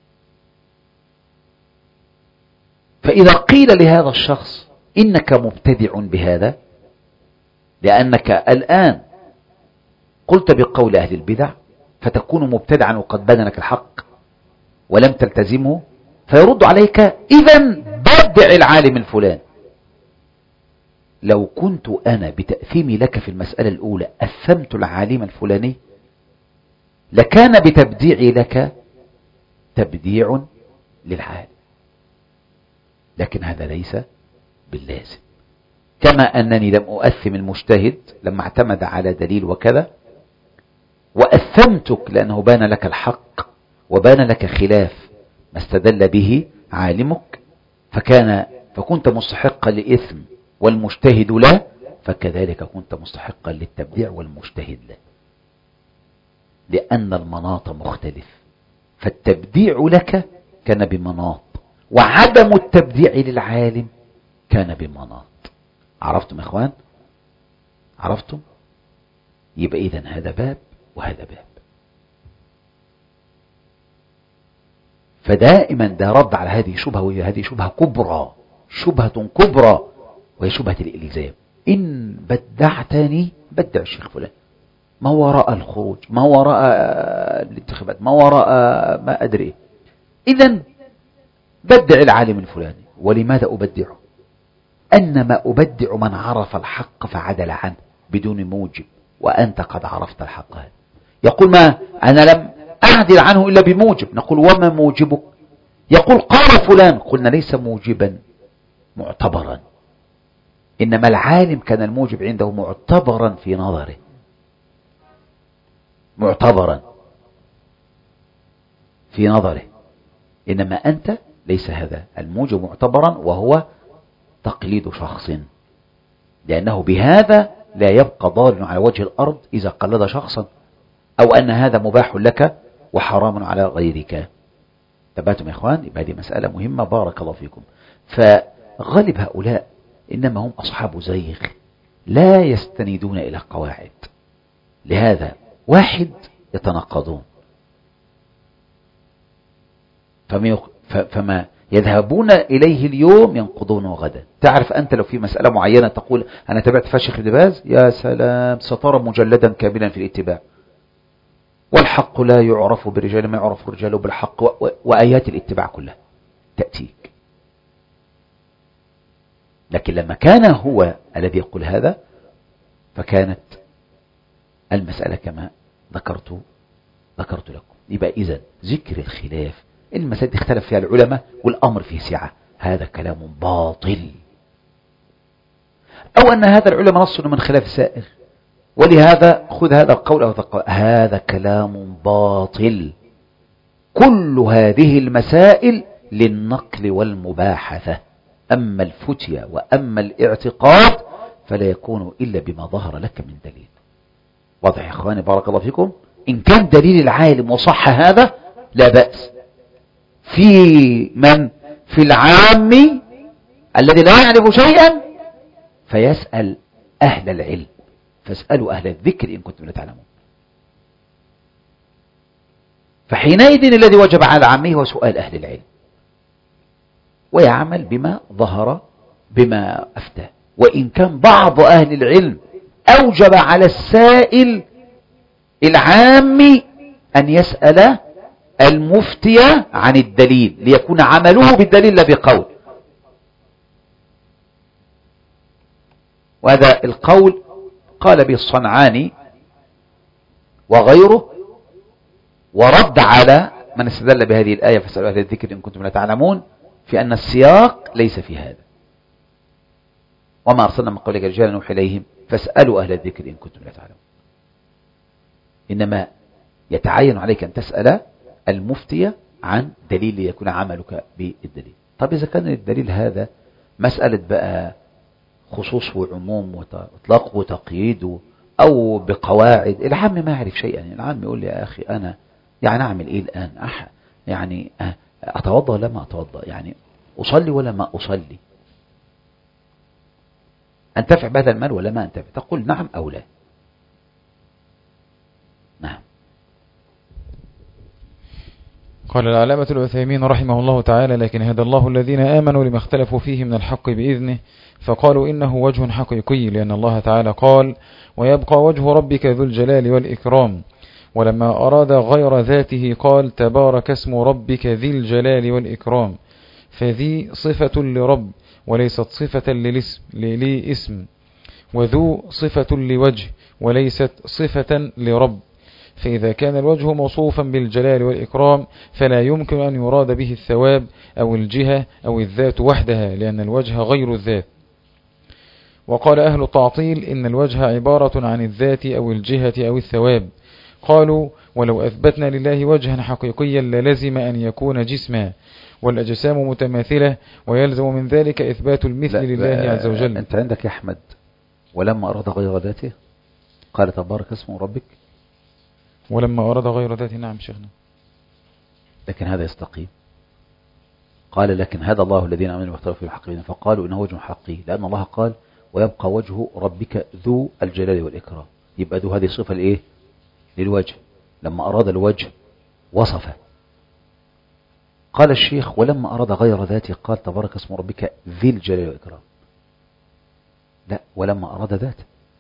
فإذا قيل لهذا الشخص إنك مبتدع بهذا، لأنك الآن قلت بقول أهل البدع فتكون مبتدعا وقد بان لك الحق ولم تلتزمه، فيرد عليك إذن بدع العالم الفلان. لو كنت أنا بتأثيمي لك في المسألة الأولى أثمت العالم الفلاني، لكان بتبديعي لك تبديع للعالم، لكن هذا ليس باللازم. كما أنني لم أؤثم المجتهد لما اعتمد على دليل وكذا، وأثمتك لأنه بان لك الحق وبان لك خلاف ما استدل به عالمك، فكان فكنت مستحقا لإثم والمجتهد لا، فكذلك كنت مستحقا للتبديع والمجتهد لا، لأن المناط مختلف. فالتبديع لك كان بمناط، وعدم التبديع للعالم كان بمناط. عرفتم يا إخوان؟ عرفتم؟ يبقى إذن هذا باب وهذا باب. فدائما ده رد على هذه شبهة، وهي هذه شبهة كبرى، شبهة كبرى، وهي شبهة الإلزام. إن بدعتني بدع الشيخ فلان، ما وراء الخروج، ما وراء الانتخابات، ما وراء ما أدري. إذن بدع العالم الفلاني. ولماذا أبدعه؟ أنما أبدع من عرف الحق فعدل عنه بدون موجب، وأنت قد عرفت الحق هذا. يقول ما أنا لم أعدل عنه إلا بموجب. نقول وما موجبك؟ يقول قال فلان. قلنا ليس موجبا معتبرا، إنما العالم كان الموجب عنده معتبرا في نظره، معتبرا في نظره، إنما أنت ليس هذا الموجب معتبرا، وهو تقليد شخص، لأنه بهذا لا يبقى ضال على وجه الأرض إذا قلد شخصا، أو أن هذا مباح لك وحرام على غيرك. تبعتم يا إخوان؟ يبقى هذه مسألة مهمة. بارك الله فيكم. فغالب هؤلاء إنما هم أصحاب زيغ لا يستندون إلى قواعد، لهذا واحد يتناقضون، فما يذهبون إليه اليوم ينقضونه غدا. تعرف أنت لو في مسألة معينة تقول أنا تبعت فشيخ ابن باز، يا سلام، سترى مجلدا كاملا في الاتباع، والحق لا يعرف برجال ما يعرف الرجال بالحق، وآيات الاتباع كلها تأتيك. لكن لما كان هو الذي يقول هذا فكانت المسألة كما ذكرت ذكرت لكم. يبقى إذن ذكر الخلاف، المسألة اختلف فيها العلماء والأمر فيه سعة، هذا كلام باطل. أو أن هذا العلماء نصوا من خلاف سائر، ولهذا خذ هذا القول أو القول، هذا كلام باطل. كل هذه المسائل للنقل والمباحثة، أما الفتية وأما الاعتقاد فلا يكون إلا بما ظهر لك من دليل. واضح يا إخواني؟ بارك الله فيكم. إن كان دليل العالم وصح هذا لا بأس. في من في العام الذي لا يعرف شيئا فيسأل أهل العلم، فاسألوا أهل الذكر إن كنتم لا تعلمون. فحينئذ الذي وجب على العامي هو سؤال أهل العلم، ويعمل بما ظهر بما أفتى. وإن كان بعض أهل العلم أوجب على السائل العامي أن يسأل المفتي عن الدليل ليكون عمله بالدليل لا بقول. وهذا القول قال به الصنعاني وغيره، ورد على من استدل بهذه الآية فاسألوا أهل الذكر إن كنتم لا تعلمون، في أن السياق ليس في هذا. وما أرسلنا من قبلك رجالا نوحي إليهم فاسألوا أهل الذكر إن كنتم لا تعلمون. إنما يتعين عليك أن تسأل المفتي عن دليل ليكون عملك بالدليل. طب إذا كان الدليل هذا مسألة بقى خصوص وعموم وإطلاق وتقييد أو بقواعد، العام ما يعرف شيئا. يعني العام يقول لي يا أخي أنا يعني أعمل إيه الآن؟ أح يعني أتوضأ ولا ما أتوضأ؟ يعني أصلي ولا ما أصلي؟ أنتفع بهذا المال ولا ما أنتفع؟ تقول نعم أو لا. نعم. قال العلامة العثيمين رحمه الله تعالى: لكن هدى الله الذين آمنوا لما اختلفوا فيه من الحق بإذنه، فقالوا إنه وجه حقيقي، لأن الله تعالى قال: ويبقى وجه ربك ذو الجلال والإكرام. ولما أراد غير ذاته قال: تبارك اسم ربك ذي الجلال والإكرام. فذي صفة لرب وليست صفة للاسم لاسم، وذو صفة لوجه وليست صفة لرب. فإذا كان الوجه موصوفا بالجلال والإكرام فلا يمكن أن يراد به الثواب أو الجهة أو الذات وحدها، لأن الوجه غير الذات. وقال أهل التعطيل إن الوجه عبارة عن الذات أو الجهة أو الثواب. قالوا: ولو أثبتنا لله وجها حقيقيا للزم أن يكون جسما، والأجسام متماثلة، ويلزم من ذلك إثبات المثل لله عز وجل. أنت عندك يا أحمد ولما أراد غير ذاته قال تبارك اسم ربك، ولما أراد غير ذاته. نعم شيخنا، لكن هذا يستقيم. قال لكن هذا الله الذين آمنوا واختلفوا في الحق بينهم، فقالوا إنه وجه حقيقي، لأن الله قال ويبقى وجه ربك ذو الجلال والإكرام. يبقى ذو هذه صفة الإيه؟ للوجه، لما أراد الوجه وصفه. قال الشيخ ولما أراد غير ذاته قال تبارك اسم ربك ذي الجلال والإكرام. لا، ولما أراد ذاته،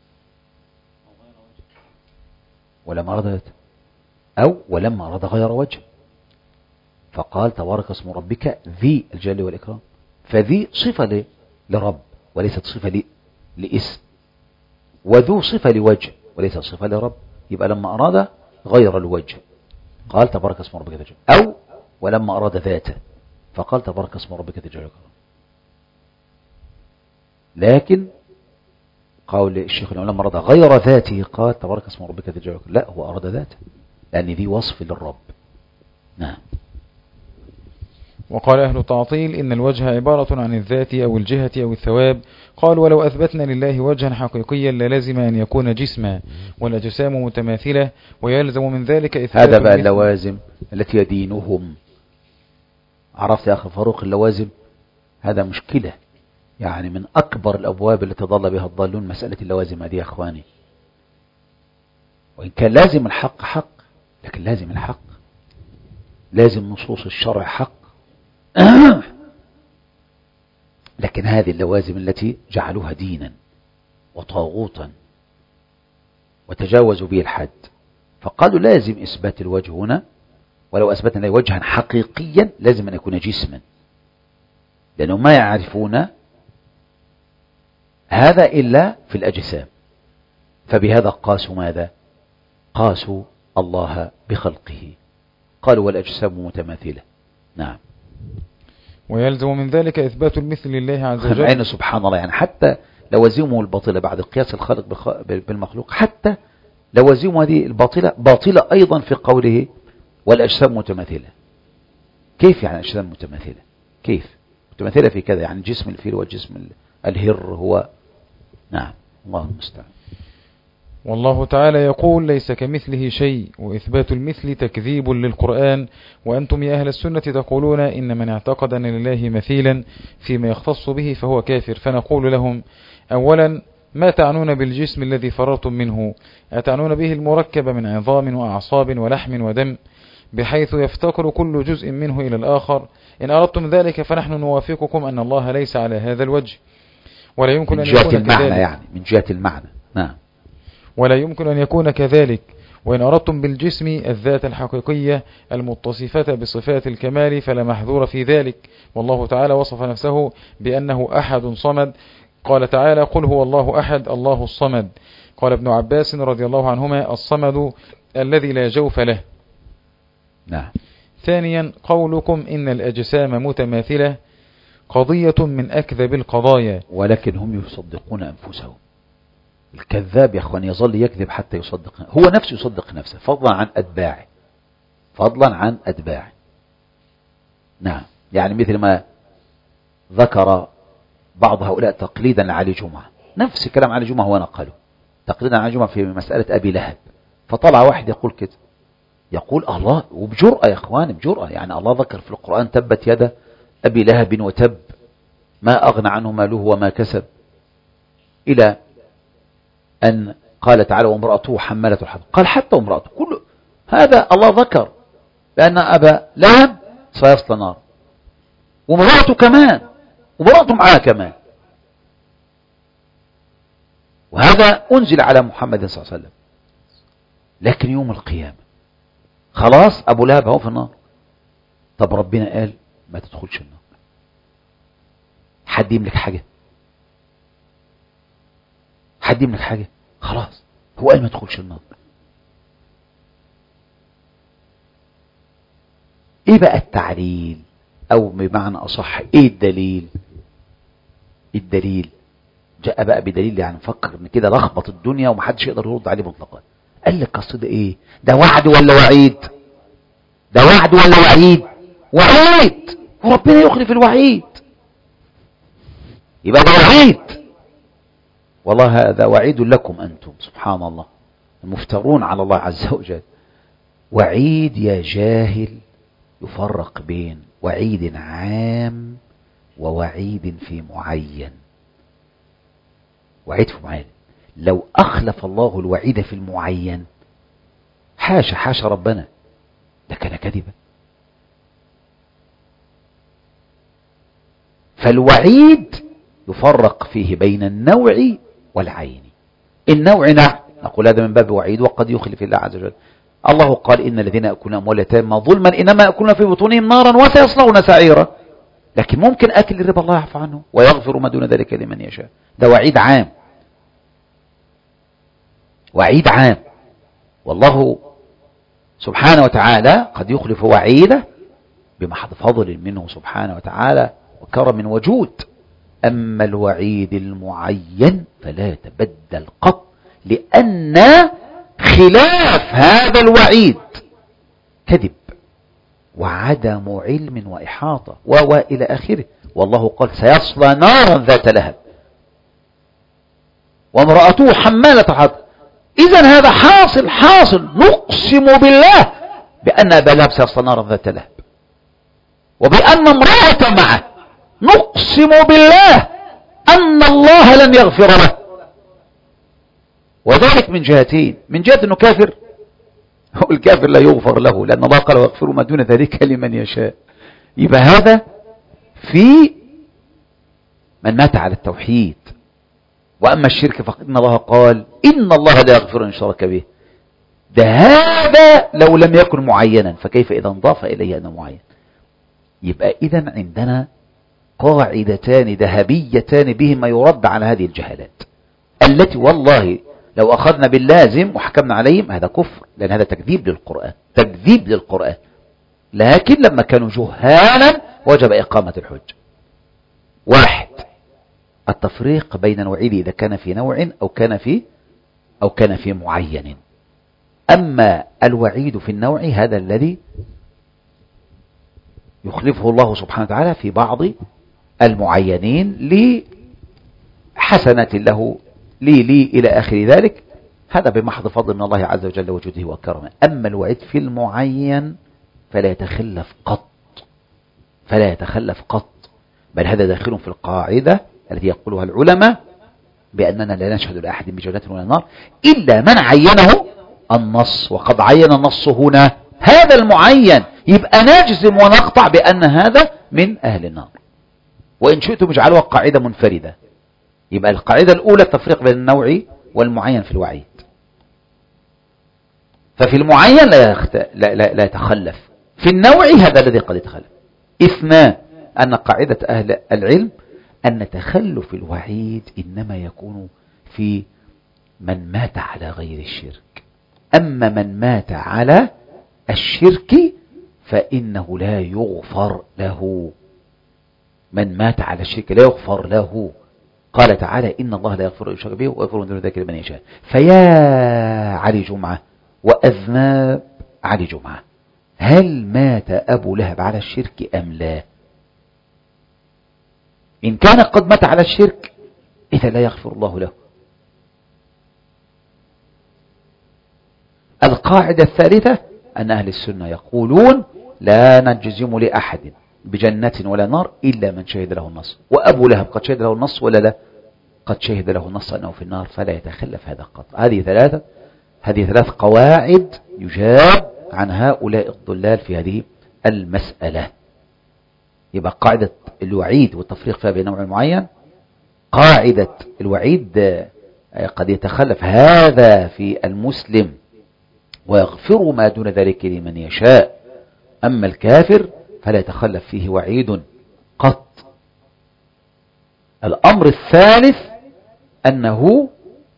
ولما أراد ذاته، أو ولما أراد غير وجه فقال تبارك اسم ربك ذي الجلال والإكرام. فذي صفة لرب وليست صفة ل... لاسم، وذو صفة لوجه وليست صفة لرب. يبقى لما أراد غير الوجه قال تبارك اسم ربك ذي الجلال، أو ولما أراد ذاته فقال تبارك اسم ربك ذي الجلال والإكرام. لكن قول الشيخ لما أراد غير ذاته قال تبارك اسم ربك ذي الجلال والإكرام. لا، هو أراد ذاته لأن ذي وصف للرب. نعم. وقال أهل التعطيل إن الوجه عبارة عن الذات أو الجهة أو الثواب. قال ولو أثبتنا لله وجها حقيقيا للازم أن يكون جسما والأجسام متماثلة، ويلزم من ذلك إثبات. هذا بقى اللوازم التي يدينهم. عرفت يا أخي فاروق اللوازم؟ هذا مشكلة، يعني من أكبر الأبواب التي ضل بها الضالون مسألة اللوازم هذه يا أخواني. وإن كان لازم الحق حق، لكن لازم الحق، لازم نصوص الشرع حق. لكن هذه اللوازم التي جعلوها دينا وطاغوتا وتجاوزوا به الحد، فقالوا لازم إثبات الوجه هنا، ولو أثبتنا له وجها حقيقيا لازم أن يكون جسما، لأنهم ما يعرفون هذا إلا في الأجسام. فبهذا قاسوا ماذا؟ قاسوا الله بخلقه، قالوا والأجسام متماثلة. نعم. ويلزم من ذلك إثبات المثل لله عز وجل. عين سبحان الله، يعني حتى لوازمه الباطلة بعد قياس الخالق بالمخلوق، حتى لوازمه هذه الباطلة باطلة أيضا في قوله والأجسام متماثلة. كيف يعني أجسام متماثلة؟ كيف متماثلة في كذا؟ يعني جسم الفيل والجسم الهر هو. نعم، الله المستعان. والله تعالى يقول ليس كمثله شيء، وإثبات المثل تكذيب للقرآن. وأنتم يا أهل السنة تقولون إن من اعتقد أن لله مثيلا فيما يختص به فهو كافر. فنقول لهم أولا ما تعنون بالجسم الذي فررتم منه؟ أتعنون به المركب من عظام وأعصاب ولحم ودم بحيث يفتقر كل جزء منه إلى الآخر؟ إن أردتم ذلك فنحن نوافقكم أن الله ليس على هذا الوجه، ولا يمكن أن يكون المعنى كذلك. يعني من جهة المعنى. نعم. ولا يمكن أن يكون كذلك. وإن أردتم بالجسم الذات الحقيقية المتصفة بصفات الكمال فلا محذور في ذلك. والله تعالى وصف نفسه بأنه أحد صمد. قال تعالى قل هو الله أحد الله الصمد. قال ابن عباس رضي الله عنهما الصمد الذي لا جوف له. نعم. ثانيا قولكم إن الأجسام متماثلة قضية من أكذب القضايا، ولكن هم يصدقون أنفسهم. الكذاب يا أخوان يظل يكذب حتى يصدق هو نفسه، يصدق نفسه فضلا عن أتباعه، فضلا عن أتباعه. نعم. يعني مثل ما ذكر بعض هؤلاء تقليدا لعلي جمعة، نفس كلام علي جمعة هو نقله تقليدا علي جمعة في مسألة أبي لهب. فطلع واحد يقول كده، يقول الله وبجرأة يا أخوان، بجرأة، يعني الله ذكر في القرآن تبت يد أبي لهب وتب ما أغنى عنه ماله وما كسب، إلى أن قال تعالى وامرأته حمالة الحطب. قال حتى امرأته، كل هذا الله ذكر بأن أبا لهب سيصلى نار، وامرأته كمان، وامرأته معاه كمان، وهذا أنزل على محمد صلى الله عليه وسلم. لكن يوم القيامة خلاص أبو لهب هو في النار. طب ربنا قال ما تدخلش النار، حد يملك حاجة؟ حد يملك حاجة؟ خلاص هو قال ما تدخلش النار. ايه بقى التعليل؟ او بمعنى اصح ايه الدليل؟ الدليل جاء بقى بدليل، يعني نفكر ان كده لخبط الدنيا ومحدش يقدر يرد عليه مطلقا. قال لك قصد ايه؟ ده وعد ولا وعيد؟ ده وعد ولا وعيد؟ وعيد، وربنا يخلف الوعيد، يبقى ده وعيد. والله هذا وعيد لكم أنتم سبحان الله المفترون على الله عز وجل. وعيد يا جاهل يفرق بين وعيد عام ووعيد في معين. وعيد في معين، لو أخلف الله الوعيد في المعين حاشا حاشا ربنا، لكان كذبا. فالوعيد يفرق فيه بين النوع والعين. النوع نعم نقول هذا من باب وعيد وقد يخلف الله عز وجل. الله قال إن الذين يأكلون أموال اليتامى ظلما إنما يأكلون في بطونهم نارا وسيصلون سعيرا. لكن ممكن أكل الربا الله يعفو عنه ويغفر ما دون ذلك لمن يشاء. ده وعيد عام، وعيد عام. والله سبحانه وتعالى قد يخلف وعيده بمحض فضل منه سبحانه وتعالى وكرم وجود. أما الوعيد المعين فلا يتبدل قط، لأن خلاف هذا الوعيد كذب وعدم علم وإحاطة وإلى آخره. والله قال سيصلى نارا ذات لهب وامرأته حمالة حطب. إذن هذا حاصل حاصل نقسم بالله بأن أبا لهب سيصلى نارا ذات لهب، وبأن امرأة معه نقسم بالله أن الله لن يغفر له. وذلك من جهتين: من جهة أنه كافر، والكافر لا يغفر له لأن الله قال ويغفر ما دون ذلك لمن يشاء. يبقى هذا في من مات على التوحيد. وأما الشرك فإن الله قال إن الله لا يغفر أن يشرك به. ده هذا لو لم يكن معينا، فكيف إذا انضاف إليه أنه معين؟ يبقى إذن عندنا قاعدتان ذهبيتان بهما يرد على هذه الجهالات التي والله لو أخذنا باللازم وحكمنا عليهم هذا كفر، لأن هذا تكذيب للقرآن، تكذيب للقرآن. لكن لما كانوا جهالا وجب إقامة الحج. واحد: التفريق بين الوعيد إذا كان في نوع أو كان في أو كان في معين. أما الوعيد في النوع هذا الذي يخلفه الله سبحانه وتعالى في بعض المعينين لحسنة له لي لي إلى آخر ذلك، هذا بمحض فضل من الله عز وجل وجوده وكرمه. أما الوعيد في المعين فلا يتخلف قط، فلا يتخلف قط، بل هذا داخل في القاعدة التي يقولها العلماء بأننا لا نشهد لأحد بجنة ولا نار إلا من عينه النص. وقد عين النص هنا هذا المعين، يبقى نجزم ونقطع بأن هذا من أهل النار. وإن شئتم اجعلوها قاعدة منفردة. يبقى القاعدة الأولى التفريق بين النوع والمعين في الوعيد. ففي المعين لا, يخت... لا, لا, لا يتخلف، في النوع هذا الذي قد يتخلف. اثنان: أن قاعدة أهل العلم أن تخلف الوعيد إنما يكون في من مات على غير الشرك. أما من مات على الشرك فإنه لا يغفر له. من مات على الشرك لا يغفر له. قال تعالى إن الله لا يغفر يشرك به ويغفر من دون ذلك لمن يشاء. فيا علي جمعة وأذناب علي جمعة، هل مات أبو لهب على الشرك أم لا؟ إن كان قد مات على الشرك إذا لا يغفر الله له. القاعدة الثالثة أن أهل السنة يقولون لا نجزم لأحد بجنة ولا نار إلا من شهد له النص. وأبو لهب قد شهد له النص ولا لا؟ قد شهد له النص أنه في النار، فلا يتخلف هذا قط. هذه ثلاثة هذه ثلاث قواعد يجاب عن هؤلاء الضلال في هذه المسألة. يبقى قاعدة الوعيد والتفريق فيها بين نوع معين. قاعدة الوعيد قد يتخلف هذا في المسلم ويغفر ما دون ذلك لمن يشاء. أما الكافر فلا يتخلف فيه وعيد قط. الأمر الثالث أنه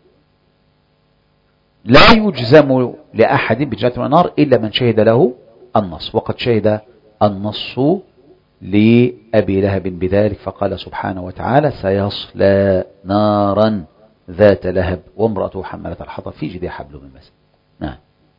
لا يجزم لأحد بجنة ونار إلا من شهد له النص. وقد شهد النص لأبي لهب بذلك، فقال سبحانه وتعالى سيصلى نارا ذات لهب وامرأته حمالة الحطب في جيدها حبل من مسد. نعم.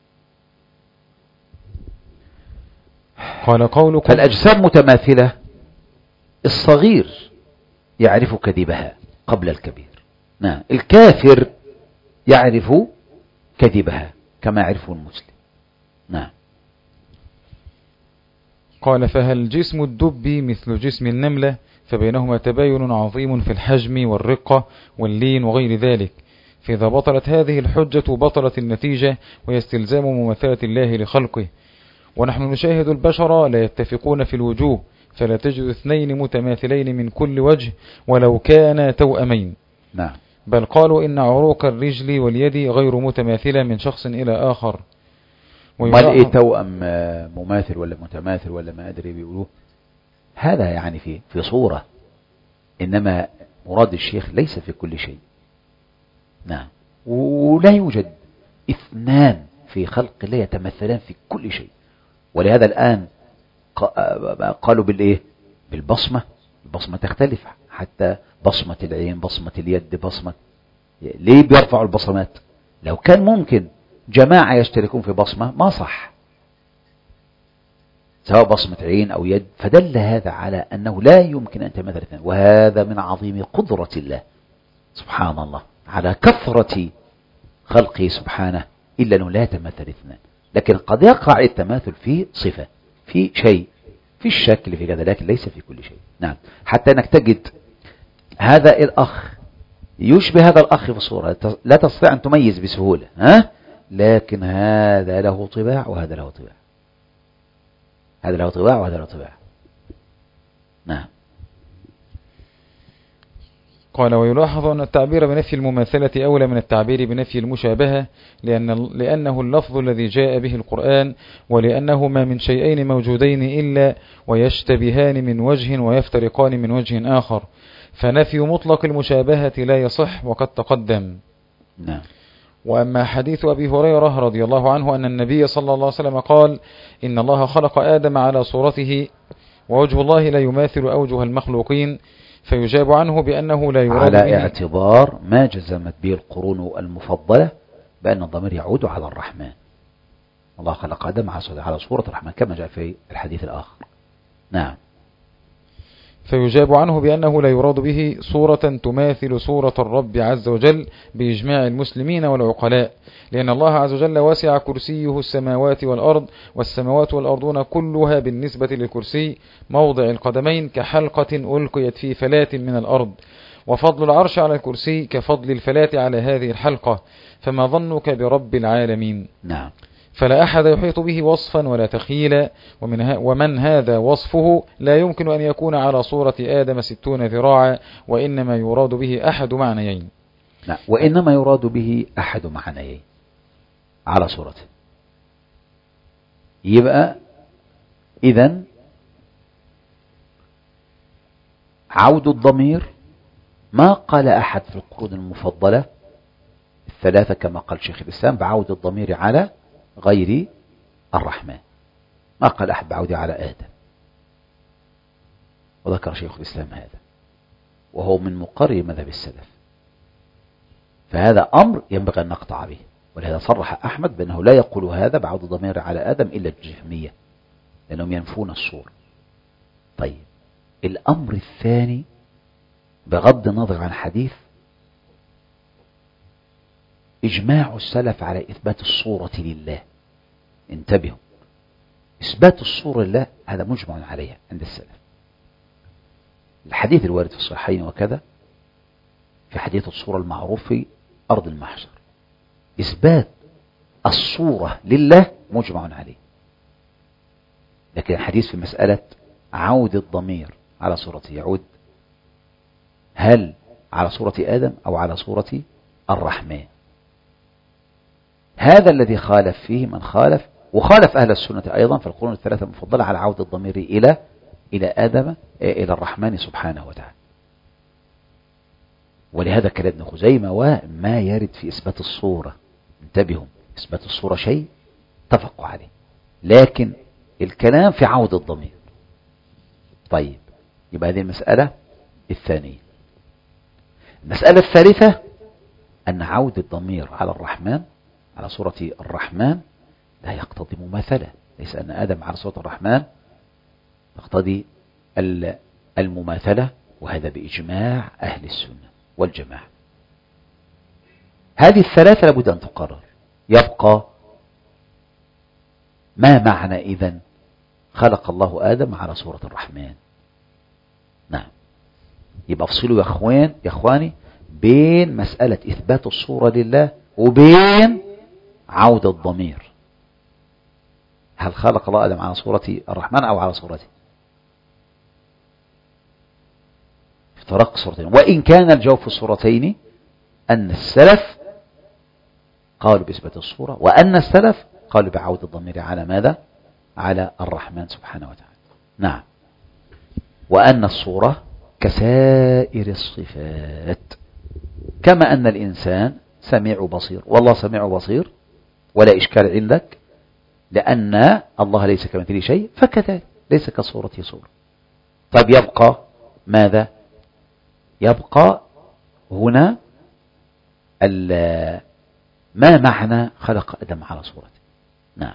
قال قولكم فالأجسام متماثلة. الصغير يعرف كذبها قبل الكبير. نعم. الكافر يعرف كذبها كما يعرف المسلم. نعم. قال فهل جسم الدب مثل جسم النملة؟ فبينهما تباين عظيم في الحجم والرقة واللين وغير ذلك، فإذا بطلت هذه الحجة بطلت النتيجة ويستلزام مماثلة الله لخلقه. ونحن نشاهد البشر لا يتفقون في الوجوه، فلا تجد اثنين متماثلين من كل وجه ولو كانا توأمين. نعم. بل قالوا إن عروق الرجل واليد غير متماثلة من شخص إلى آخر. ما ايه توأم مماثل ولا متماثل ولا ما أدري بيقولوه، هذا يعني في في صورة، إنما مراد الشيخ ليس في كل شيء. نعم. ولا يوجد اثنان في خلق الله يتمثلان في كل شيء. ولهذا الآن قالوا بالإيه؟ بالبصمة. البصمة تختلف، حتى بصمة العين، بصمة اليد، بصمة. ليه بيرفعوا البصمات؟ لو كان ممكن جماعة يشتركون في بصمة ما صح، سواء بصمة عين أو يد، فدل هذا على أنه لا يمكن أن تمثل اثنان. وهذا من عظيم قدرة الله سبحان الله على كثرة خلقه سبحانه، إلا أنه لا يتمثل اثنان. لكن قد يقع التماثل في صفة، في شيء، في الشكل، في كذا، لكن ليس في كل شيء. نعم. حتى أنك تجد هذا الأخ يشبه هذا الأخ في صورة لا تستطيع أن تميز بسهولة، ها؟ لكن هذا له طباع وهذا له طباع، هذا له طباع وهذا له طباع. نعم. قال: ويلاحظ أن التعبير بنفي المماثلة أولى من التعبير بنفي المشابهة، لأن لأنه اللفظ الذي جاء به القرآن، ولأنه ما من شيئين موجودين إلا ويشتبهان من وجه ويفترقان من وجه آخر، فنفي مطلق المشابهة لا يصح وقد تقدم. نعم. وأما حديث أبي هريرة رضي الله عنه أن النبي صلى الله عليه وسلم قال: إن الله خلق آدم على صورته ووجه الله لا يماثل أوجه المخلوقين، فيجاب عنه بأنه لا يراد على به اعتبار ما جزمت به القرون المفضلة بأن الضمير يعود على الرحمن. الله خلق آدم على صورة الرحمن كما جاء في الحديث الآخر. نعم. فيجاب عنه بأنه لا يراد به صورة تماثل صورة الرب عز وجل بإجماع المسلمين والعقلاء، لأن الله عز وجل وسع كرسيه السماوات والأرض، والسماوات والأرضون كلها بالنسبة للكرسي موضع القدمين كحلقة ألقيت في فلاة من الأرض، وفضل العرش على الكرسي كفضل الفلاة على هذه الحلقة، فما ظنك برب العالمين؟ نعم. فلا أحد يحيط به وصفا ولا تخيلا، ومن, ها ومن هذا وصفه لا يمكن أن يكون على صورة آدم ستون ذراعا، وإنما يراد به أحد معنيين. لا، وإنما يراد به أحد معنيين على صورته. يبقى إذن عود الضمير ما قال أحد في القرون المفضلة الثلاثة كما قال شيخ الإسلام بعود الضمير على غير الرحمن، ما قال أحد بعوده على آدم، وذكر شيخ الإسلام هذا، وهو من مقرر مذهب السلف. فهذا أمر ينبغي أن نقطع به، ولهذا صرح أحمد بأنه لا يقول هذا بعود الضمير على آدم إلا الجهمية، لأنهم ينفون الصورة. طيب، الأمر الثاني بغض النظر عن حديث إجماع السلف على إثبات الصورة لله. انتبهوا، إثبات الصورة لله هذا مجمع عليه عند السلف. الحديث الوارد في الصحيحين وكذا في حديث الصورة المعروف في أرض المحشر، إثبات الصورة لله مجمع عليه. لكن الحديث في مسألة عود الضمير على صورته يعود هل على صورة آدم أو على صورة الرحمن، هذا الذي خالف فيه من خالف، وخالف أهل السنة أيضا في القرون الثلاثة المفضلة على عود الضمير إلى إلى آدم إلى الرحمن سبحانه وتعالى. ولهذا كان ابن خزيمة وما يرد في إثبات الصورة، انتبهوا، إثبات الصورة شيء اتفقوا عليه، لكن الكلام في عود الضمير. طيب، يبقى هذه المسألة الثانية. المسألة الثالثة أن عود الضمير على الرحمن على صورة الرحمن لا يقتضي مماثلة، ليس أن آدم على صورة الرحمن تقتضي المماثلة، وهذا بإجماع أهل السنة والجماعة. هذه الثلاثة لابد أن تقرر. يبقى ما معنى إذن خلق الله آدم على صورة الرحمن؟ نعم، يبقى افصلوا يا أخوان يا أخواني بين مسألة إثبات الصورة لله وبين عودة الضمير. هل خلق الله آدم على صورة الرحمن أو على صورته؟ افترق صورتين، وإن كان الجواب في الصورتين أن السلف قالوا بإثبات الصورة، وأن السلف قالوا بعودة الضمير على ماذا؟ على الرحمن سبحانه وتعالى. نعم. وأن الصورة كسائر الصفات، كما أن الإنسان سميع بصير والله سميع بصير ولا إشكال عندك، لأن الله ليس كمثله شيء، فكذلك ليس كصورته صورة. طيب يبقى ماذا؟ يبقى هنا ما معنى خلق آدم على صورته؟ نعم.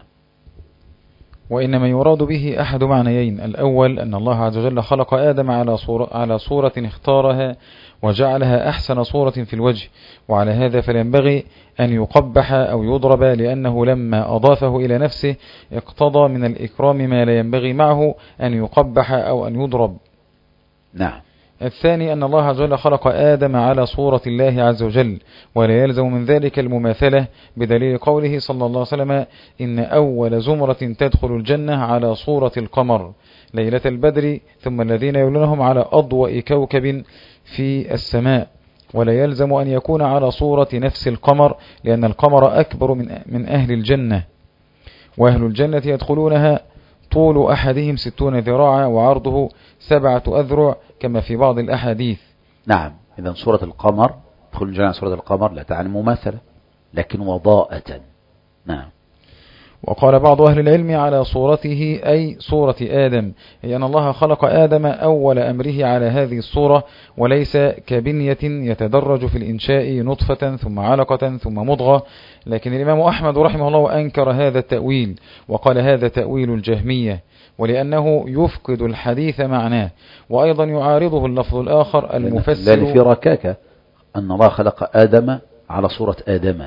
وإنما يراد به أحد معنيين: الأول أن الله عز وجل خلق آدم على صورة, على صورة اختارها وجعلها أحسن صورة في الوجه، وعلى هذا فلينبغي أن يقبح أو يضرب، لأنه لما أضافه إلى نفسه اقتضى من الإكرام ما لا ينبغي معه أن يقبح أو أن يضرب. نعم. الثاني أن الله عز وجل خلق آدم على صورة الله عز وجل، ولا يلزم من ذلك المماثلة، بدليل قوله صلى الله عليه وسلم: إن أول زمرة تدخل الجنة على صورة القمر ليلة البدر، ثم الذين يلونهم على أضواء كوكب في السماء. ولا يلزم أن يكون على صورة نفس القمر، لأن القمر أكبر من من أهل الجنة، وأهل الجنة يدخلونها طول أحدهم ستون ذراعا وعرضه سبعة أذرع، كما في بعض الأحاديث. نعم. إذن صورة القمر دخول الجنة صورة القمر لا تعني مماثلة، لكن وضاءة. نعم. وقال بعض أهل العلم على صورته أي صورة آدم، أي أن الله خلق آدم أول أمره على هذه الصورة، وليس كبنية يتدرج في الإنشاء نطفة ثم علقة ثم مضغة. لكن الإمام أحمد رحمه الله أنكر هذا التأويل، وقال هذا تأويل الجهمية، ولأنه يفقد الحديث معناه، وأيضا يعارضه اللفظ الآخر المفسر. لا في ركاكة أن الله خلق آدم على صورة آدم.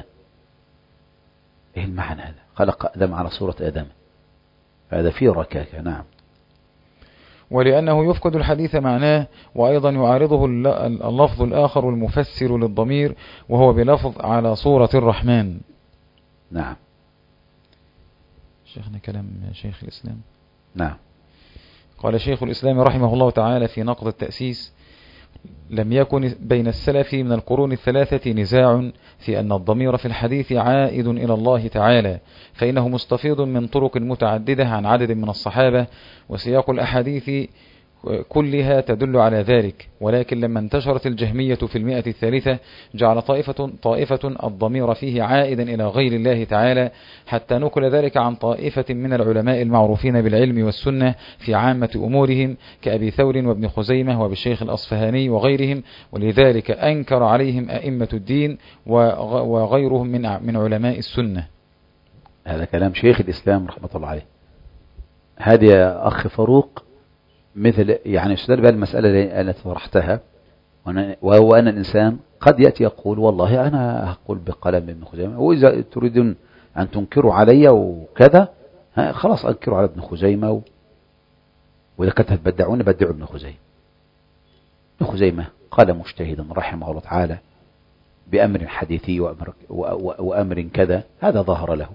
إيه المعنى هذا؟ خلق آدم على صورة آدم، هذا فيه ركاكة. نعم. ولأنه يفقد الحديث معناه، وأيضا يعارضه اللفظ الآخر المفسر للضمير، وهو بلفظ على صورة الرحمن. نعم. شيخنا كلام شيخ الإسلام. نعم. قال شيخ الإسلام رحمه الله تعالى في نقض التأسيس: لم يكن بين السلف من القرون الثلاثة نزاع في أن الضمير في الحديث عائد إلى الله تعالى، فإنه مستفيض من طرق متعددة عن عدد من الصحابة، وسياق الأحاديث كلها تدل على ذلك. ولكن لما انتشرت الجهمية في المئة الثالثة جعل طائفة, طائفة الضمير فيه عائدا إلى غير الله تعالى، حتى نقل ذلك عن طائفة من العلماء المعروفين بالعلم والسنة في عامة أمورهم، كأبي ثور وابن خزيمة وبالشيخ الأصفهاني وغيرهم، ولذلك أنكر عليهم أئمة الدين وغيرهم من من علماء السنة. هذا كلام شيخ الإسلام رحمة الله عليه. هذه يا أخ فاروق مثل يعني استدل بها المسألة التي طرحتها، وهو أن الإنسان قد يأتي يقول والله أنا أقول بقلم ابن خزيمة، وإذا تريدون أن تنكروا علي وكذا خلاص أنكروا على ابن خزيمة، و... وإذا كنت تبدعون بدعوا ابن خزيمة. ابن خزيمة قال مجتهدا رحمه الله تعالى بأمر حديثي وأمر, وأمر كذا، هذا ظهر له،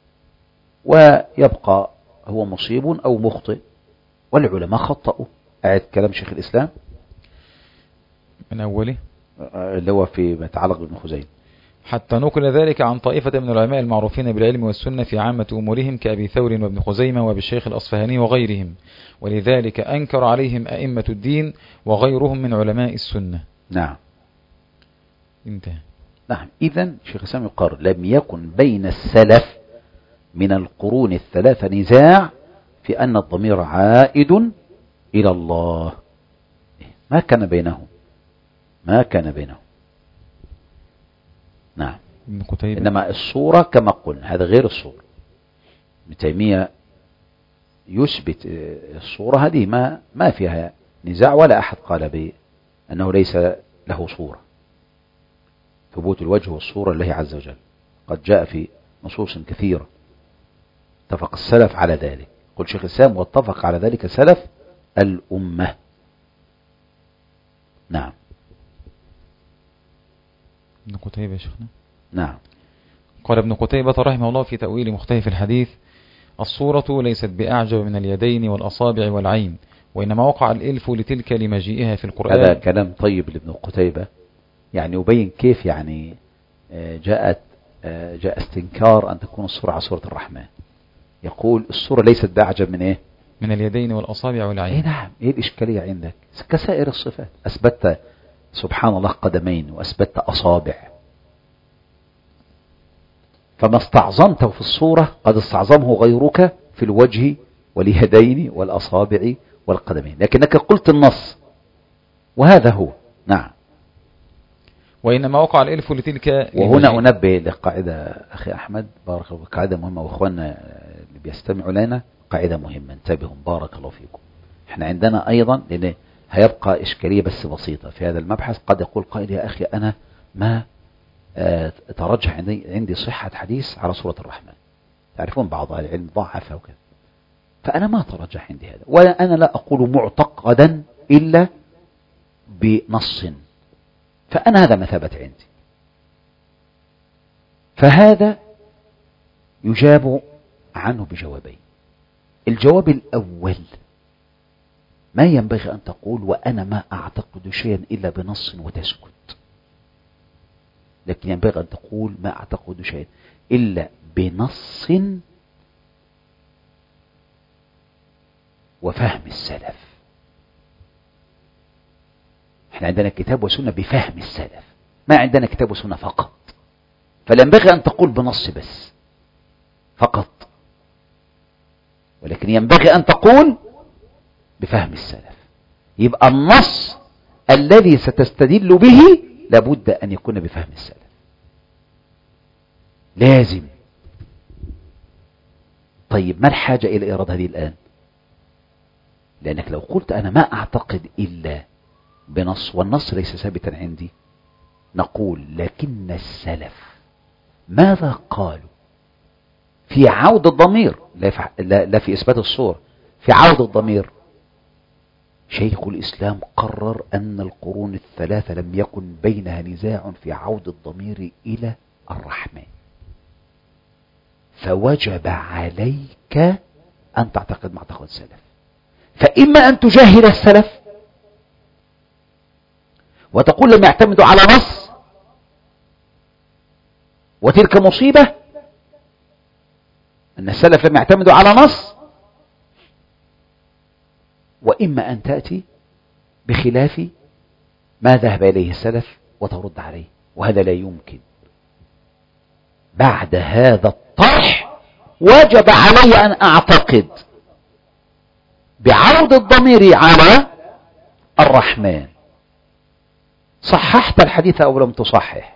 ويبقى هو مصيب أو مخطئ، والعلماء خطأوا. أعد كلام شيخ الإسلام من أوله اللي هو في ما يتعلق بابن خزيمة، حتى نقل ذلك عن طائفة من العلماء المعروفين بالعلم والسنة في عامة أمورهم كأبي ثور وابن خزيمة وبالشيخ الأصفهاني وغيرهم، ولذلك أنكر عليهم أئمة الدين وغيرهم من علماء السنة. نعم. انتهى. نعم. إذن شيخ الإسلام يقر لم يكن بين السلف من القرون الثلاثة نزاع في أن الضمير عائد إلى الله، ما كان بينهم ما كان بينهم نعم. إنما الصورة كما قلنا هذا غير الصورة. ابن تيمية يثبت الصورة هذه ما ما فيها نزاع، ولا أحد قال بأنه ليس له صورة. ثبوت الوجه والصورة لله عز وجل قد جاء في نصوص كثيرة، اتفق السلف على ذلك. قل شيخ الإسلام واتفق على ذلك سلف الأمة. نعم. ابن قتيبة يا شيخنا. نعم. قال ابن قتيبة رحمه الله في تأويل مختلف الحديث: الصورة ليست بأعجب من اليدين والأصابع والعين، وإنما وقع الإلف لتلك لمجيئها في القرآن. هذا كلام طيب لابن قتيبة، يعني يبين كيف يعني جاءت جاء استنكار أن تكون الصورة على صورة الرحمن. يقول الصورة ليست بأعجب من إيه؟ من اليدين والأصابع والعين. إيه نعم. إيه الإشكالية عندك؟ كسائر الصفات، أثبتت سبحان الله قدمين وأثبتت أصابع، فما استعظمته في الصورة قد استعظمه غيرك في الوجه واليدين والأصابع والقدمين، لكنك قلت النص وهذا هو. نعم. وإنما وقع الإلف لتلك. وهنا أنبه لقاعدة أخي أحمد بارك الله، قاعدة مهمة، وإخواننا اللي بيستمعوا لنا قاعدة مهمة انتبهوا بارك الله فيكم. احنا عندنا أيضا، لأن هيبقى إشكالية بس بسيطة في هذا المبحث، قد يقول قائل يا أخي أنا ما اه ترجح عندي, عندي صحة حديث على صورة الرحمن، تعرفون بعض أهل العلم ضعفها وكذا، فأنا ما ترجح عندي هذا، ولا أنا لا أقول معتقدا إلا بنص، فأنا هذا مثابة عندي. فهذا يجاب عنه بجوابين. الجواب الأول: ما ينبغي أن تقول وأنا ما أعتقد شيئا إلا بنص وتسكت، لكن ينبغي أن تقول ما أعتقد شيئا إلا بنص وفهم السلف. احنا عندنا كتاب وسنة بفهم السلف، ما عندنا كتاب وسنة فقط، فلا ينبغي أن تقول بنص بس فقط، ولكن ينبغي أن تقول بفهم السلف. يبقى النص الذي ستستدل به لابد أن يكون بفهم السلف، لازم. طيب ما الحاجة إلى إيراد هذه الآن؟ لأنك لو قلت أنا ما أعتقد إلا بنص والنص ليس ثابتا عندي، نقول لكن السلف ماذا قالوا في عودة الضمير، لا في إثبات الصور، في عودة الضمير. شيخ الإسلام قرر أن القرون الثلاثة لم يكن بينها نزاع في عودة الضمير إلى الرحمن، فوجب عليك أن تعتقد معتقد السلف. فإما أن تجاهل السلف وتقول لم يعتمدوا على نص، وتلك مصيبة أن السلف لم يعتمدوا على نص، وإما أن تأتي بخلاف ما ذهب إليه السلف وترد عليه، وهذا لا يمكن. بعد هذا الطرح وجب علي أن أعتقد بعود الضمير على الرحمن، صححت الحديث أو لم تصحح،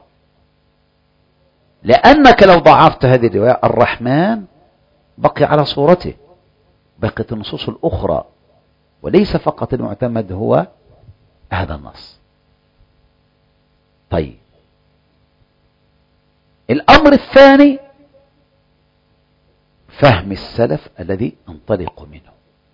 لأنك لو ضعفت هذه الرواية الرحمن بقي على صورته، بقيت النصوص الأخرى، وليس فقط المعتمد هو هذا النص. طيب الأمر الثاني فهم السلف الذي انطلق منه.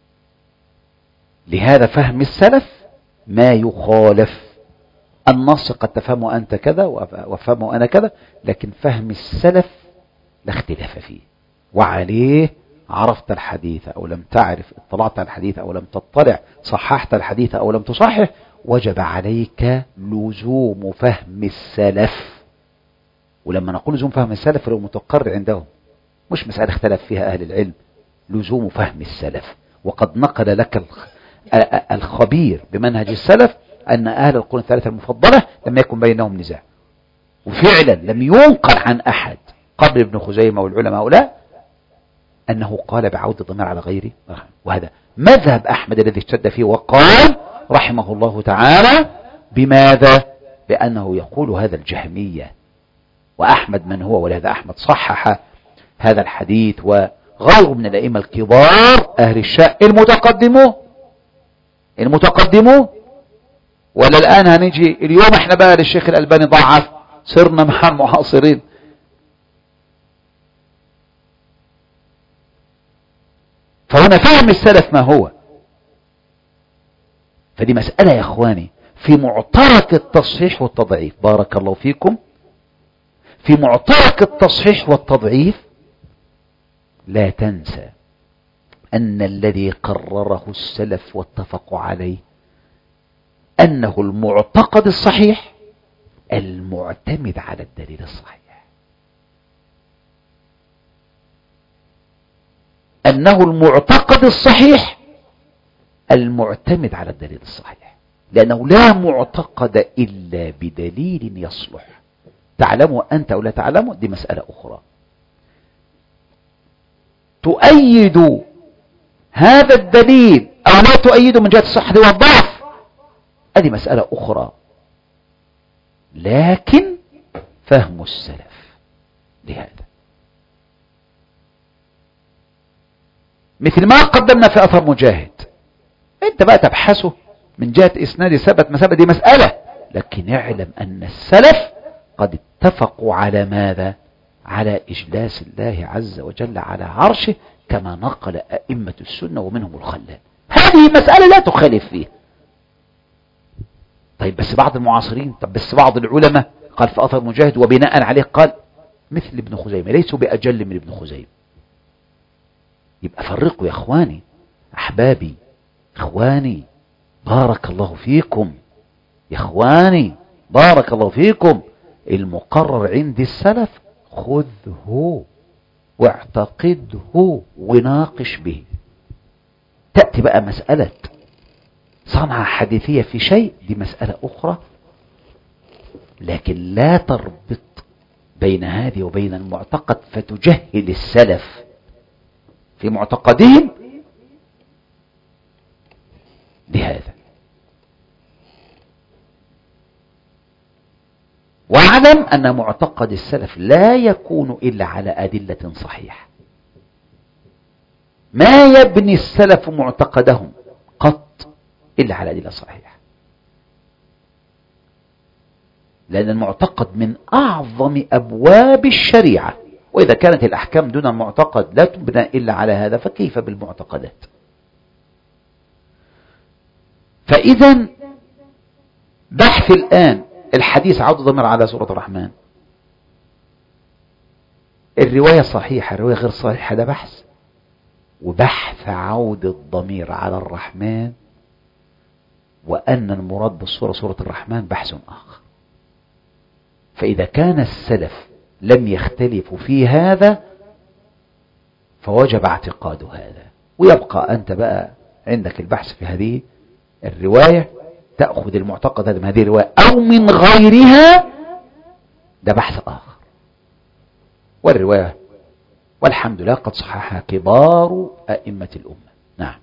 لهذا فهم السلف ما يخالف النص، قد تفهمه أنت كذا وفهمه أنا كذا، لكن فهم السلف لا اختلاف فيه، وعليه عرفت الحديث أو لم تعرف، اطلعت على الحديث أو لم تطلع، صححت الحديث أو لم تصحح، وجب عليك لزوم فهم السلف. ولما نقول لزوم فهم السلف فهو متقرر عندهم، مش مسألة اختلف فيها أهل العلم، لزوم فهم السلف. وقد نقل لك الخبير بمنهج السلف أن أهل القرون الثلاثة المفضلة لم يكن بينهم نزاع، وفعلا لم ينقل عن أحد قبل ابن خزيمة والعلماء هؤلاء أنه قال بعودة الضمير على غيره، وهذا مذهب أحمد الذي اشتد فيه وقال رحمه الله تعالى بماذا؟ بأنه يقول هذا الجهمية، وأحمد من هو؟ ولهذا أحمد صحح هذا الحديث، وغيره من الأئمة الكبار أهل الشأن المتقدمون المتقدمون ولا الآن هنيجي اليوم احنا بقى للشيخ الألباني ضعف، صرنا مع المعاصرين. فهنا فهم السلف ما هو. فدي مسألة يا اخواني في معترك التصحيح والتضعيف، بارك الله فيكم، في معترك التصحيح والتضعيف لا تنسى أن الذي قرره السلف واتفقوا عليه أنه المعتقد الصحيح المعتمد على الدليل الصحيح، أنه المعتقد الصحيح المعتمد على الدليل الصحيح، لأنه لا معتقد إلا بدليل يصلح. تعلمه أنت أو لا تعلمه دي مسألة أخرى. تؤيد هذا الدليل أو لا تؤيده من جهة الصحة والضعف هذه مسألة أخرى، لكن فهم السلف لهذا مثل ما قدمنا في أثر مجاهد. أنت بقى تبحثه من جهة إسناد ثبت ما ثبت دي مسألة، لكن اعلم أن السلف قد اتفقوا على ماذا؟ على إجلاس الله عز وجل على عرشه كما نقل أئمة السنة ومنهم الخلال. هذه مسألة لا تخالف فيها. طيب بس بعض المعاصرين، طب بس بعض العلماء قال في أثر مجاهد وبناء عليه قال مثل ابن خزيمة ليسوا بأجل من ابن خزيمة. يبقى فرقوا يا اخواني، احبابي، اخواني بارك الله فيكم، يا اخواني بارك الله فيكم. المقرر عند السلف خذه واعتقده وناقش به. تأتي بقى مسألة صنعة حديثية في شيء دي مسألة أخرى، لكن لا تربط بين هذه وبين المعتقد فتجهل السلف في معتقدهم بهذا. واعلم أن معتقد السلف لا يكون إلا على أدلة صحيحة. ما يبني السلف معتقدهم قط إلا على أدلة صحيحة، لأن المعتقد من أعظم أبواب الشريعة، وإذا كانت الأحكام دون المعتقد لا تبنى إلا على هذا فكيف بالمعتقدات؟ فإذا بحث الآن الحديث عود ضمير على سورة الرحمن، الرواية صحيحة الرواية غير صحيحة، ده بحث. وبحث عود الضمير على الرحمن وأن المراد بالصورة سورة الرحمن بحث آخر. فإذا كان السلف لم يختلفوا في هذا فوجب اعتقاد هذا، ويبقى أنت بقى عندك البحث في هذه الرواية، تأخذ المعتقد هذا من هذه الرواية أو من غيرها، ده بحث آخر. والرواية والحمد لله قد صححها كبار أئمة الأمة. نعم.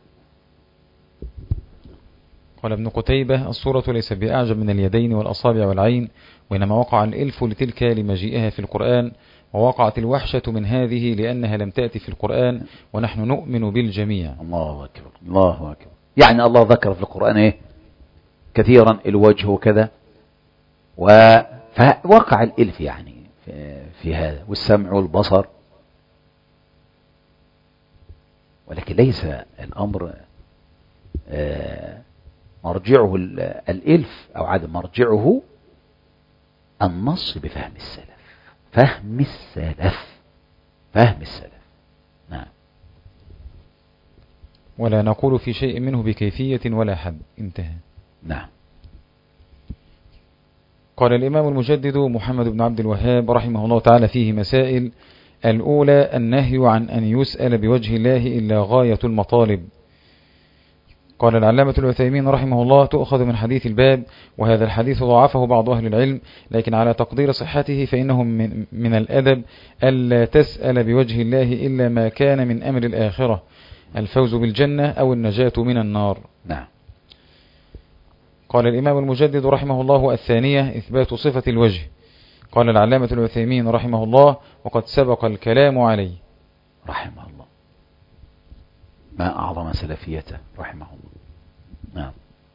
قال ابن قتيبة: الصورة ليس بأعجب من اليدين والأصابع والعين، وإنما وقع الإلف لتلك لمجيئها في القرآن، ووقعت الوحشة من هذه لأنها لم تأتي في القرآن، ونحن نؤمن بالجميع. الله أكبر الله أكبر. يعني الله ذكر في القرآن إيه؟ كثيرا الوجه وكذا، ووقع الإلف يعني في, في هذا، والسمع والبصر، ولكن ليس الأمر مرجعه الإلف أو عدم مرجعه النص بفهم السلف. فهم السلف فهم السلف. نعم. ولا نقول في شيء منه بكيفية ولا حد. انتهى. نعم. قال الإمام المجدد محمد بن عبد الوهاب رحمه الله تعالى فيه مسائل. الأولى: النهي عن أن يسأل بوجه الله إلا غاية المطالب. قال العلامة العثيمين رحمه الله: تؤخذ من حديث الباب، وهذا الحديث ضعفه بعض أهل العلم، لكن على تقدير صحته فإنه من, من الأدب ألا تسأل بوجه الله إلا ما كان من أمر الآخرة، الفوز بالجنة أو النجاة من النار. نعم. قال الإمام المجدد رحمه الله: الثانية: إثبات صفة الوجه. قال العلامة العثيمين رحمه الله: وقد سبق الكلام عليه. رحمه الله، ما أعظم سلفيته رحمه الله. نعم.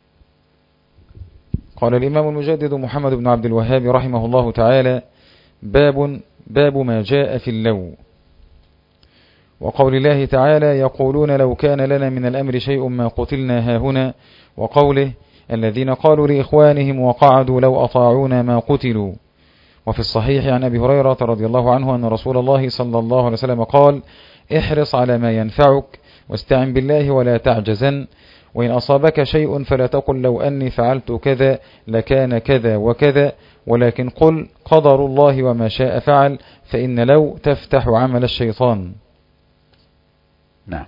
قال الإمام المجدد محمد بن عبد الوهاب رحمه الله تعالى: باب باب ما جاء في اللو. وقول الله تعالى: يقولون لو كان لنا من الأمر شيء ما قتلنا هاهنا. وقوله: الذين قالوا لإخوانهم وقعدوا لو أطاعونا ما قتلوا. وفي الصحيح عن أبي هريرة رضي الله عنه أن رسول الله صلى الله عليه وسلم قال: احرص على ما ينفعك واستعن بالله ولا تعجزن، وإن أصابك شيء فلا تقل لو أني فعلت كذا لكان كذا وكذا، ولكن قل قدر الله وما شاء فعل، فإن لو تفتح عمل الشيطان. نعم.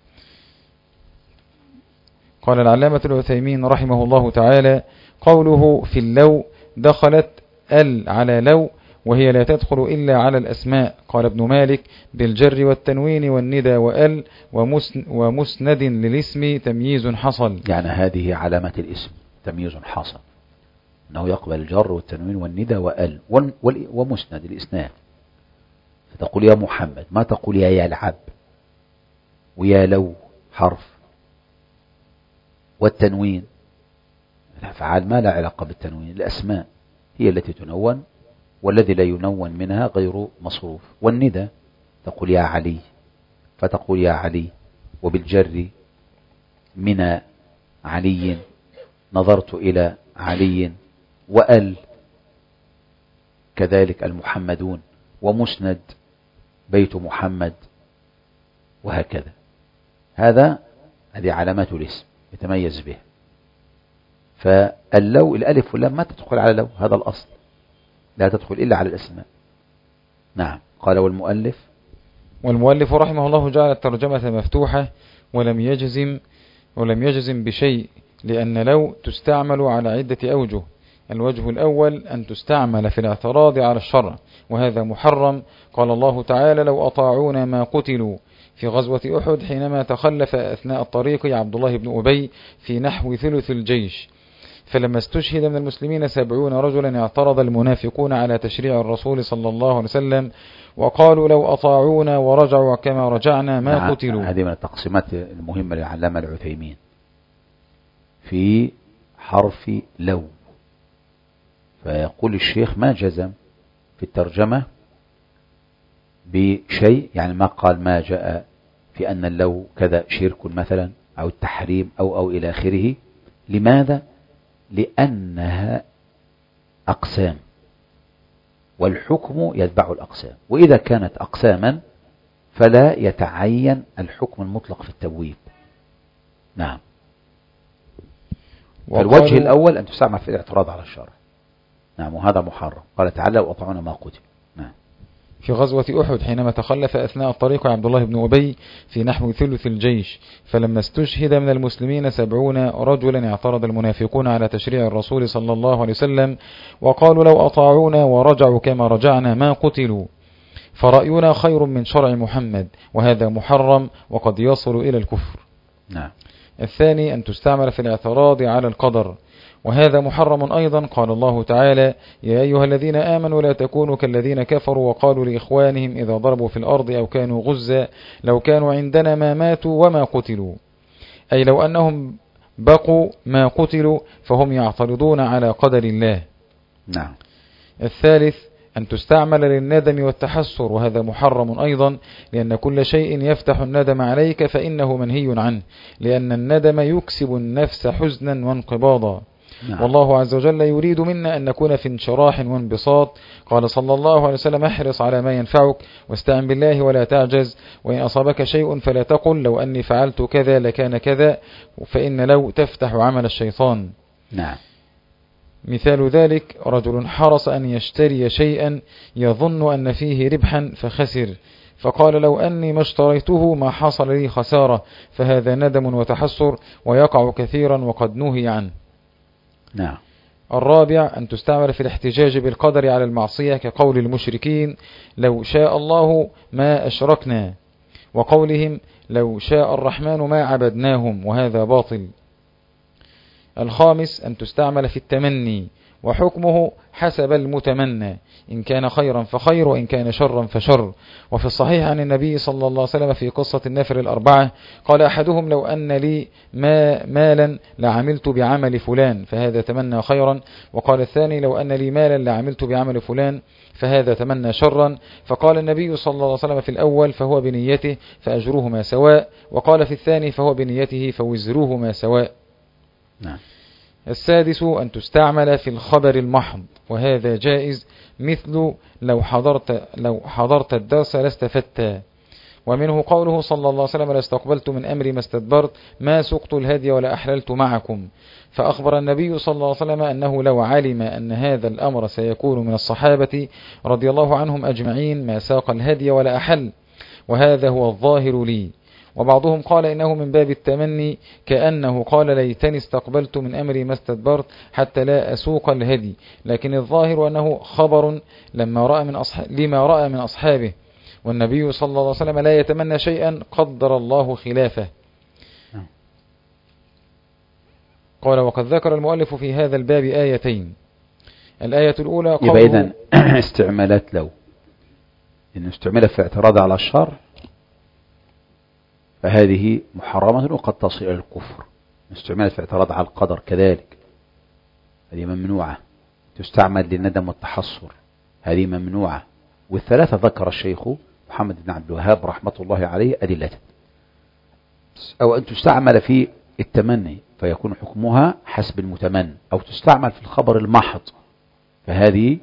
قال العلامة العثيمين رحمه الله تعالى: قوله في اللو دخلت ال على لو، وهي لا تدخل إلا على الأسماء. قال ابن مالك: بالجر والتنوين والندى وال ومسند للاسم تمييز حصل. يعني هذه علامة الاسم تمييز حصل، أنه يقبل الجر والتنوين والندى وال ومسند الإسناد. فتقول يا محمد، ما تقول يا يلعب ويا لو حرف. والتنوين الأفعال ما لا علاقة بالتنوين، الأسماء هي التي تنون، والذي لا ينون منها غير مصروف. والندى تقول يا علي، فتقول يا علي. وبالجر من علي، نظرت إلى علي. وأل كذلك المحمدون. ومسند بيت محمد، وهكذا. هذا هذه علامات الاسم يتميز به. فاللو الألف واللام ما تدخل على لو، هذا الأصل، لا تدخل إلا على الأسماء. نعم. قال والمؤلف والمؤلف رحمه الله جعل الترجمة مفتوحة ولم يجزم ولم يجزم بشيء، لأن لو تستعمل على عدة أوجه. الوجه الأول أن تستعمل في الاعتراض على الشرع، وهذا محرم. قال الله تعالى: لو أطاعونا ما قتلوا، في غزوة أحد حينما تخلف أثناء الطريق عبد الله بن أبي في نحو ثلث الجيش، فلما استشهد من المسلمين سبعون رجلا اعترض المنافقون على تشريع الرسول صلى الله عليه وسلم، وقالوا لو أطاعونا ورجعوا كما رجعنا ما نعم. قتلوا. هذه من التقسيمات المهمة للعلامة العثيمين في حرف لو. فيقول الشيخ ما جزم في الترجمة بشيء، يعني ما قال ما جاء في أن اللو كذا شرك مثلا أو التحريم أو أو إلى آخره. لماذا؟ لأنها أقسام، والحكم يتبع الأقسام، وإذا كانت أقساما فلا يتعين الحكم المطلق في التبويب. نعم. فالوجه الأول أن تستعمل في الاعتراض على الشرع. نعم. وهذا محرم. قال تعالى: وأطعونا ما قتل. نعم. في غزوة أحد حينما تخلف أثناء الطريق عبد الله بن أبي في نحو ثلث الجيش، فلما استشهد من المسلمين سبعون رجلا اعترض المنافقون على تشريع الرسول صلى الله عليه وسلم، وقالوا لو أطاعونا ورجعوا كما رجعنا ما قتلوا، فرأينا خير من شرع محمد، وهذا محرم وقد يصل إلى الكفر. نعم. الثاني أن تستعمل في الاعتراض على القدر، وهذا محرم أيضا. قال الله تعالى: يا أيها الذين آمنوا لا تكونوا كالذين كفروا وقالوا لإخوانهم إذا ضربوا في الأرض أو كانوا غزا لو كانوا عندنا ما ماتوا وما قتلوا، أي لو أنهم بقوا ما قتلوا، فهم يعترضون على قدر الله. نعم. الثالث أن تستعمل للندم والتحسر، وهذا محرم أيضا، لأن كل شيء يفتح الندم عليك فإنه منهي عنه، لأن الندم يكسب النفس حزنا وانقباضا. نعم. والله عز وجل يريد منا أن نكون في انشراح وانبساط. قال صلى الله عليه وسلم: احرص على ما ينفعك واستعن بالله ولا تعجز، وإن أصابك شيء فلا تقل لو أني فعلت كذا لكان كذا، فإن لو تفتح عمل الشيطان. نعم. مثال ذلك: رجل حرص أن يشتري شيئا يظن أن فيه ربحا فخسر، فقال لو أني ما اشتريته ما حصل لي خسارة، فهذا ندم وتحسر ويقع كثيرا وقد نهي عنه. نعم. الرابع أن تستعمل في الاحتجاج بالقدر على المعصية، كقول المشركين لو شاء الله ما أشركنا، وقولهم لو شاء الرحمن ما عبدناهم، وهذا باطل. الخامس أن تستعمل في التمني، وحكمه حسب المتمنى، إن كان خيرا فخير وإن كان شرا فشر. وفي الصحيح عن النبي صلى الله عليه وسلم في قصة النفر الأربعة قال أحدهم لو أن لي ما مالا لعملت بعمل فلان، فهذا تمنى خيرا. وقال الثاني لو أن لي مالا لعملت بعمل فلان، فهذا تمنى شرا. فقال النبي صلى الله عليه وسلم في الأول فهو بنيته فأجرهما سواء، وقال في الثاني فهو بنيته فوزرهما سواء. نعم. السادس أن تستعمل في الخبر المحض، وهذا جائز، مثل لو حضرت, لو حضرت الدرس لاستفدت. ومنه قوله صلى الله عليه وسلم: لاستقبلت من أمري ما استدبرت، ما سقت الهدي ولا أحللت معكم. فأخبر النبي صلى الله عليه وسلم أنه لو علم أن هذا الأمر سيكون من الصحابة رضي الله عنهم أجمعين ما ساق الهدي ولا أحل، وهذا هو الظاهر لي. وبعضهم قال إنه من باب التمني، كأنه قال: ليتني استقبلت من أمري ما استدبرت حتى لا أسوق الهدي، لكن الظاهر أنه خبر لما رأى من أصحاب لما رأى من أصحابه، والنبي صلى الله عليه وسلم لا يتمنى شيئا قدر الله خلافه. قال: وقد ذكر المؤلف في هذا الباب آيتين. الآية الأولى قوله، يبقى إذن استعمالات لو إن استعملت في اعتراض على الشر فهذه محرمة وقد تصل إلى الكفر. استعملت في اعتراض على القدر كذلك، هذه ممنوعة. تستعمل للندم والتحصر، هذه ممنوعة. والثلاثة ذكر الشيخ محمد بن عبد الوهاب رحمة الله عليه أدلة. أو أن تستعمل في التمني فيكون حكمها حسب المتمنى، أو تستعمل في الخبر المحض فهذه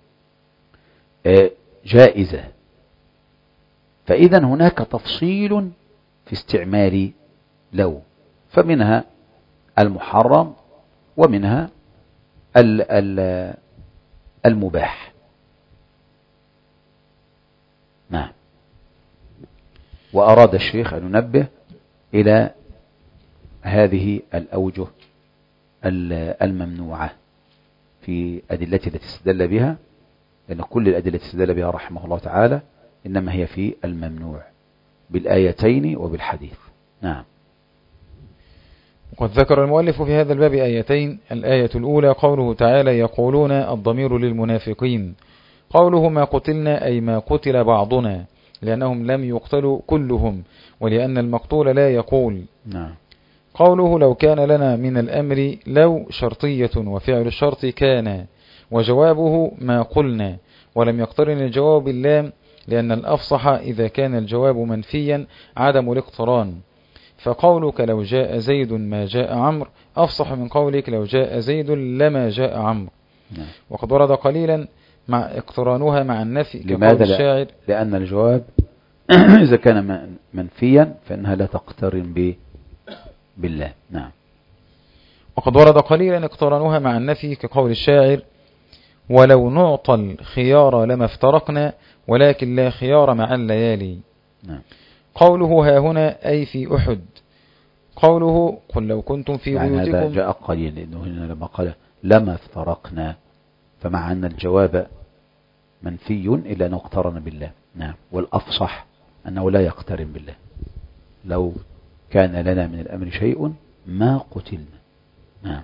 جائزة. فإذا هناك تفصيل في استعمال لو، فمنها المحرم ومنها المباح. نعم. وأراد الشيخ أن ننبه إلى هذه الأوجه الممنوعة في أدلته التي استدل بها، لأن كل الأدلة التي استدل بها رحمه الله تعالى إنما هي في الممنوع بالآيتين وبالحديث. نعم. وقد ذكر المؤلف في هذا الباب آيتين. الآية الأولى قوله تعالى: يقولون، الضمير للمنافقين. قوله ما قتلنا أي ما قتل بعضنا، لأنهم لم يقتلوا كلهم، ولأن المقتول لا يقول. نعم. قوله لو كان لنا من الأمر، لو شرطية وفعل الشرط كان، وجوابه ما قلنا، ولم يقترن الجواب باللام، لأن الأفصح إذا كان الجواب منفيا عدم الاقتران. فقولك لو جاء زيد ما جاء عمرو أفصح من قولك لو جاء زيد لما جاء عمرو. نعم. وقد ورد قليلا مع اقترانها مع النفي. لماذا؟ الشاعر لأن الجواب إذا كان منفيا فإنها لا تقترن ب بالله. نعم. وقد ورد قليلا اقترانها مع النفي كقول الشاعر: ولو نعطى الخيار لما افترقنا، ولكن لا خيار مع الليالي. نعم. قوله ها هنا أي في أحد. قوله قل لو كنتم في يعني بيوتكم، هذا جاء قليل، لأنه هنا لما قال لما افترقنا فمع أن الجواب منفي إلا أنه اقترن بالله. نعم. والأفصح أنه لا يقترن بالله. لو كان لنا من الأمر شيء ما قتلنا. نعم.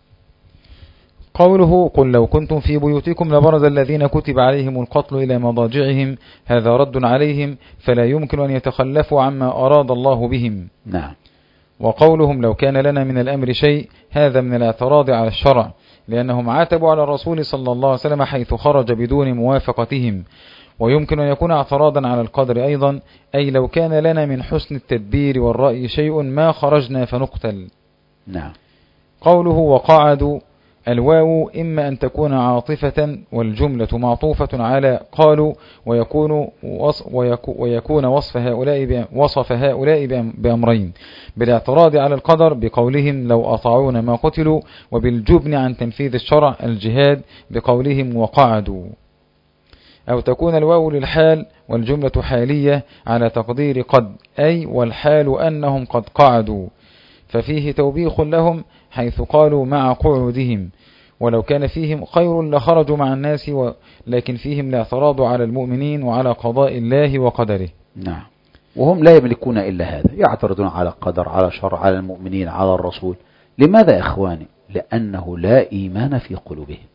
قوله قل لو كنتم في بيوتكم لبرز الذين كتب عليهم القتل إلى مضاجعهم، هذا رد عليهم، فلا يمكن أن يتخلفوا عما أراد الله بهم. نعم. وقولهم لو كان لنا من الأمر شيء، هذا من الاعتراض على الشرع، لأنهم عاتبوا على الرسول صلى الله عليه وسلم حيث خرج بدون موافقتهم. ويمكن أن يكون اعتراضا على القدر أيضا، أي لو كان لنا من حسن التدبير والرأي شيء ما خرجنا فنقتل. نعم. قوله وقعدوا، الواو إما أن تكون عاطفة والجملة معطوفة على قالوا، ويكون وصف, ويكون وصف هؤلاء وصف هؤلاء بأمرين: بالاعتراض على القدر بقولهم لو أطاعون ما قتلوا، وبالجبن عن تنفيذ الشرع الجهاد بقولهم وقعدوا. أو تكون الواو للحال والجملة حالية على تقدير قد، أي والحال أنهم قد قعدوا، ففيه توبيخ لهم حيث قالوا مع قعودهم، ولو كان فيهم خير لخرجوا مع الناس، لكن فيهم الاعتراض على المؤمنين وعلى قضاء الله وقدره. نعم. وهم لا يملكون إلا هذا، يعترضون على قدر، على شرع، على المؤمنين، على الرسول. لماذا يا إخواني؟ لأنه لا إيمان في قلوبهم.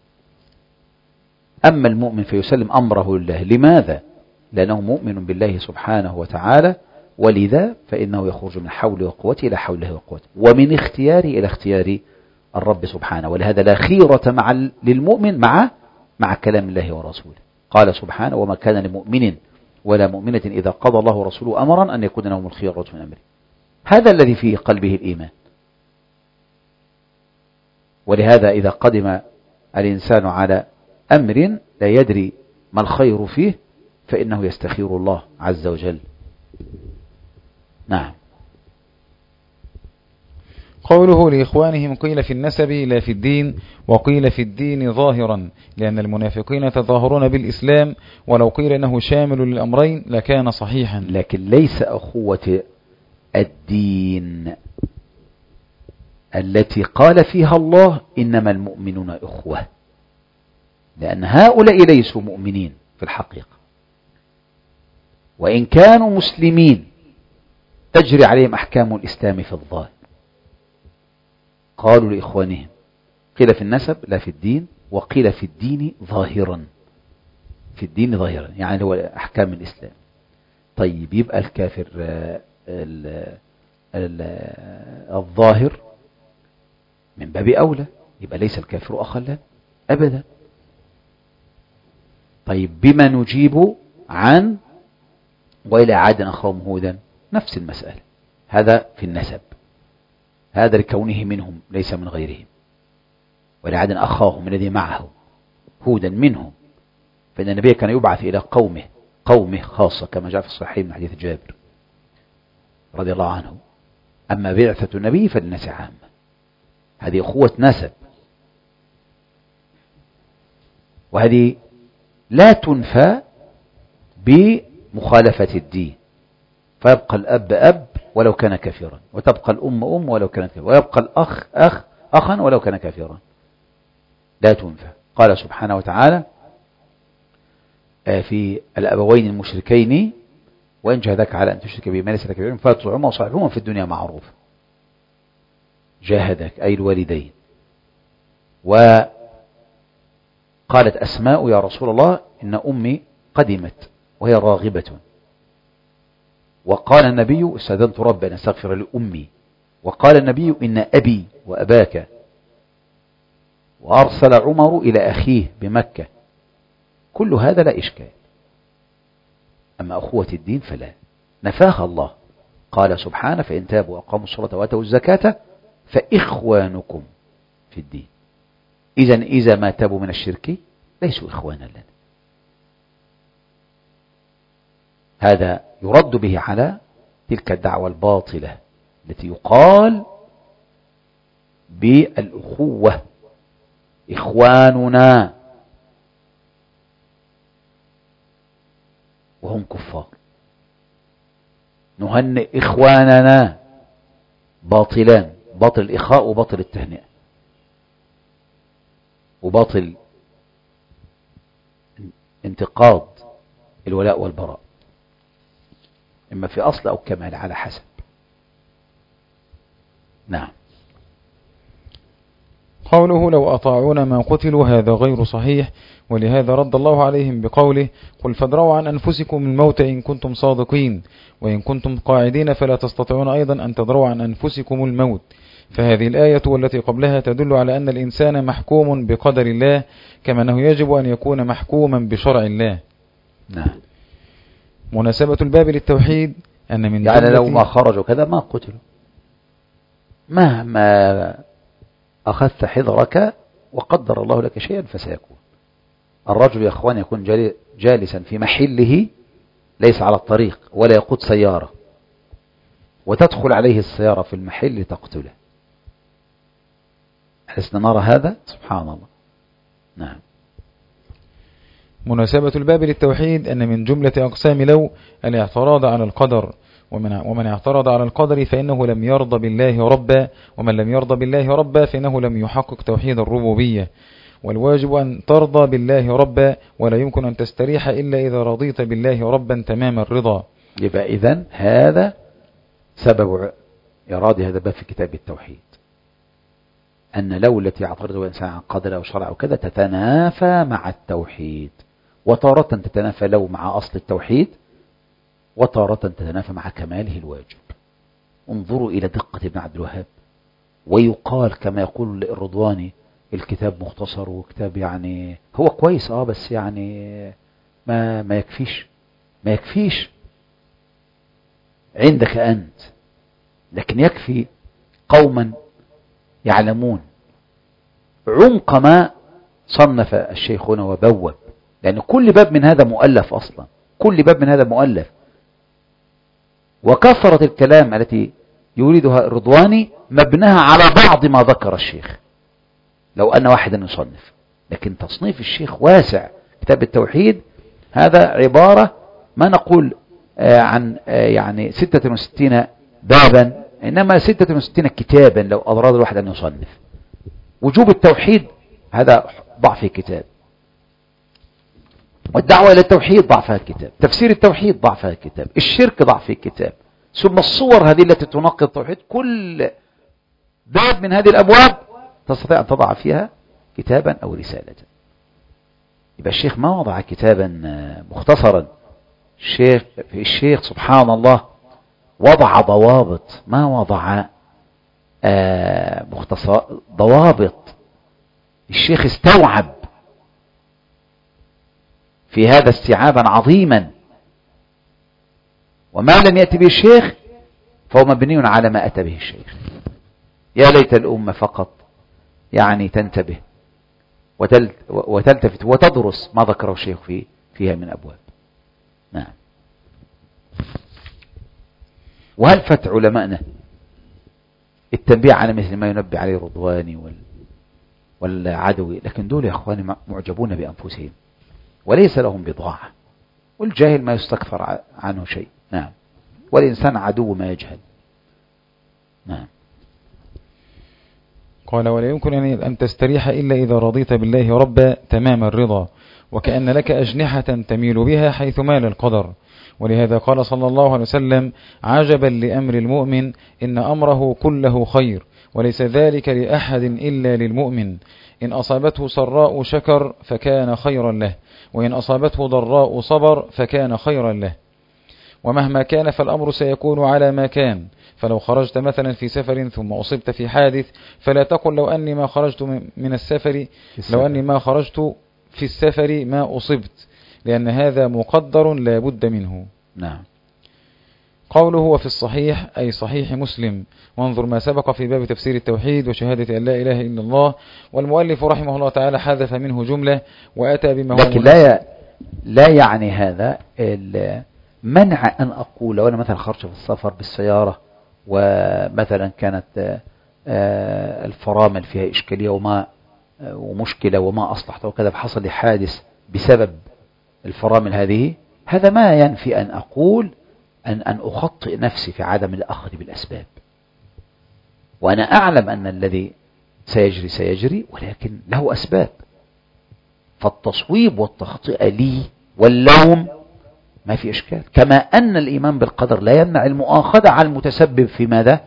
أما المؤمن فيسلم أمره لله. لماذا؟ لأنه مؤمن بالله سبحانه وتعالى، ولذا فإنه يخرج من حول وقوته إلى حوله وقوته، ومن اختياري إلى اختيار الرب سبحانه. ولهذا لا خيرة مع للمؤمن مع مع كلام الله ورسوله. قال سبحانه وما كان لمؤمن ولا مؤمنة إذا قضى الله ورسوله أمرا أن يكون لهم الخيرة من أمره. هذا الذي في قلبه الإيمان. ولهذا إذا قدم الإنسان على أمر لا يدري ما الخير فيه فإنه يستخير الله عز وجل. نعم. قوله لإخوانهم قيل في النسب لا في الدين، وقيل في الدين ظاهرا، لأن المنافقين يتظاهرون بالإسلام، ولو قيل أنه شامل للأمرين لكان صحيحا. لكن ليس أخوة الدين التي قال فيها الله إنما المؤمنون إخوة، لأن هؤلاء ليسوا مؤمنين في الحقيقة، وإن كانوا مسلمين تجري عليهم أحكام الإسلام في الظاهر. قالوا لإخوانهم قيل في النسب لا في الدين، وقيل في الدين ظاهرا، في الدين ظاهرا يعني هو أحكام الإسلام. طيب يبقى الكافر ال ال الظاهر من باب أولى، يبقى ليس الكافر أخا له أبدا. طيب بما نجيب عن وإلى عاد أخاهم هودا؟ نفس المسألة، هذا في النسب، هذا لكونه منهم ليس من غيرهم. وإلى عاد أخاهم الذي معه هودا منهم، فإن النبي كان يبعث إلى قومه قومه خاصة كما جاء في الصحيح من حديث جابر رضي الله عنه. أما بعثة النبي فالناس عامة، هذه أخوة نسب، وهذه لا تنفى بمخالفة الدين، فيبقى الأب أب ولو كان كافرا، وتبقى الأم أم ولو كانت كافرا، ويبقى الأخ أخ أخا ولو كان كافرا، لا تنفى. قال سبحانه وتعالى في الأبوين المشركين وإن جاهداك على أن تشرك بما ليس لك بعلم فلا تطعهما وصاحبهما في الدنيا معروفا. جاهدك أي الوالدين. وقالت أسماء يا رسول الله إن أمي قدمت وهي راغبة، وقال النبي استأذنت ربي أن أستغفر لأمي، وقال النبي إن أبي وأباك، وأرسل عمر إلى أخيه بمكة. كل هذا لا إشكال. أما أخوة الدين فلا، نفاها الله. قال سبحانه فإن تابوا وأقاموا الصلاة وآتوا الزكاة فإخوانكم في الدين. إذن إذا ما تابوا من الشرك ليسوا إخوانا لنا. هذا يرد به على تلك الدعوة الباطلة التي يقال بالأخوة إخواننا وهم كفار، نهنئ إخواننا، باطلان، باطل الإخاء وباطل التهنئة وباطل انتقاض الولاء والبراء، إما في أصل أو كمال على حسب. نعم. قوله لو أطاعون ما قتلوا هذا غير صحيح، ولهذا رد الله عليهم بقوله قل فادروا عن أنفسكم الموت إن كنتم صادقين، وإن كنتم قاعدين فلا تستطيعون أيضا أن تدروا عن أنفسكم الموت. فهذه الآية والتي قبلها تدل على أن الإنسان محكوم بقدر الله، كما أنه يجب أن يكون محكوما بشرع الله. نعم. مناسبة الباب للتوحيد أن من يعني لو ما خرجوا كذا ما قتلوا، مهما أخذت حذرك وقدر الله لك شيئا فسيكون. الرجل يا أخوان يكون جالسا في محله ليس على الطريق ولا يقود سيارة، وتدخل عليه السيارة في المحل لتقتله. حسنا نرى هذا سبحان الله. نعم. مناسبة الباب للتوحيد أن من جملة أقسام لو الاعتراض على القدر، ومن, ومن اعترض على القدر فإنه لم يرضى بالله ربا، ومن لم يرضى بالله ربا فإنه لم يحقق توحيد الربوبية. والواجب أن ترضى بالله ربا، ولا يمكن أن تستريح إلا إذا رضيت بالله ربا تمام الرضا. يبقى إذن هذا سبب إرادة هذا الباب في كتاب التوحيد، أن لو التي اعترض الإنسان عن قدر أو شرع أو كذا تتنافى مع التوحيد، وتارة تتنافى لو مع أصل التوحيد، وتارة تتنافى مع كماله الواجب. انظروا إلى دقة ابن عبد الوهاب. ويقال كما يقول الرضواني الكتاب مختصر وكتاب يعني هو كويس اه بس يعني ما ما يكفيش ما يكفيش عندك أنت، لكن يكفي قوما يعلمون عمق ما صنف الشيخ هنا وبوب، لأن كل باب من هذا مؤلف أصلا، كل باب من هذا مؤلف. وكثرة الكلام التي يريدها الرضواني مبناها على بعض ما ذكر الشيخ لو أن واحدا يصنف، لكن تصنيف الشيخ واسع. كتاب التوحيد هذا عبارة ما نقول آه عن آه يعني ستة وستين بابا، إنما ستة وستين كتابا لو أراد الواحد أن يصنف. وجوب التوحيد هذا ضع فيه كتاب، والدعوة إلى التوحيد ضع فيها كتاب، تفسير التوحيد ضع فيها كتاب، الشرك ضع فيه كتاب، ثم الصور هذه التي تناقض التوحيد. كل باب من هذه الأبواب تستطيع أن تضع فيها كتابا أو رسالة. يبقى الشيخ ما وضع كتابا مختصرا، الشيخ في الشيخ سبحان الله وضع ضوابط، ما وضع آه مختصر ضوابط. الشيخ استوعب في هذا استيعابا عظيما، وما لم يأتي به الشيخ فهو مبني على ما أتى به الشيخ. يا ليت الأمة فقط يعني تنتبه وتلتفت وتدرس ما ذكره الشيخ في فيها من أبواب. نعم. وهل فت علماءنا التنبيه على مثل ما ينبه عليه الرضواني والعدوي؟ لكن دول يا أخواني معجبون بأنفسهم وليس لهم بضاعة، والجاهل ما يستكثر عنه شيء. نعم. والإنسان عدو ما يجهل. نعم. قال ولا يمكن أن تستريح إلا إذا رضيت بالله ربا تمام الرضا، وكأن لك أجنحة تميل بها حيث مال القدر. ولهذا قال صلى الله عليه وسلم عجبا لأمر المؤمن إن أمره كله خير، وليس ذلك لأحد إلا للمؤمن. إن أصابته سراء شكر فكان خيرا له، وإن أصابته ضراء صبر فكان خيرا له. ومهما كان فالأمر سيكون على ما كان. فلو خرجت مثلا في سفر ثم أصبت في حادث فلا تقل لو أني ما خرجت من السفر لو أني ما خرجت في السفر ما أصبت، لأن هذا مقدر لا بد منه. نعم. قوله وفي الصحيح أي صحيح مسلم. وانظر ما سبق في باب تفسير التوحيد وشهادة أن لا إله إلا الله، والمؤلف رحمه الله تعالى حذف منه جملة وأتى بما هو لكن لا لا يعني هذا منع أن أقول لو أنا مثلا خرجت في السفر بالسيارة ومثلا كانت الفرامل فيها إشكالية وما ومشكلة وما أصلحته وكذا فحصل لي حادث بسبب الفرامل هذه، هذا ما ينفي أن أقول أن أن أخطئ نفسي في عدم الأخذ بالأسباب. وأنا أعلم أن الذي سيجري سيجري ولكن له أسباب، فالتصويب والتخطئة لي واللوم ما في إشكال. كما أن الإيمان بالقدر لا يمنع المؤاخذة على المتسبب في ماذا؟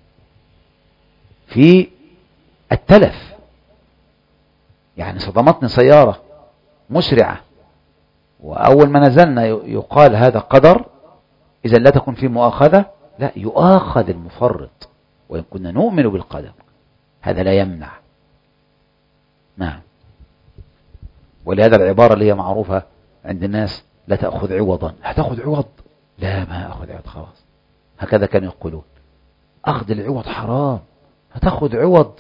في التلف. يعني صدمتني سيارة مسرعة وأول ما نزلنا يقال هذا قدر، إذا لا تكون في مؤاخذة، لا يؤاخذ المفرط. وإن كنا نؤمن بالقدر هذا لا يمنع. نعم. ولهذا العبارة اللي هي معروفة عند الناس لا تأخذ عوضا. هتأخذ عوض؟ لا ما أخذ عوض خلاص. هكذا كانوا يقولون أخذ العوض حرام، هتأخذ عوض.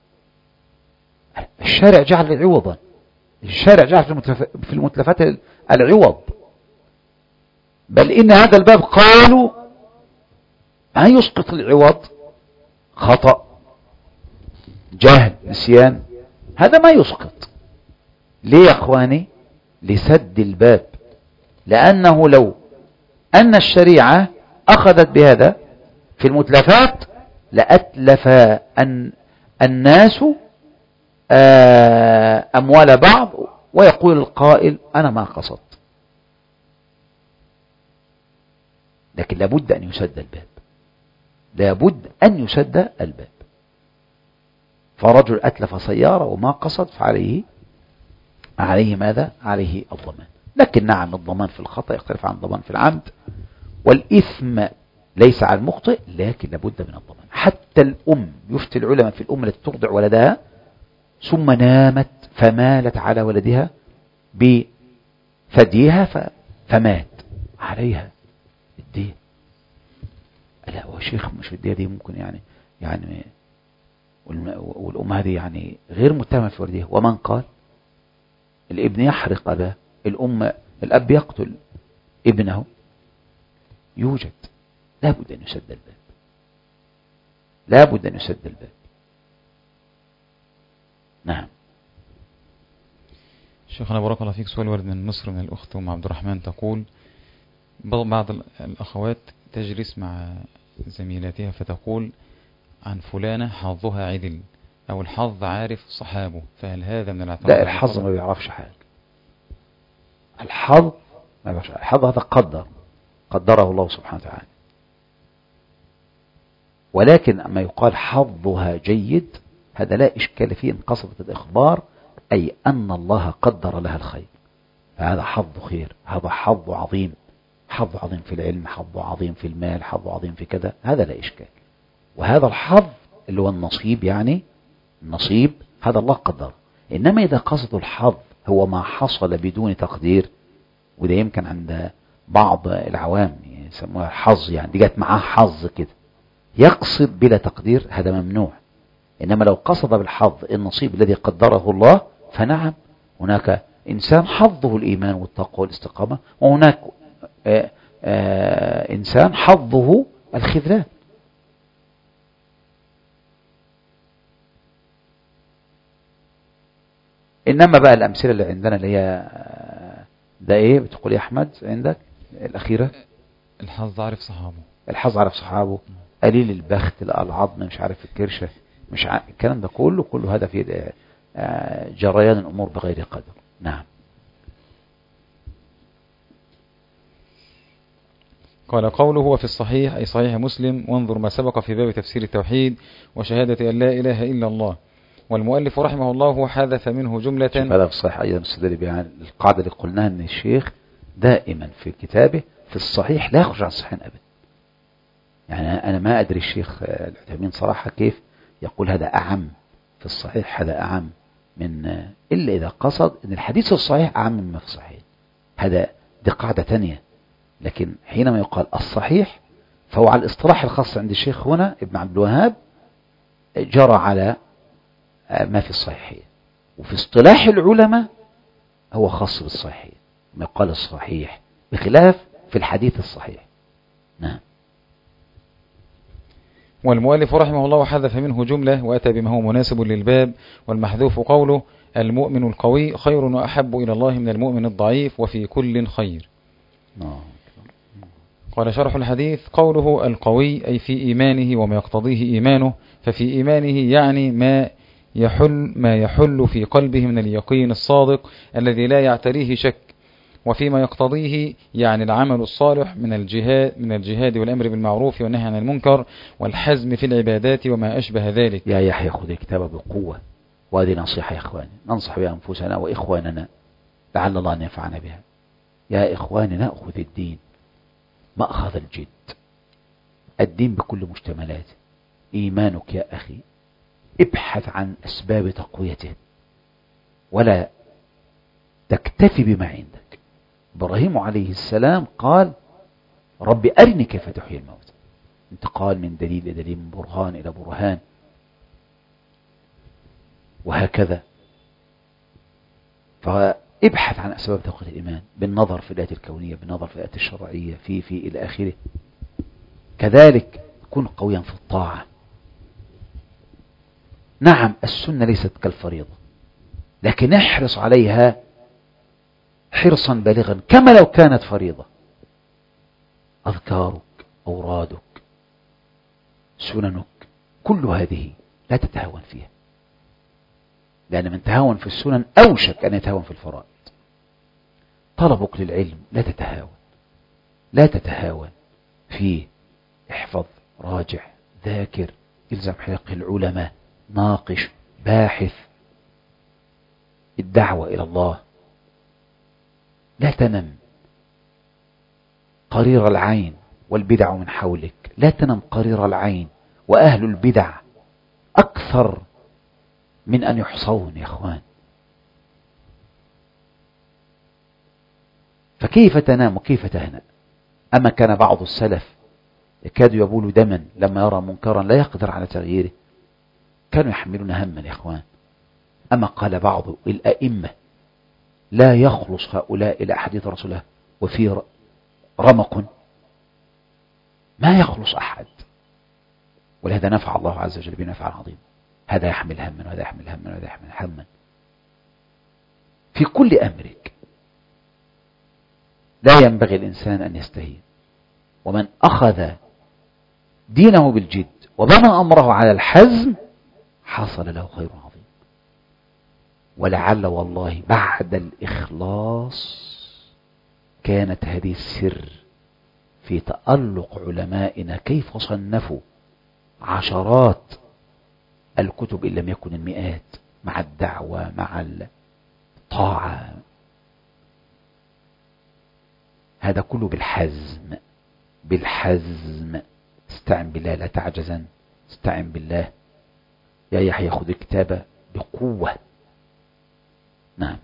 الشارع جعل عوضا، الشارع جعل في المتلفات العوض. بل إن هذا الباب قالوا ما يسقط العوض خطأ جهل نسيان، هذا ما يسقط. ليه يا أخواني؟ لسد الباب. لأنه لو أن الشريعة أخذت بهذا في المتلفات لأتلف أن الناس أموال بعض، ويقول القائل أنا ما قصدت. لكن لابد أن يسد الباب، لابد أن يسد الباب. فرجل أتلف سيارة وما قصد فعليه عليه ماذا؟ عليه الضمان. لكن نعم الضمان في الخطأ يختلف عن الضمان في العمد، والإثم ليس على المخطئ، لكن لابد من الضمان. حتى الأم يفتي العلماء في الأم التي ترضع ولدها ثم نامت فمالت على ولدها بثديها فمات، عليها الدين. لا هو شيخ مش الدية دي ممكن يعني يعني والأم هذه يعني غير متهمة في ولدها. ومن قال الابن يحرق أباه، الأم الأب يقتل ابنه، يوجد، لا بد أن يسد الباب، لا بد أن يسد الباب. نعم. شيخنا بارك الله فيك، سؤال ورد من مصر من الأخت أم عبد الرحمن تقول: بعض الأخوات تجلس مع زميلاتها فتقول عن فلانة حظها عدل، أو الحظ عارف صحابه، فهل هذا من الاعتراض؟ لا، الحظ ما بيعرفش حاجة. الحظ ما بيعرفش حاجة. الحظ هذا قدر قدره الله سبحانه وتعالى. ولكن أما يقال حظها جيد، هذا لا إشكال فيه إن قصدت الإخبار، أي أن الله قدر لها الخير، فهذا حظ خير، هذا حظ عظيم، حظ عظيم في العلم، حظ عظيم في المال، حظ عظيم في كذا، هذا لا إشكال. وهذا الحظ اللي هو النصيب، يعني النصيب هذا الله قدره. إنما إذا قصد الحظ هو ما حصل بدون تقدير، وده يمكن عند بعض العوام يسموها الحظ، يعني دي جت معاه حظ كده، يقصد بلا تقدير، هذا ممنوع. إنما لو قصد بالحظ النصيب الذي قدره الله، فنعم، هناك إنسان حظه الإيمان والتقوى والاستقامة، وهناك آآ آآ إنسان حظه الخذلان. إنما بقى الأمثلة اللي عندنا اللي هي ده إيه بتقول يا أحمد عندك الأخيرة؟ الحظ عارف صحابه، الحظ عارف صحابه، قليل البخت، العظم، مش عارف الكرشة، مش عارف الكلام ده كله كله هذا في جريان الأمور بغير قدر. نعم. قال: قوله هو في الصحيح أي صحيح مسلم، وانظر ما سبق في باب تفسير التوحيد وشهادة أن لا إله إلا الله. والمؤلف رحمه الله حذف منه جملة. هذا في الصحيح أيضا استدل بها القاعدة اللي قلناها أن الشيخ دائما في كتابه في الصحيح لا يخرج عن الصحيحين أبدا. يعني أنا ما أدري الشيخ العثيمين صراحة كيف يقول هذا أعم في الصحيح، هذا أعم من، إلا إذا قصد أن الحديث الصحيح أعم مما في الصحيح، هذا دي قاعدة تانية. لكن حينما يقال الصحيح فهو على الاصطلاح الخاص عند الشيخ هنا ابن عبد الوهاب جرى على ما في الصحيحية، وفي اصطلاح العلماء هو خاص بالصحيحية، ما يقال الصحيح بخلاف في الحديث الصحيح. نعم. والمؤلف رحمه الله حذف منه جملة وأتى بما هو مناسب للباب، والمحذوف قوله: المؤمن القوي خير وأحب إلى الله من المؤمن الضعيف، وفي كل خير. نعم. قال شرح الحديث: قوله القوي أي في إيمانه وما يقتضيه إيمانه، ففي إيمانه يعني ما يحل, ما يحل في قلبه من اليقين الصادق الذي لا يعتريه شك، وفيما يقتضيه يعني العمل الصالح من الجهاد من الجهاد والأمر بالمعروف والنهي عن المنكر والحزم في العبادات وما أشبه ذلك. يا يحيى خذ الكتاب بقوة، وهذه نصيحة يا إخواني ننصح بها أنفسنا وإخواننا لعل الله أن ينفعنا بها. يا إخواني نأخذ الدين مأخذ الجد، الدين بكل مشتملاته. إيمانك يا أخي ابحث عن أسباب تقويته، ولا تكتفي بما عندك. إبراهيم عليه السلام قال: رب أرني كيف تحيي الموت، انتقال من دليل إلى دليل، من برهان إلى برهان، وهكذا. فابحث عن أسباب تقوية الإيمان بالنظر في الآيات الكونية، بالنظر في الآيات الشرعية، في في إلى آخره. كذلك كن قويا في الطاعة. نعم السنة ليست كالفريضة، لكن احرص عليها حرصا بالغا كما لو كانت فريضة. أذكارك، أورادك، سننك، كل هذه لا تتهاون فيها، لأن من تهاون في السنن أوشك أن يتهاون في الفرائض. طلبك للعلم لا تتهاون، لا تتهاون فيه. احفظ، راجع، ذاكر، الزم حلق العلماء، ناقش، باحث. الدعوة إلى الله، لا تنم قرير العين والبدع من حولك، لا تنم قرير العين، وأهل البدع أكثر من أن يحصون يا أخوان. فكيف تنام وكيف تهنأ؟ أما كان بعض السلف يكاد يبول دما لما يرى منكرا لا يقدر على تغييره، كانوا يحملون هما يا إخوان. أما قال بعض الأئمة لا يخلص هؤلاء إلى أحاديث رسول الله وفي رمق، ما يخلص أحد. ولهذا نفع الله عز وجل بنفع عظيم. هذا يحمل هما وهذا يحمل هما وهذا يحمل هما في كل أمرك. لا ينبغي الإنسان أن يستهين. ومن أخذ دينه بالجد وبنى أمره على الحزم حصل له خير عظيم. ولعل والله بعد الإخلاص كانت هذه السر في تألق علمائنا، كيف صنفوا عشرات الكتب إن لم يكن المئات مع الدعوة مع الطاعة. هذا كله بالحزم، بالحزم. استعن بالله لا تعجزن، استعن بالله. يا يحيى خذ الكتابة بقوة. نعم.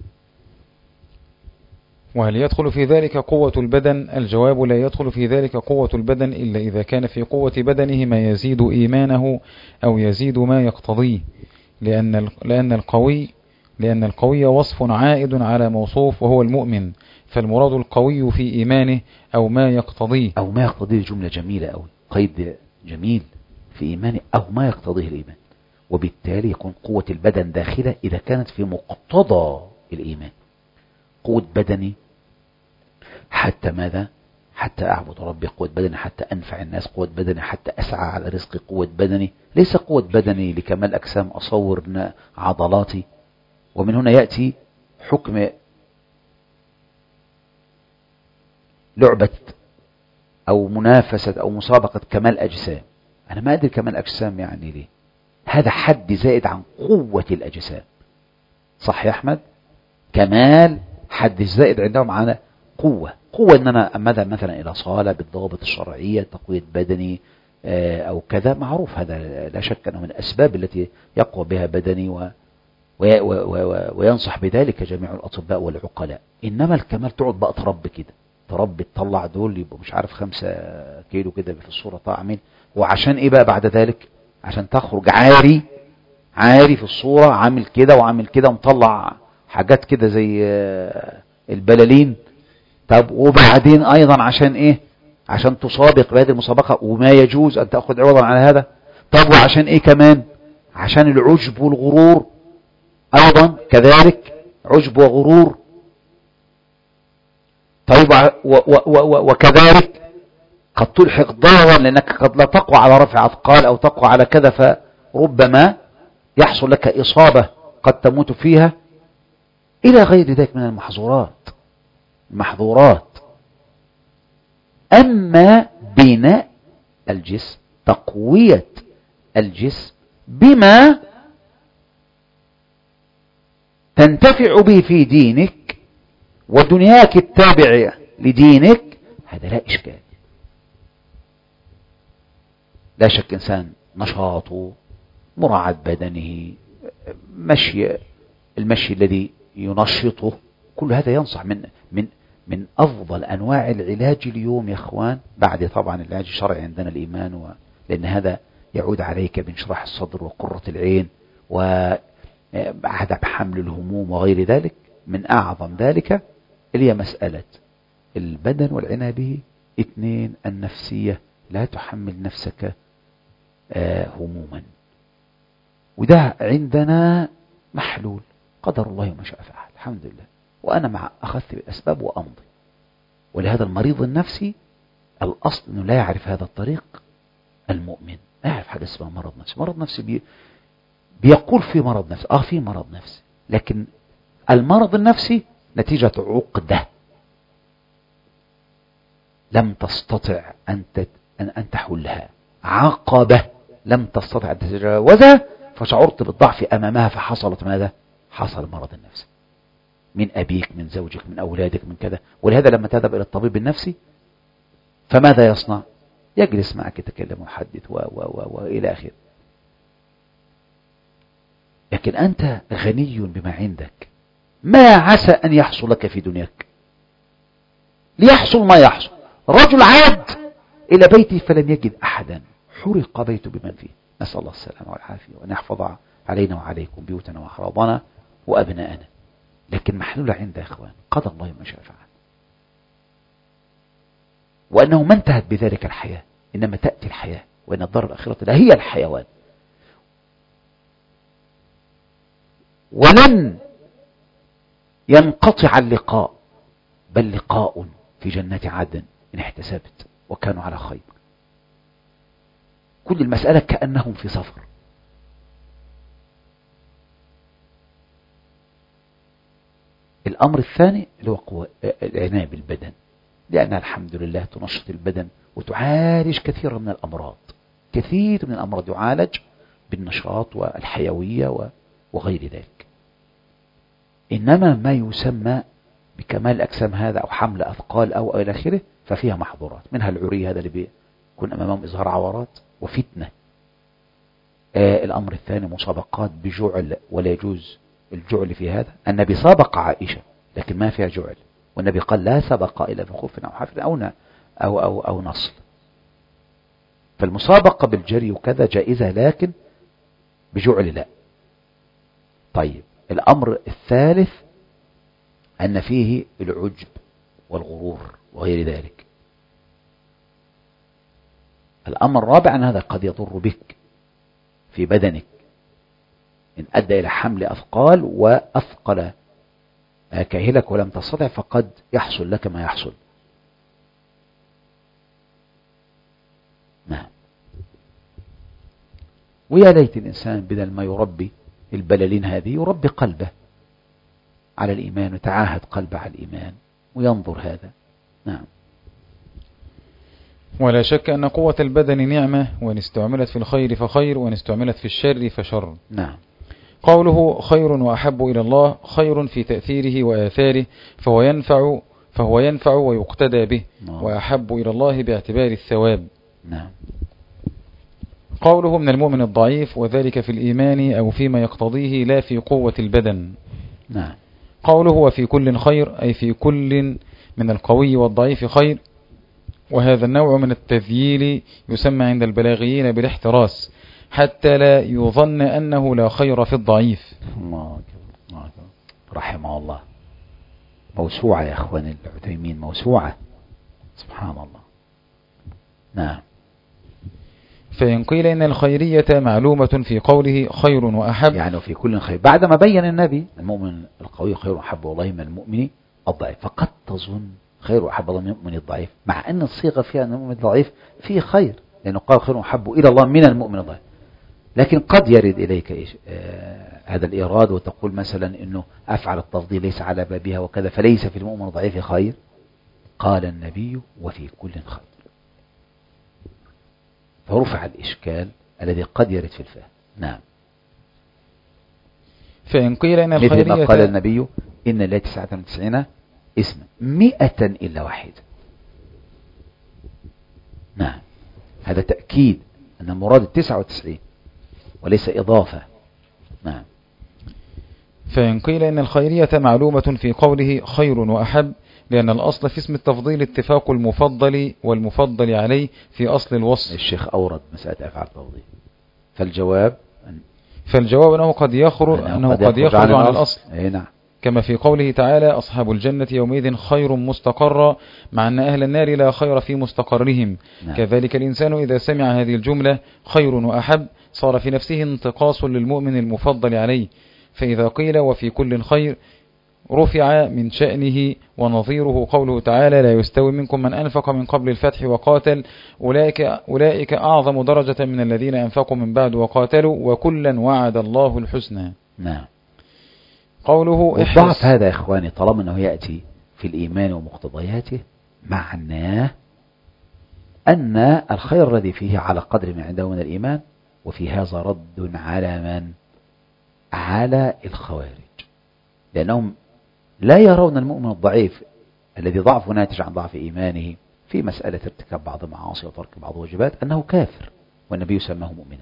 وهل يدخل في ذلك قوة البدن؟ الجواب لا يدخل في ذلك قوة البدن إلا إذا كان في قوة بدنه ما يزيد إيمانه أو يزيد ما يقتضيه، لأن لأن القوي لأن القوي وصف عائد على موصوف وهو المؤمن، فالمراد القوي في إيمانه أو ما يقتضيه. أو ما يقتضيه جملة جميلة أوي، قيد جميل، في إيمانه أو ما يقتضيه الإيمان. وبالتالي يكون قوة البدن داخلة إذا كانت في مقتضى الإيمان. قوة بدني حتى ماذا؟ حتى أعبد ربي، قوة بدني حتى أنفع الناس، قوة بدني حتى أسعى على رزقي، قوة بدني ليس قوة بدني لكمال أجسام أصور عضلاتي. ومن هنا يأتي حكم لعبة أو منافسة أو مسابقة كمال أجسام. أنا ما أدري كمال أجسام يعني ليه، هذا حد زائد عن قوة الأجسام. صح يا أحمد؟ كمال حد زائد عندهم على قوة. قوة أن أنا أمدى مثلا إلى صالة بالضوابط الشرعية، تقوية بدني أو كذا، معروف هذا لا شك أنه من الأسباب التي يقوى بها بدني و وينصح بذلك جميع الأطباء والعقلاء. إنما الكمال تقعد بقى تربي كده، تربي تطلع دول يبقوا مش عارف خمسة كيلو كده في الصورة طعمين. وعشان إيه بقى بعد ذلك؟ عشان تخرج عاري عاري في الصورة، عامل كده وعامل كده ومطلع حاجات كده زي البلالين. طب وبعدين أيضا عشان إيه؟ عشان تسابق بهذه المسابقة وما يجوز أن تأخذ عوضا على هذا. طب وعشان إيه كمان؟ عشان العجب والغرور أيضا كذلك، عجب وغرور. طيب و و و وكذلك قد تلحق ضررا، لأنك قد لا تقوى على رفع أثقال أو تقوى على كذا، فربما يحصل لك إصابة قد تموت فيها، إلى غير ذلك من المحظورات المحظورات. أما بناء الجسم، تقوية الجسم بما تنتفع به في دينك ودنياك التابعة لدينك، هذا لا إشكال. لا شك إنسان نشاطه، مراعاة بدنه، مشي المشي الذي ينشطه، كل هذا ينصح من من من أفضل أنواع العلاج اليوم يا إخوان، بعد طبعا العلاج الشرعي عندنا الإيمان، و لأن هذا يعود عليك بانشراح الصدر وقرة العين وعدم حمل الهموم وغير ذلك. من أعظم ذلك اللي هي مسألة البدن والعناية به. اثنين، النفسية، لا تحمل نفسك هموما، وده عندنا محلول، قدر الله وما شاء فعل، الحمد لله. وأنا مع أخذت بالأسباب وأمضي. ولهذا المريض النفسي الأصل أنه لا يعرف هذا الطريق. المؤمن لا يعرف حاجة اسمها مرض نفسي. مرض نفسي بي بيقول في مرض نفسي، آه في مرض نفسي، لكن المرض النفسي نتيجة عقدة لم تستطع أن أن تحلها، عقبة لم تستطع أن تتجاوزها، فشعرت بالضعف أمامها، فحصلت ماذا؟ حصل المرض النفسي من أبيك، من زوجك، من أولادك، من كذا. ولهذا لما تذهب إلى الطبيب النفسي فماذا يصنع؟ يجلس معك يتكلم ويحدث و و و وإلى آخره. لكن أنت غني بما عندك، ما عسى أن يحصل لك في دنياك، ليحصل ما يحصل. رجل عاد إلى بيته فلم يجد أحدا، حرق بيته بمن فيه، نسأل الله السلامة والعافية، وأن يحفظ علينا وعليكم بيوتنا وأحراضنا وأبناءنا. لكن محلولة عند إخوان قضى الله ما شاء فعل، وأنه ما انتهت بذلك الحياة، إنما تأتي الحياة، وإن الدار الآخرة لا هي الحيوان. ولن ينقطع اللقاء، بل لقاء في جنات عدن إن احتسبت وكانوا على خير. كل المسألة كأنهم في سفر. الأمر الثاني اللي هو قوة العناية بالبدن، لأنها الحمد لله تنشط البدن وتعالج كثيرا من الأمراض. كثير من الأمراض يعالج بالنشاط والحيوية وغير ذلك. إنما ما يسمى بكمال الأجسام هذا أو حمل أثقال أو إلى آخره ففيها محظورات، منها العري هذا اللي بيكون أمامهم إظهار عورات وفتنة. آه الأمر الثاني مسابقات بجعل، ولا يجوز الجعل في هذا. النبي سابق عائشة لكن ما فيها جعل، والنبي قال لا سبق إلا بخف أو حفل أو أو أو, أو نصل. فالمسابقة بالجري وكذا جائزة، لكن بجعل لا. طيب الأمر الثالث أن فيه العجب والغرور وغير ذلك. الأمر الرابع أن هذا قد يضر بك في بدنك إن أدى إلى حمل أثقال وأثقل كاهلك ولم تستطع، فقد يحصل لك ما يحصل. نعم. ويا ليت الإنسان بدل ما يربي البلالين هذه يربي قلبه على الإيمان، وتعاهد قلبه على الإيمان وينظر هذا. نعم. ولا شك أن قوة البدن نعمة، وإن استعملت في الخير فخير، وإن استعملت في الشر فشر. نعم. قوله خير وأحب إلى الله، خير في تأثيره وآثاره، فهو ينفع فهو ينفع ويقتدى به. نعم. وأحب إلى الله باعتبار الثواب. نعم. قوله من المؤمن الضعيف، وذلك في الإيمان أو فيما يقتضيه لا في قوة البدن. نعم. قوله وفي كل خير، أي في كل من القوي والضعيف خير. وهذا النوع من التذييل يسمى عند البلاغيين بالاحتراس، حتى لا يظن أنه لا خير في الضعيف. الله أكبر رحمه الله. موسوعة يا أخوان العثيمين، موسوعة سبحان الله. نعم. فإن قيل إن الخيرية معلومة في قوله خير وأحب، يعني في كل خير، بعدما بين النبي المؤمن القوي خير وأحب والله من المؤمن الضعيف، فقد تظن خير وأحب الله من المؤمن الضعيف، مع أن الصيغة فيها أن المؤمن الضعيف فيه خير، لأنه قال خير وأحب إلى الله من المؤمن الضعيف. لكن قد يرد إليك إيش آه هذا الإيراد، وتقول مثلا إنه أفعل التفضيل ليس على بابها وكذا، فليس في المؤمن الضعيف خير. قال النبي وفي كل خير، فرفع الإشكال الذي قد يرد في الفهم. نعم. فإن قيل إن الخيرية مثل ما قال النبي إن لا تسعة وتسعين اسما مئة إلا واحد. نعم. هذا تأكيد أن المراد التسعة وتسعين وليس إضافة. نعم. فإن قيل إن الخيرية معلومة في قوله خير وأحب، لأن الأصل في اسم التفضيل اتفاق المفضل والمفضل عليه في أصل الوصف. الشيخ أورد مسألة أفعال التفضيل، فالجواب فالجواب أنه قد يخرج أنه قد, قد يخرج عن, عن الأصل. أي نعم. كما في قوله تعالى أصحاب الجنة يومئذ خير مستقرا، مع أن أهل النار لا خير في مستقرهم. نعم. كذلك الإنسان إذا سمع هذه الجملة خير وأحب صار في نفسه انتقاص للمؤمن المفضل عليه. فإذا قيل وفي كل خير رفع من شأنه، ونظيره قوله تعالى لا يستوي منكم من أنفق من قبل الفتح وقاتل أولئك, أولئك أعظم درجة من الذين أنفقوا من بعد وقاتلوا وكلا وعد الله الحسنى. نعم. قوله الضعف هذا يا إخواني طالما أنه يأتي في الإيمان ومقتضياته معناه أن الخير الذي فيه على قدر ما عنده من الإيمان، وفي هذا رد على من؟ على الخوارج، لأنهم لا يرون المؤمن الضعيف الذي ضعفه ناتج عن ضعف إيمانه في مسألة ارتكاب بعض المعاصي وترك بعض الواجبات أنه كافر، والنبي سماه مؤمنا.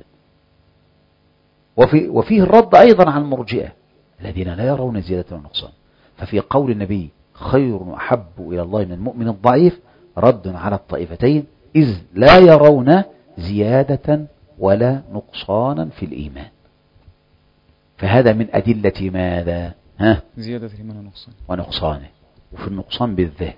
وفي وفيه الرد أيضا عن المرجئة الذين لا يرون زيادة ونقصان. ففي قول النبي خير وأحب إلى الله من المؤمن الضعيف رد على الطائفتين، إذ لا يرون زيادة ولا نقصانا في الإيمان. فهذا من أدلة ماذا؟ ها؟ زيادة الإيمان ونقصانه ونقصانه، وفي النقصان بالذات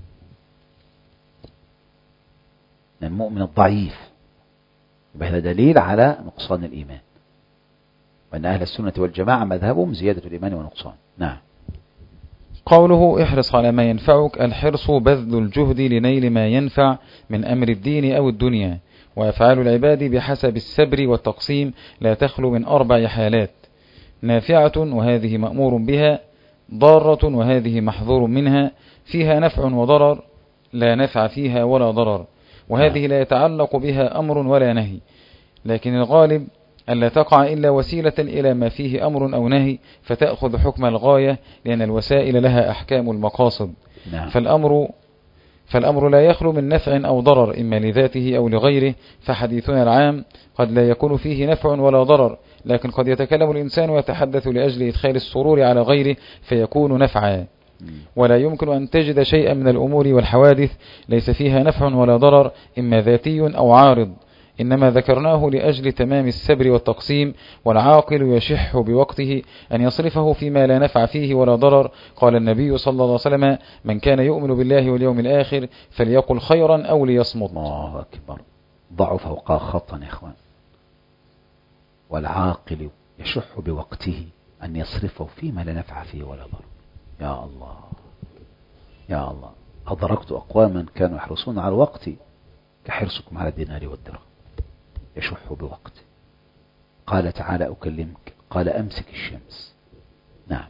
المؤمن الضعيف، وهذا دليل على نقصان الإيمان، وأن أهل السنة والجماعة مذهبهم زيادة الإيمان ونقصان. نعم. قوله احرص على ما ينفعك، الحرص بذل الجهد لنيل ما ينفع من أمر الدين أو الدنيا، وأفعال العباد بحسب السبر والتقسيم لا تخلو من أربع حالات: نافعة وهذه مأمور بها، ضارة وهذه محظور منها، فيها نفع وضرر لا نفع فيها ولا ضرر، وهذه لا يتعلق بها أمر ولا نهي، لكن الغالب ألا تقع إلا وسيلة إلى ما فيه أمر أو نهي فتأخذ حكم الغاية، لأن الوسائل لها أحكام المقاصد. نعم. فالأمر فالأمر لا يخلو من نفع أو ضرر إما لذاته أو لغيره، فحديثنا العام قد لا يكون فيه نفع ولا ضرر، لكن قد يتكلم الإنسان ويتحدث لأجل إدخال السرور على غيره فيكون نفعا. ولا يمكن أن تجد شيئا من الأمور والحوادث ليس فيها نفع ولا ضرر إما ذاتي أو عارض، إنما ذكرناه لأجل تمام السبر والتقسيم. والعاقل يشح بوقته أن يصرفه فيما لا نفع فيه ولا ضرر. قال النبي صلى الله عليه وسلم: من كان يؤمن بالله واليوم الآخر فليقل خيرا أو ليصمت. الله أكبر. ضعوا فوق خطا يا إخوان. والعاقل يشح بوقته أن يصرفه فيما لا نفع فيه ولا ضرر. يا الله يا الله. أدركت أقواما كانوا يحرصون على الوقت كحرصكم على الدينار والدرهم. يشح بوقت. قال تعالى: أكلمك، قال: أمسك الشمس. نعم.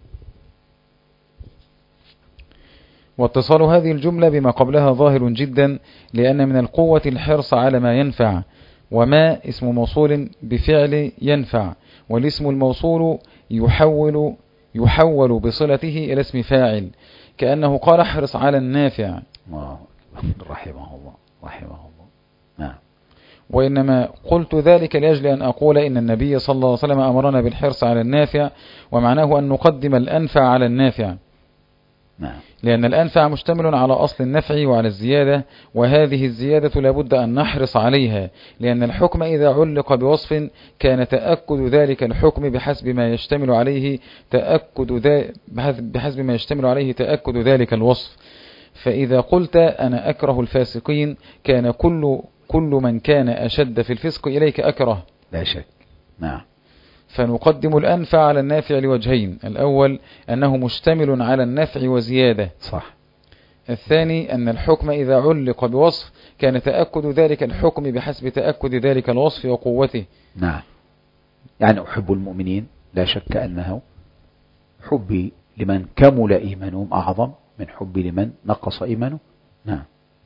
واتصال هذه الجملة بما قبلها ظاهر جدا، لأن من القوة الحرص على ما ينفع، وما اسم موصول بفعل ينفع، والاسم الموصول يحول يحول بصلته إلى اسم فاعل، كأنه قال: احرص على النافع. الله رحمه الله رحمه الله. نعم. وإنما قلت ذلك لأجل أن أقول إن النبي صلى الله عليه وسلم أمرنا بالحرص على النافع، ومعناه أن نقدم الأنفع على النافع. نعم. لأن الأنفع مشتمل على أصل النفع وعلى الزيادة، وهذه الزيادة لابد أن نحرص عليها، لأن الحكم إذا علق بوصف كان تأكد ذلك الحكم بحسب ما يشتمل عليه تأكد ذا بحسب ما يشتمل عليه تأكد ذلك الوصف. فإذا قلت أنا أكره الفاسقين كان كل كل من كان أشد في الفسق إليك أكره. لا شك. نعم. فنقدم الأنفع على النافع لوجهين: الأول أنه مشتمل على النفع وزيادة، صح. الثاني أن الحكم إذا علق بوصف كان تأكد ذلك الحكم بحسب تأكد ذلك الوصف وقوته. نعم. يعني أحب المؤمنين لا شك أنه حبي لمن كمل إيمانهم أعظم من حبي لمن نقص إيمانه. نعم.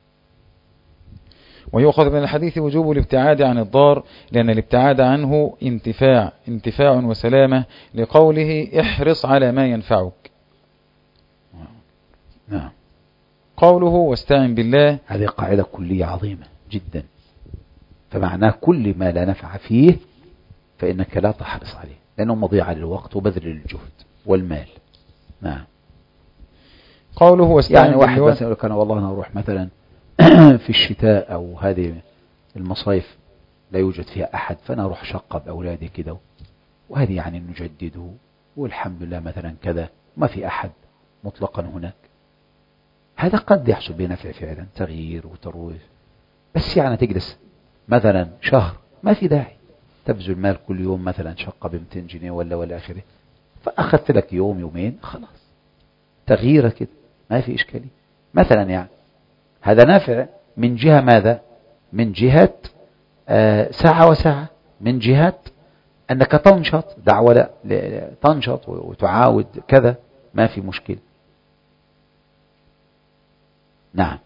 ويؤخذ من الحديث وجوب الابتعاد عن الضار، لأن الابتعاد عنه انتفاع انتفاع وسلامة، لقوله احرص على ما ينفعك. نعم. قوله واستعن بالله، هذه قاعدة كلية عظيمة جدا، فمعناه كل ما لا نفع فيه فإنك لا تحرص عليه، لأنه مضيعة للوقت وبذل للجهد والمال. نعم. قوله واستعن يعني واحد بالله، مثلا كان والله أنا أروح مثلا في الشتاء أو هذه المصايف لا يوجد فيها أحد، فأنا أروح شقة بأولادي كده، وهذه يعني نجدده والحمد لله مثلا كذا، ما في أحد مطلقا هناك. هذا قد يحصل بنفع فعلا، تغيير وترويج، بس يعني تجلس مثلا شهر ما في داعي تبذل مال كل يوم مثلا شقة بمتين جنيه ولا ولا آخره، فأخذت لك يوم يومين خلاص تغيير كده ما في إشكالية مثلا. يعني هذا نافع من جهة ماذا؟ من جهة آه ساعة وساعة، من جهة أنك تنشط دعوة لا تنشط وتعاود كذا ما في مشكلة. نعم.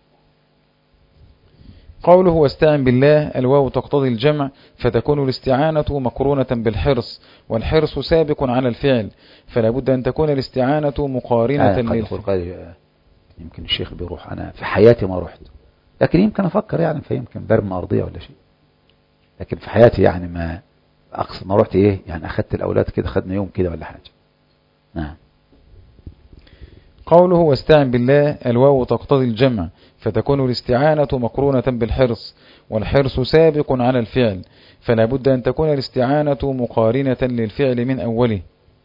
قوله واستعن بالله، الواو تقتضي الجمع، فتكون الاستعانة مقرونة بالحرص، والحرص سابق على الفعل، فلا بد أن تكون الاستعانة مقارنة آه للفعل. يمكن الشيخ بيروح، أنا في حياتي ما رحت، لكن يمكن أفكر يعني فيمكن برمى أرضية ولا شيء، لكن في حياتي يعني ما أقصد ما رحت إيه يعني أخذت الأولاد كده خدنا يوم كده ولا حاجة. نعم. قوله واستعن بالله، الواو تقتضي الجمع، فتكون الاستعانة مقرونة بالحرص، والحرص سابق على الفعل، فلا بد أن تكون الاستعانة مقارنة للفعل من أوله.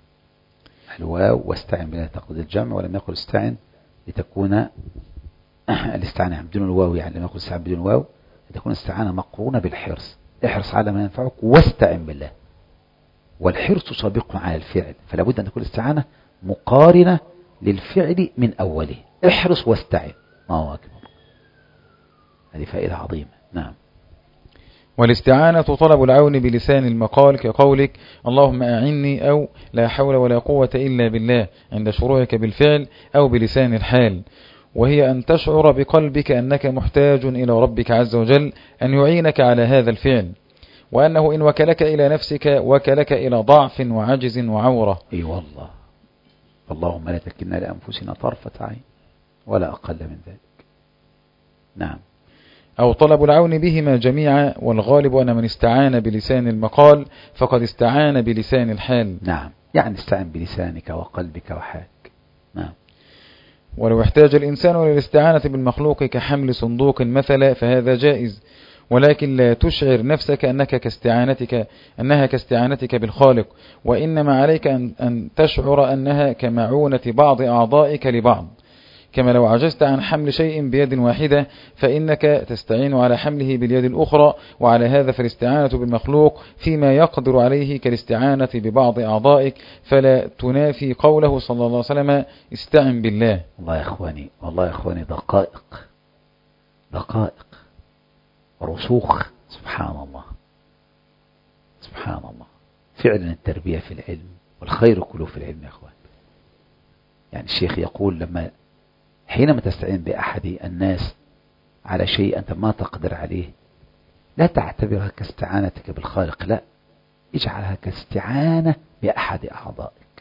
الواو واستعن بالله تقصد الجمع، ولم يقل استعن لتكون الاستعانة بدون الواو، يعني لم يقل استعن بدون الواو لتكون الاستعانة مقرونة بالحرص. احرص على ما ينفعك واستعن بالله، والحرص سابق على الفعل، فلا بد أن تكون الاستعانة مقارنة للفعل من أوله. احرص واستعن، ما هو أكبر. هذه فائدة عظيمة. نعم. والاستعانة طلب العون بلسان المقال، كقولك اللهم أعني، أو لا حول ولا قوة إلا بالله عند شروعك بالفعل، أو بلسان الحال، وهي أن تشعر بقلبك أنك محتاج إلى ربك عز وجل أن يعينك على هذا الفعل، وأنه إن وكلك إلى نفسك وكلك إلى ضعف وعجز وعورة. أي أيوة والله، اللهم لا تكلنا لأنفسنا طرفة عين ولا أقل من ذلك. نعم. أو طلب العون بهما جميعا، والغالب أن من استعان بلسان المقال فقد استعان بلسان الحال. نعم، يعني استعن بلسانك وقلبك وحالك. نعم. ولو احتاج الإنسان للاستعانة بالمخلوق كحمل صندوق مثلا فهذا جائز، ولكن لا تشعر نفسك أنك كاستعانتك أنها كاستعانتك بالخالق، وإنما عليك أن تشعر أنها كمعونة بعض أعضائك لبعض، كما لو عجزت عن حمل شيء بيد واحدة فإنك تستعين على حمله باليد الأخرى، وعلى هذا فالاستعانة بالمخلوق فيما يقدر عليه كالاستعانة ببعض أعضائك، فلا تنافي قوله صلى الله عليه وسلم استعن بالله. والله يا إخواني، والله يا إخواني، دقائق دقائق رسوخ. سبحان الله سبحان الله. فعلا التربية في العلم والخير كله في العلم يا إخوان. يعني الشيخ يقول لما حينما تستعين بأحد الناس على شيء أنت ما تقدر عليه، لا تعتبرها كاستعانتك بالخالق، لا، اجعلها كاستعانة بأحد أعضائك،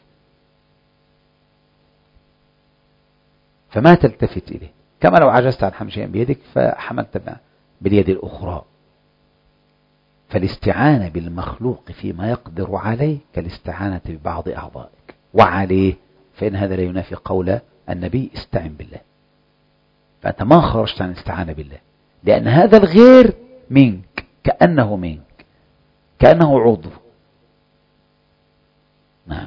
فما تلتفت إليه، كما لو عجزت عن حمل شيء بيدك فحملت باليد الأخرى. فالاستعانة بالمخلوق فيما يقدر عليه كالاستعانة ببعض أعضائك وعليه، فإن هذا لا ينافي قول النبي استعن بالله. فأنت ما خرجت عن الاستعانة بالله، لأن هذا الغير منك، كأنه منك، كأنه عضو. نعم.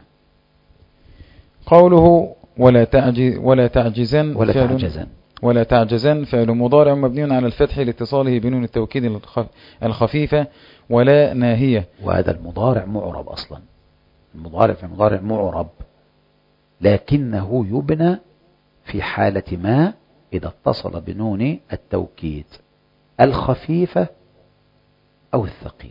قوله ولا تعجز ولا تعجزن ولا تعجزن ولا تعجزن فعل مضارع مبني على الفتح لاتصاله بنون التوكيد الخفيفة، ولا ناهية. وهذا المضارع معرب أصلا، المضارع في المضارع معرب، لكنه يبنى في حالة ما إذا اتصل بنون التوكيد الخفيفة أو الثقيل،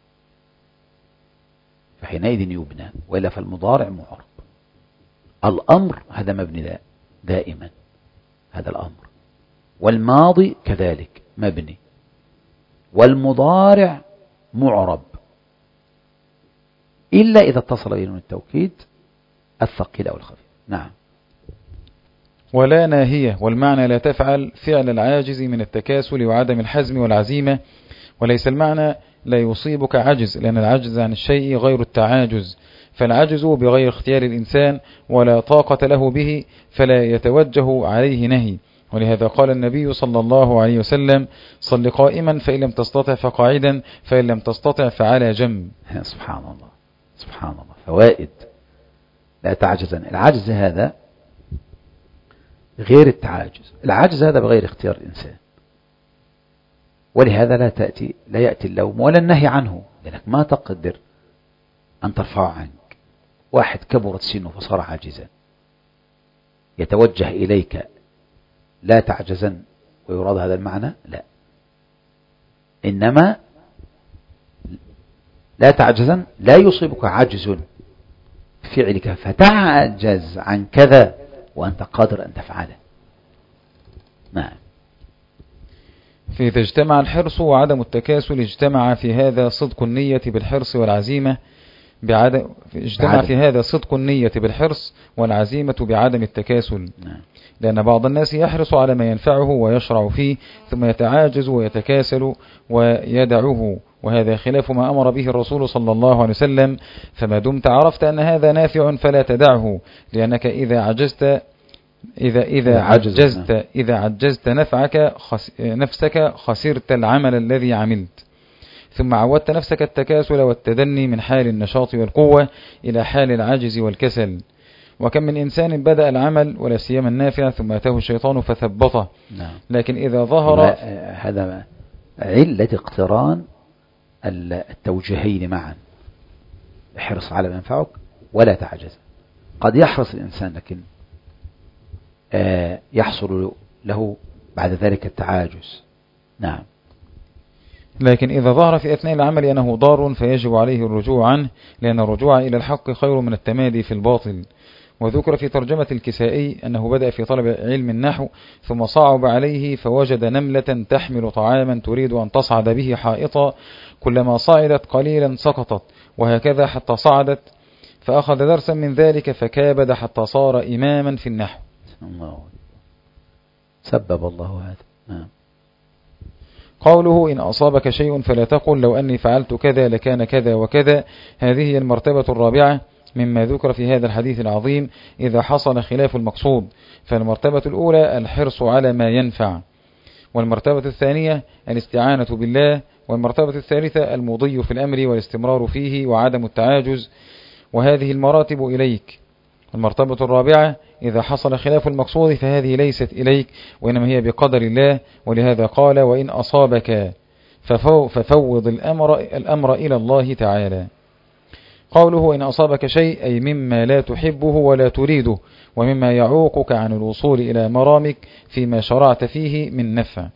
فحينئذ يبنى، وإلا فالمضارع معرب. الأمر هذا مبني دائما، هذا الأمر، والماضي كذلك مبني، والمضارع معرب إلا إذا اتصل بنون التوكيد الثقيل أو الخفيف. نعم. ولا ناهية، والمعنى لا تفعل فعل العاجز من التكاسل وعدم الحزم والعزيمة، وليس المعنى لا يصيبك عجز، لأن العجز عن الشيء غير التعاجز، فالعجز بغير اختيار الإنسان ولا طاقة له به فلا يتوجه عليه نهي. ولهذا قال النبي صلى الله عليه وسلم صل قائما فإن لم تستطع فقاعدا فإن لم تستطع فعلى جنب. سبحان الله سبحان الله. فوائد. لا تعجزن، العجز هذا غير التعاجز، العجز هذا بغير اختيار الإنسان، ولهذا لا تأتي لا يأتي اللوم ولا النهي عنه، لأنك ما تقدر أن ترفع عنك. واحد كبرت سنه فصار عاجزا، يتوجه إليك لا تعجزن ويراد هذا المعنى؟ لا، إنما لا تعجزن لا يصيبك عجز فعلك فتعجز عن كذا وأنت قادر أن تفعله. نعم. فإذا اجتمع الحرص وعدم التكاسل اجتمع في هذا صدق النية بالحرص والعزيمة بعدم اجتمع بعدم. في هذا صدق النية بالحرص والعزيمة بعدم التكاسل. نعم. لأن بعض الناس يحرص على ما ينفعه ويشرع فيه ثم يتعاجز ويتكاسل ويدعه، وهذا خلاف ما أمر به الرسول صلى الله عليه وسلم. فما دمت عرفت أن هذا نافع فلا تدعه، لأنك إذا عجزت إذا إذا عجزت إذا عجزت نفعك خس نفسك خسرت العمل الذي عملت. ثم عودت نفسك التكاسل والتدني من حال النشاط والقوة إلى حال العجز والكسل. وكم من إنسان بدأ العمل ولا سيما النافع ثم أتاه الشيطان فثبطه. نعم. لكن إذا ظهر هذا علة اقتران التوجيهين معا، احرص على ما ينفعك ولا تعجز. قد يحرص الإنسان لكن يحصل له بعد ذلك التعاجز. نعم. لكن إذا ظهر في أثناء العمل أنه ضار فيجب عليه الرجوع عنه، لأن الرجوع إلى الحق خير من التمادي في الباطل. وذكر في ترجمة الكسائي أنه بدأ في طلب علم النحو ثم صعب عليه فوجد نملة تحمل طعاما تريد أن تصعد به حائطا، كلما صعدت قليلا سقطت، وهكذا حتى صعدت، فأخذ درسا من ذلك فكابد حتى صار إماما في النحو. الله سبب الله هذا. نعم. قوله إن أصابك شيء فلا تقل لو أني فعلت كذا لكان كذا وكذا، هذه هي المرتبة الرابعة مما ذكر في هذا الحديث العظيم إذا حصل خلاف المقصود. فالمرتبة الأولى الحرص على ما ينفع، والمرتبة الثانية الاستعانة بالله، والمرتبة الثالثة المضي في الأمر والاستمرار فيه وعدم التعاجز، وهذه المراتب إليك. المرتبة الرابعة إذا حصل خلاف المقصود فهذه ليست إليك وإنما هي بقدر الله، ولهذا قال وإن أصابك ففو ففوض الأمر, الأمر إلى الله تعالى. قوله إن أصابك شيء أي مما لا تحبه ولا تريده ومما يعوقك عن الوصول إلى مرامك فيما شرعت فيه من نفع.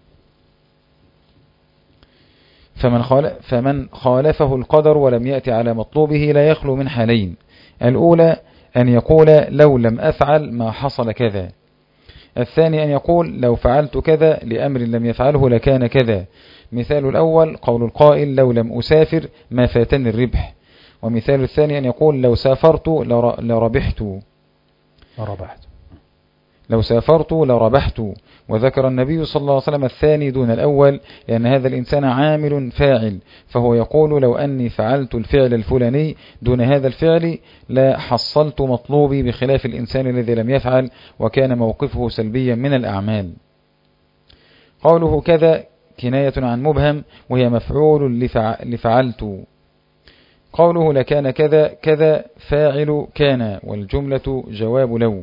فمن, خالف فمن خالفه القدر ولم يأتي على مطلوبه لا يخلو من حالين: الأولى أن يقول لو لم أفعل ما حصل كذا، الثاني أن يقول لو فعلت كذا لأمر لم يفعله لكان كذا. مثال الأول قول القائل لو لم أسافر ما فاتني الربح، ومثال الثاني أن يقول لو سافرت لربحت لربحت لو سافرت لربحت. وذكر النبي صلى الله عليه وسلم الثاني دون الأول لأن هذا الإنسان عامل فاعل، فهو يقول لو أني فعلت الفعل الفلاني دون هذا الفعل لا حصلت مطلوبي، بخلاف الإنسان الذي لم يفعل وكان موقفه سلبيا من الأعمال. قوله كذا كناية عن مبهم وهي مفعول لفعلت. قوله لكان كذا كذا فاعل كان والجملة جواب لو.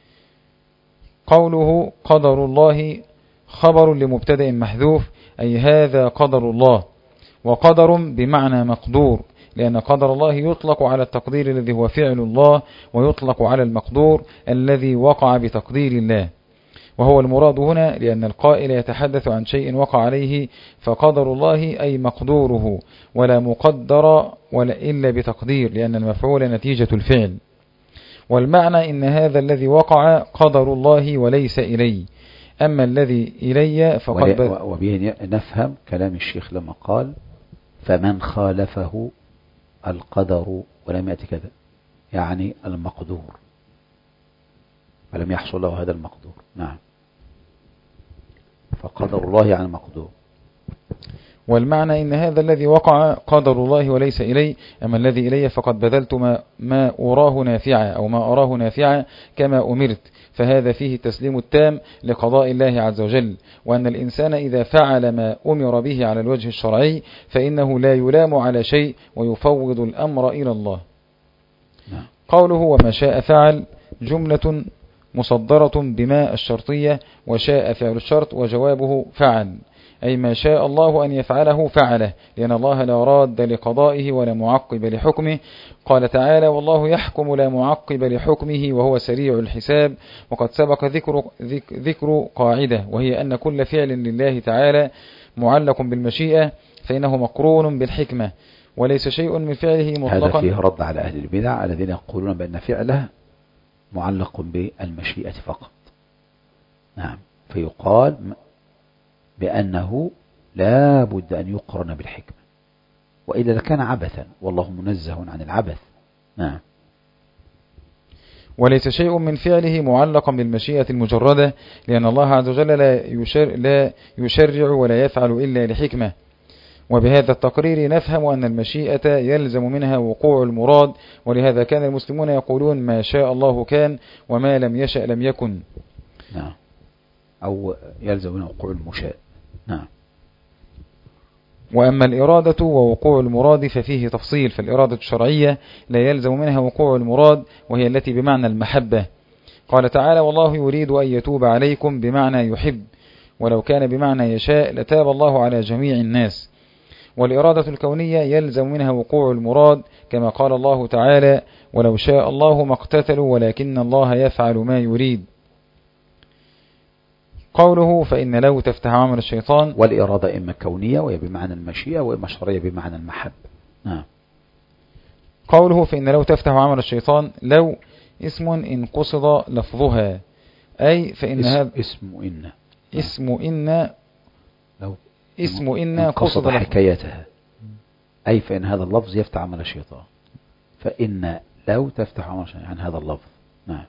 قوله قدر الله خبر لمبتدأ محذوف أي هذا قدر الله، وقدر بمعنى مقدور لأن قدر الله يطلق على التقدير الذي هو فعل الله ويطلق على المقدور الذي وقع بتقدير الله، وهو المراد هنا لأن القائل يتحدث عن شيء وقع عليه، فقدر الله أي مقدوره ولا مقدر ولا إلا بتقدير لأن المفعول نتيجة الفعل. والمعنى إن هذا الذي وقع قدر الله وليس إلي، أما الذي إلي فقد وبه نفهم كلام الشيخ لما قال فمن خالفه القدر ولم يأتي كذا، يعني المقدور فلم يحصل له هذا المقدور. نعم، فقدر الله يعني المقدور. والمعنى إن هذا الذي وقع قدر الله وليس إلي، أما الذي إلي فقد بذلت ما, ما أراه نافعا أو ما أراه نافعا كما أمرت، فهذا فيه التسليم التام لقضاء الله عز وجل، وأن الإنسان إذا فعل ما أمر به على الوجه الشرعي فإنه لا يلام على شيء ويفوض الأمر إلى الله. نعم. قوله وما شاء فعل جملة مصدرة بما الشرطية، وشاء فعل الشرط وجوابه فعل، أي ما شاء الله أن يفعله فعله، لأن الله لا راد لقضائه ولا معقب لحكمه. قال تعالى والله يحكم لا معقب لحكمه وهو سريع الحساب. وقد سبق ذكر, ذكر قاعدة وهي أن كل فعل لله تعالى معلق بالمشيئة فإنه مقرون بالحكمة، وليس شيء من فعله مطلقا. هذا فيه رد على أهل البدع الذين يقولون بأن فعله معلق بالمشيئة فقط. نعم، فيقال بأنه لا بد أن يقرن بالحكمة وإلا لكان عبثا، والله منزه عن العبث. نعم. وليس شيء من فعله معلقا بالمشيئة المجردة، لأن الله عز وجل لا يشرع, لا يشرع ولا يفعل إلا لحكمة. وبهذا التقرير نفهم أن المشيئة يلزم منها وقوع المراد، ولهذا كان المسلمون يقولون ما شاء الله كان وما لم يشأ لم يكن. نعم، أو يلزم منها وقوع المشاء. نعم. وأما الإرادة ووقوع المراد ففيه تفصيل، فالإرادة الشرعية لا يلزم منها وقوع المراد، وهي التي بمعنى المحبة. قال تعالى والله يريد أن يتوب عليكم بمعنى يحب، ولو كان بمعنى يشاء لتاب الله على جميع الناس. والإرادة الكونية يلزم منها وقوع المراد، كما قال الله تعالى ولو شاء الله ما اقتتلوا ولكن الله يفعل ما يريد. قوله فإن لو تفتح عمل الشيطان، والإرادة إما كونية وهي بمعنى المشيئة، وإما شرعية بمعنى المحبة. نعم. قوله فإن لو تفتح عمل الشيطان، لو اسم إن قصد لفظها، أي فإن هذا اسم إن اسم إن لو اسم إن قصد حكايتها، أي فإن هذا اللفظ يفتح عمل الشيطان، فإن لو تفتح عمل الشيطان عن هذا اللفظ. نعم.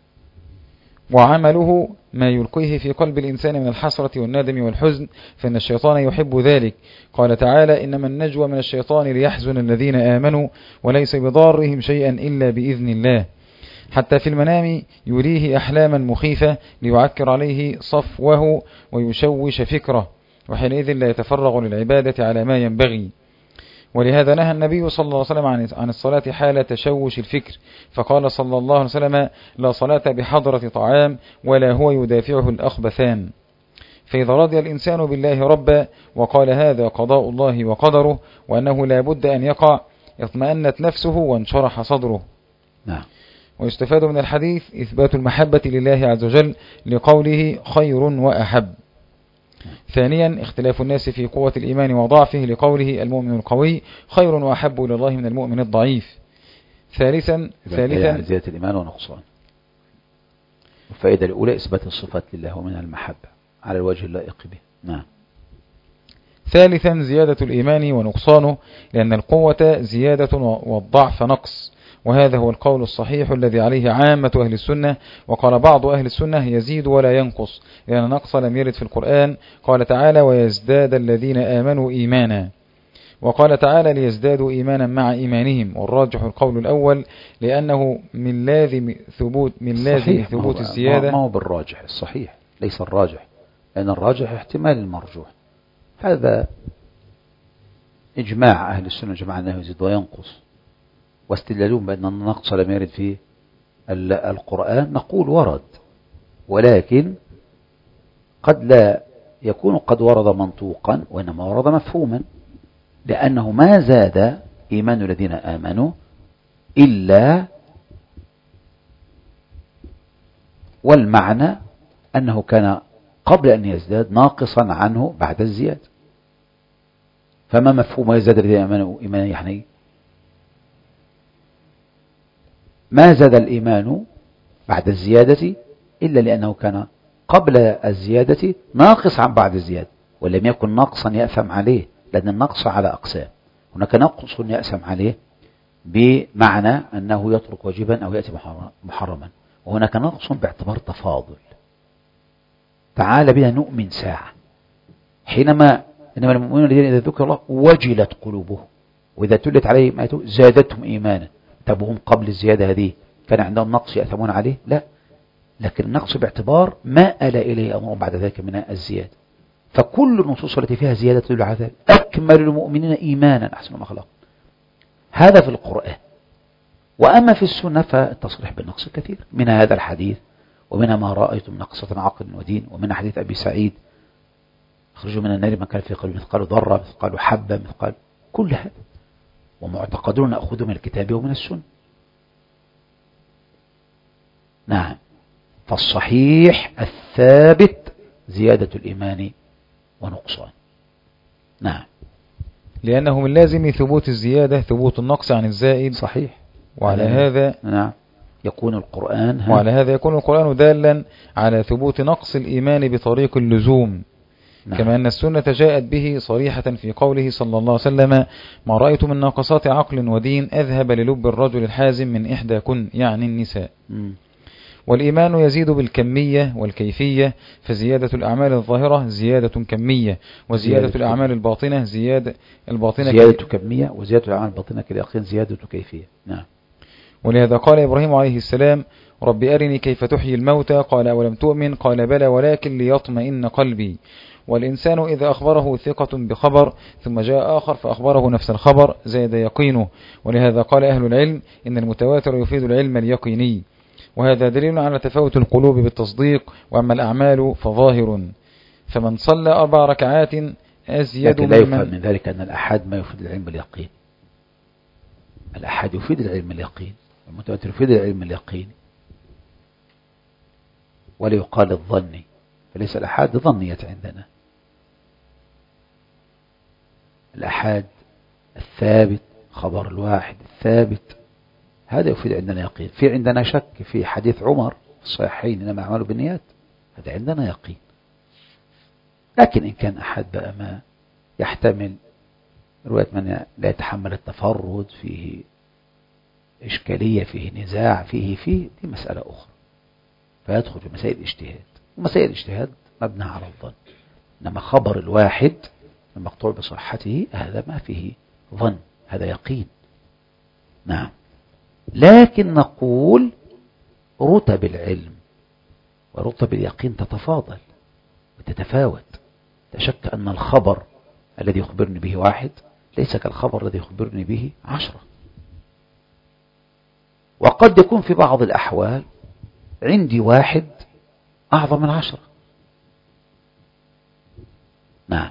وعمله ما يلقيه في قلب الإنسان من الحسرة والندم والحزن، فإن الشيطان يحب ذلك. قال تعالى إنما النجوى من الشيطان ليحزن الذين آمنوا وليس بضارهم شيئا إلا بإذن الله. حتى في المنام يريه أحلاما مخيفة ليعكر عليه صفوه ويشوش فكره، وحينئذ لا يتفرغ للعبادة على ما ينبغي. ولهذا نهى النبي صلى الله عليه وسلم عن الصلاة حال تشوش الفكر، فقال صلى الله عليه وسلم لا صلاة بحضرة طعام ولا هو يدافعه الأخبثان. فإذا رضي الإنسان بالله ربا وقال هذا قضاء الله وقدره وأنه لا بد أن يقع، اطمأنت نفسه وانشرح صدره. نعم. ويستفاد من الحديث إثبات المحبة لله عز وجل لقوله خير وأحب. ثانيا اختلاف الناس في قوة الإيمان وضعفه لقوله المؤمن القوي خير وأحب إلى الله من المؤمن الضعيف. ثالثا ثالثا زيادة الإيمان ونقصان. الفائدة الأولى إثبات الصفات لله ومنها المحبة على الوجه اللائق به. نعم. ثالثا زيادة الإيمان ونقصانه، لأن القوة زيادة والضعف نقص، وهذا هو القول الصحيح الذي عليه عامة أهل السنة. وقال بعض أهل السنة يزيد ولا ينقص، لأن نقص لم يرد في القرآن. قال تعالى ويزداد الذين آمنوا إيمانا، وقال تعالى ليزدادوا إيمانا مع إيمانهم، والراجح القول الأول لأنه من لازم ثبوت من لازم ثبوت الزيادة. ما هو بالراجح الصحيح، ليس الراجح، لأن الراجح احتمال المرجوح. هذا إجماع أهل السنة جماعة أنه يزيد وينقص، واستدلالون بأن النقص لم يرد في القرآن. نقول ورد، ولكن قد لا يكون قد ورد منطوقا، وإنما ورد مفهوما، لأنه ما زاد إيمان الذين آمنوا إلا والمعنى أنه كان قبل أن يزداد ناقصا عنه بعد الزيادة. فما مفهوم يزداد الذين آمنوا إيمانا؟ يعني ما زاد الإيمان بعد الزيادة إلا لأنه كان قبل الزيادة ناقص عن بعد الزيادة، ولم يكن نقصا يأثم عليه، لأن النقص على أقسام. هناك نقص يأثم عليه بمعنى أنه يترك واجبا أو يأتي محرما، وهناك نقص باعتبار تفاضل. تعال بنا نؤمن ساعة، حينما إنما المؤمنون الذين إذا ذكر الله وجلت قلوبهم وإذا تلت عليهم آياته زادتهم إيمانا. طب هم قبل الزيادة هذه كان عندهم نقص يأثمون عليه؟ لا، لكن النقص باعتبار ما آل إليه أمر بعد ذلك من الزيادة. فكل النصوص التي فيها زيادة تدل على ذلك. أكمل المؤمنين إيمانا أحسن ما خلق، هذا في القرآن. وأما في السنة فالتصريح بالنقص كثير، من هذا الحديث ومنها ما رأيتم نقصة عقل ودين، ومن حديث أبي سعيد اخرجوا من النار من كان في قلبه مثقال ذرة مثقال حبة مثقال، كل هذا ومعتقدون نأخذه من الكتاب ومن السنة. نعم. فالصحيح الثابت زيادة الإيمان ونقصان. نعم. لأنه من لازم ثبوت الزيادة ثبوت النقص عن الزائد. صحيح. وعلى هذا نعم يكون القرآن وعلى هذا يكون القرآن دالا على ثبوت نقص الإيمان بطريق اللزوم. نعم. كما أن السنة جاءت به صريحة في قوله صلى الله عليه وسلم ما رأيت من ناقصات عقل ودين أذهب للب الرجل الحازم من إحدى كن، يعني النساء. م. والإيمان يزيد بالكمية والكيفية، فزيادة الأعمال الظاهرة زيادة كمية، وزيادة زيادة الأعمال الباطنة زيادة الباطنة زيادة كمية، وزيادة الأعمال الباطنة كاليقين زيادة كيفية. نعم. ولهذا قال إبراهيم عليه السلام: رب أرني كيف تحيي الموتى، قال أولم تؤمن، قال بلى ولكن ليطمئن قلبي. والإنسان إذا أخبره ثقة بخبر ثم جاء آخر فأخبره نفس الخبر زاد يقينه. ولهذا قال أهل العلم إن المتواتر يفيد العلم اليقيني، وهذا دليل على تفاوت القلوب بالتصديق. وأما الأعمال فظاهر، فمن صلى أربع ركعات أزيد لكن لا يفهم ممن من ذلك أن الأحاد ما يفيد العلم اليقين. الأحاد يفيد العلم اليقين، المتواتر يفيد العلم اليقين، ولا يقال الظني، فليس الأحاد ظنية عندنا. الأحاد الثابت، خبر الواحد الثابت، هذا يفيد عندنا يقين. في عندنا شك في حديث عمر الصحيحين إنما أعمال بالنيات، هذا عندنا يقين. لكن إن كان أحد بقى ما يحتمل رواية من لا يتحمل التفرد، فيه إشكالية، فيه نزاع، فيه فيه دي مسألة أخرى، فيدخل في مسائل الاجتهاد، ومسائل الاجتهاد مبنى على الظن. إنما خبر الواحد المقطوع بصحته هذا ما فيه ظن، هذا يقين. نعم. لكن نقول رتب العلم ورتب اليقين تتفاضل وتتفاوت. لا شك أن الخبر الذي يخبرني به واحد ليس كالخبر الذي يخبرني به عشرة. وقد يكون في بعض الأحوال عندي واحد أعظم من عشرة. نعم.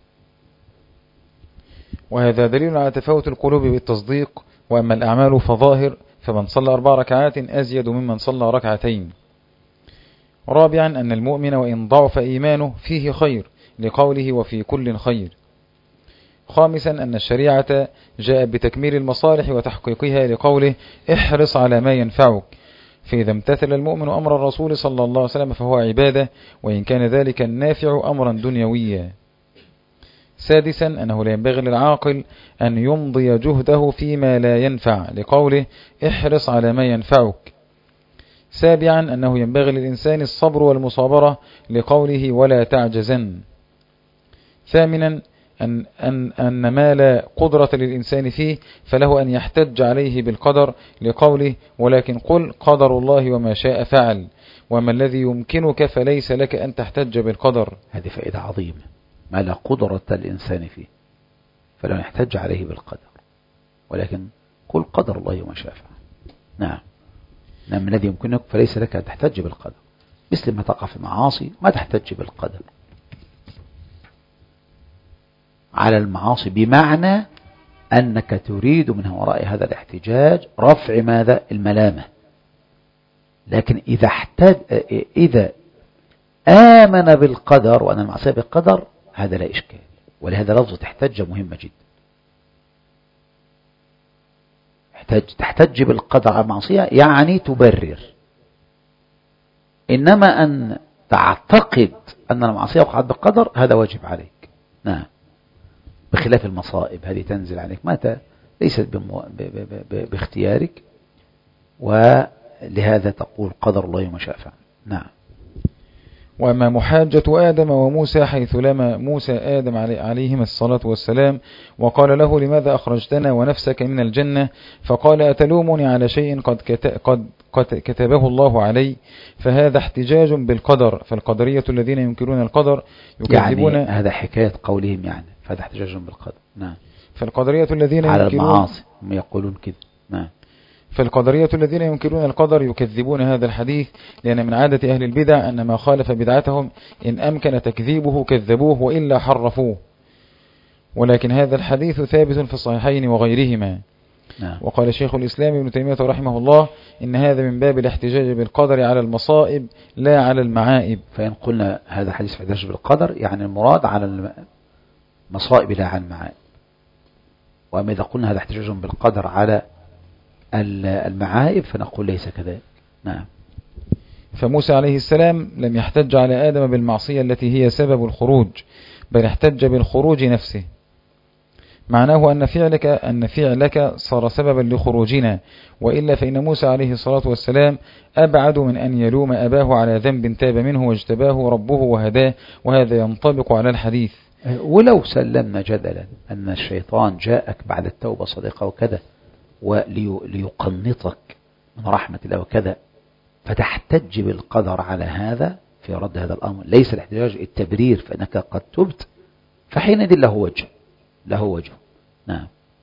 وهذا دليل على تفاوت القلوب بالتصديق. وأما الأعمال فظاهر، فمن صلى أربع ركعات أزيد ممن صلى ركعتين. رابعا أن المؤمن وإن ضعف إيمانه فيه خير، لقوله وفي كل خير. خامسا أن الشريعة جاءت بتكميل المصالح وتحقيقها، لقوله احرص على ما ينفعك، فإذا امتثل المؤمن أمر الرسول صلى الله عليه وسلم فهو عبادة، وإن كان ذلك النافع أمرا دنيويا. سادسا أنه لا ينبغي للعاقل أن يمضي جهده فيما لا ينفع، لقوله احرص على ما ينفعك. سابعا أنه ينبغي للإنسان الصبر والمصابرة، لقوله ولا تعجزن. ثامنا أن, أن, أن ما لا قدرة للإنسان فيه فله أن يحتج عليه بالقدر، لقوله ولكن قل قدر الله وما شاء فعل، وما الذي يمكنك فليس لك أن تحتج بالقدر. هذه فائدة عظيمة. ما لا قدرة للإنسان فيه فلا يحتج عليه بالقدر، ولكن قل قدر الله وما شاء فعل. نعم. نعم. الذي يمكنك فليس لك أن تحتج بالقدر، مثل ما تقع في معاصي ما تحتج بالقدر على المعاصي، بمعنى أنك تريد من وراء هذا الاحتجاج رفع ماذا؟ الملامة. لكن إذا احتج إذا آمن بالقدر وأن المعصية بالقدر هذا لا إشكال. ولهذا لفظ تحتج مهمة جدا. تحتج, تحتج بالقدر على المعصية يعني تبرر. إنما أن تعتقد أن المعصية وقعت بالقدر هذا واجب عليك. نعم. بخلاف المصائب هذه تنزل عليك متى ليست بمو... ب... ب... ب... باختيارك، ولهذا تقول قدر الله وما شاء فعل. نعم. وأما محاجة آدم وموسى حيث لما موسى آدم عليهما الصلاة والسلام وقال له لماذا أخرجتنا ونفسك من الجنة، فقال أتلومني على شيء قد, قد, قد كتبه الله علي، فهذا احتجاج بالقدر. فالقدرية الذين ينكرون القدر يكذبون، يعني هذا حكاية قولهم يعني فهذا احتجاج بالقدر. نعم. فالقدرية الذين على ينكرون المعاصي هم يقولون كذا. نعم. فالقدرية الذين ينكرون القدر يكذبون هذا الحديث، لأن من عادة أهل البدع أن ما خالف بدعتهم إن أمكن تكذيبه كذبوه وإلا حرفوه، ولكن هذا الحديث ثابت في الصحيحين وغيرهما. نعم. وقال شيخ الإسلام ابن تيمية رحمه الله إن هذا من باب الاحتجاج بالقدر على المصائب لا على المعائب. فإن قلنا هذا حديث احتجاج بالقدر يعني المراد على المصائب لا على المعائب، وأما إذا قلنا هذا احتجاج بالقدر على المعائب فنقول ليس كذلك. نعم. فموسى عليه السلام لم يحتج على آدم بالمعصية التي هي سبب الخروج، بل احتج بالخروج نفسه. معناه أن فعلك, أن فعلك صار سببا لخروجنا، وإلا فإن موسى عليه الصلاة والسلام أبعد من أن يلوم أباه على ذنب تاب منه واجتباه ربه وهداه، وهذا ينطبق على الحديث. ولو سلمنا جدلا أن الشيطان جاءك بعد التوبة صديقة وكذا وليقنطك من رحمة الله وكذا، فتحتج بالقدر على هذا في رد هذا الأمر، ليس الاحتجاج التبرير فإنك قد تبت، فحينئذ له وجه له وجه. نعم.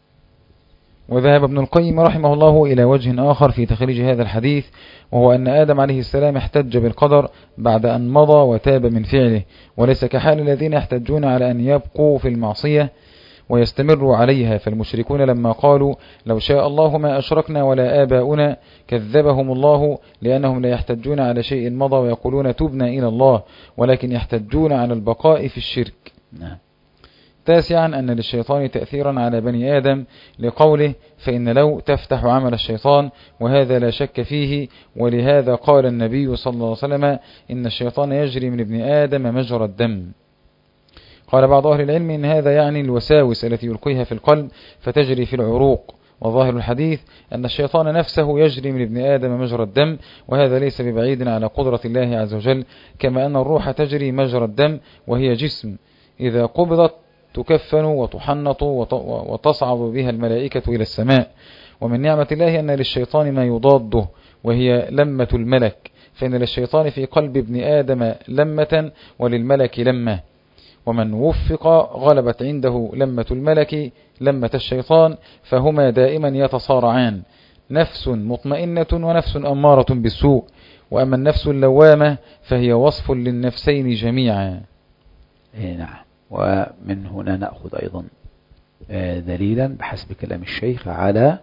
وذهب ابن القيم رحمه الله إلى وجه آخر في تخريج هذا الحديث، وهو أن آدم عليه السلام احتج بالقدر بعد أن مضى وتاب من فعله، وليس كحال الذين يحتجون على أن يبقوا في المعصية ويستمروا عليها. فالمشركون لما قالوا لو شاء الله ما أشركنا ولا آباؤنا كذبهم الله، لأنهم لا يحتجون على شيء مضى ويقولون تبنا إلى الله، ولكن يحتجون على البقاء في الشرك. نعم. تاسعا أن للشيطان تأثيرا على بني آدم لقوله فإن لو تفتح عمل الشيطان، وهذا لا شك فيه، ولهذا قال النبي صلى الله عليه وسلم إن الشيطان يجري من ابن آدم مجرى الدم. قال بعض أهل العلم إن هذا يعني الوساوس التي يلقيها في القلب فتجري في العروق، وظاهر الحديث أن الشيطان نفسه يجري من ابن آدم مجرى الدم، وهذا ليس ببعيد على قدرة الله عز وجل، كما أن الروح تجري مجرى الدم وهي جسم إذا قبضت تكفن وتحنط وتصعد بها الملائكة إلى السماء. ومن نعمة الله أن للشيطان ما يضاده وهي لمة الملك، فإن للشيطان في قلب ابن آدم لمة وللملك لمة، ومن وفق غلبت عنده لمة الملك لمة الشيطان، فهما دائما يتصارعان، نفس مطمئنة ونفس أمارة بالسوء، وأما النفس اللوامة فهي وصف للنفسين جميعا. نعم. ومن هنا نأخذ أيضا دليلا بحسب كلام الشيخ على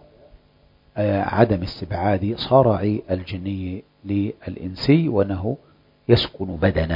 عدم استبعاد صارع الجني للإنسي، وأنه يسكن بدنه،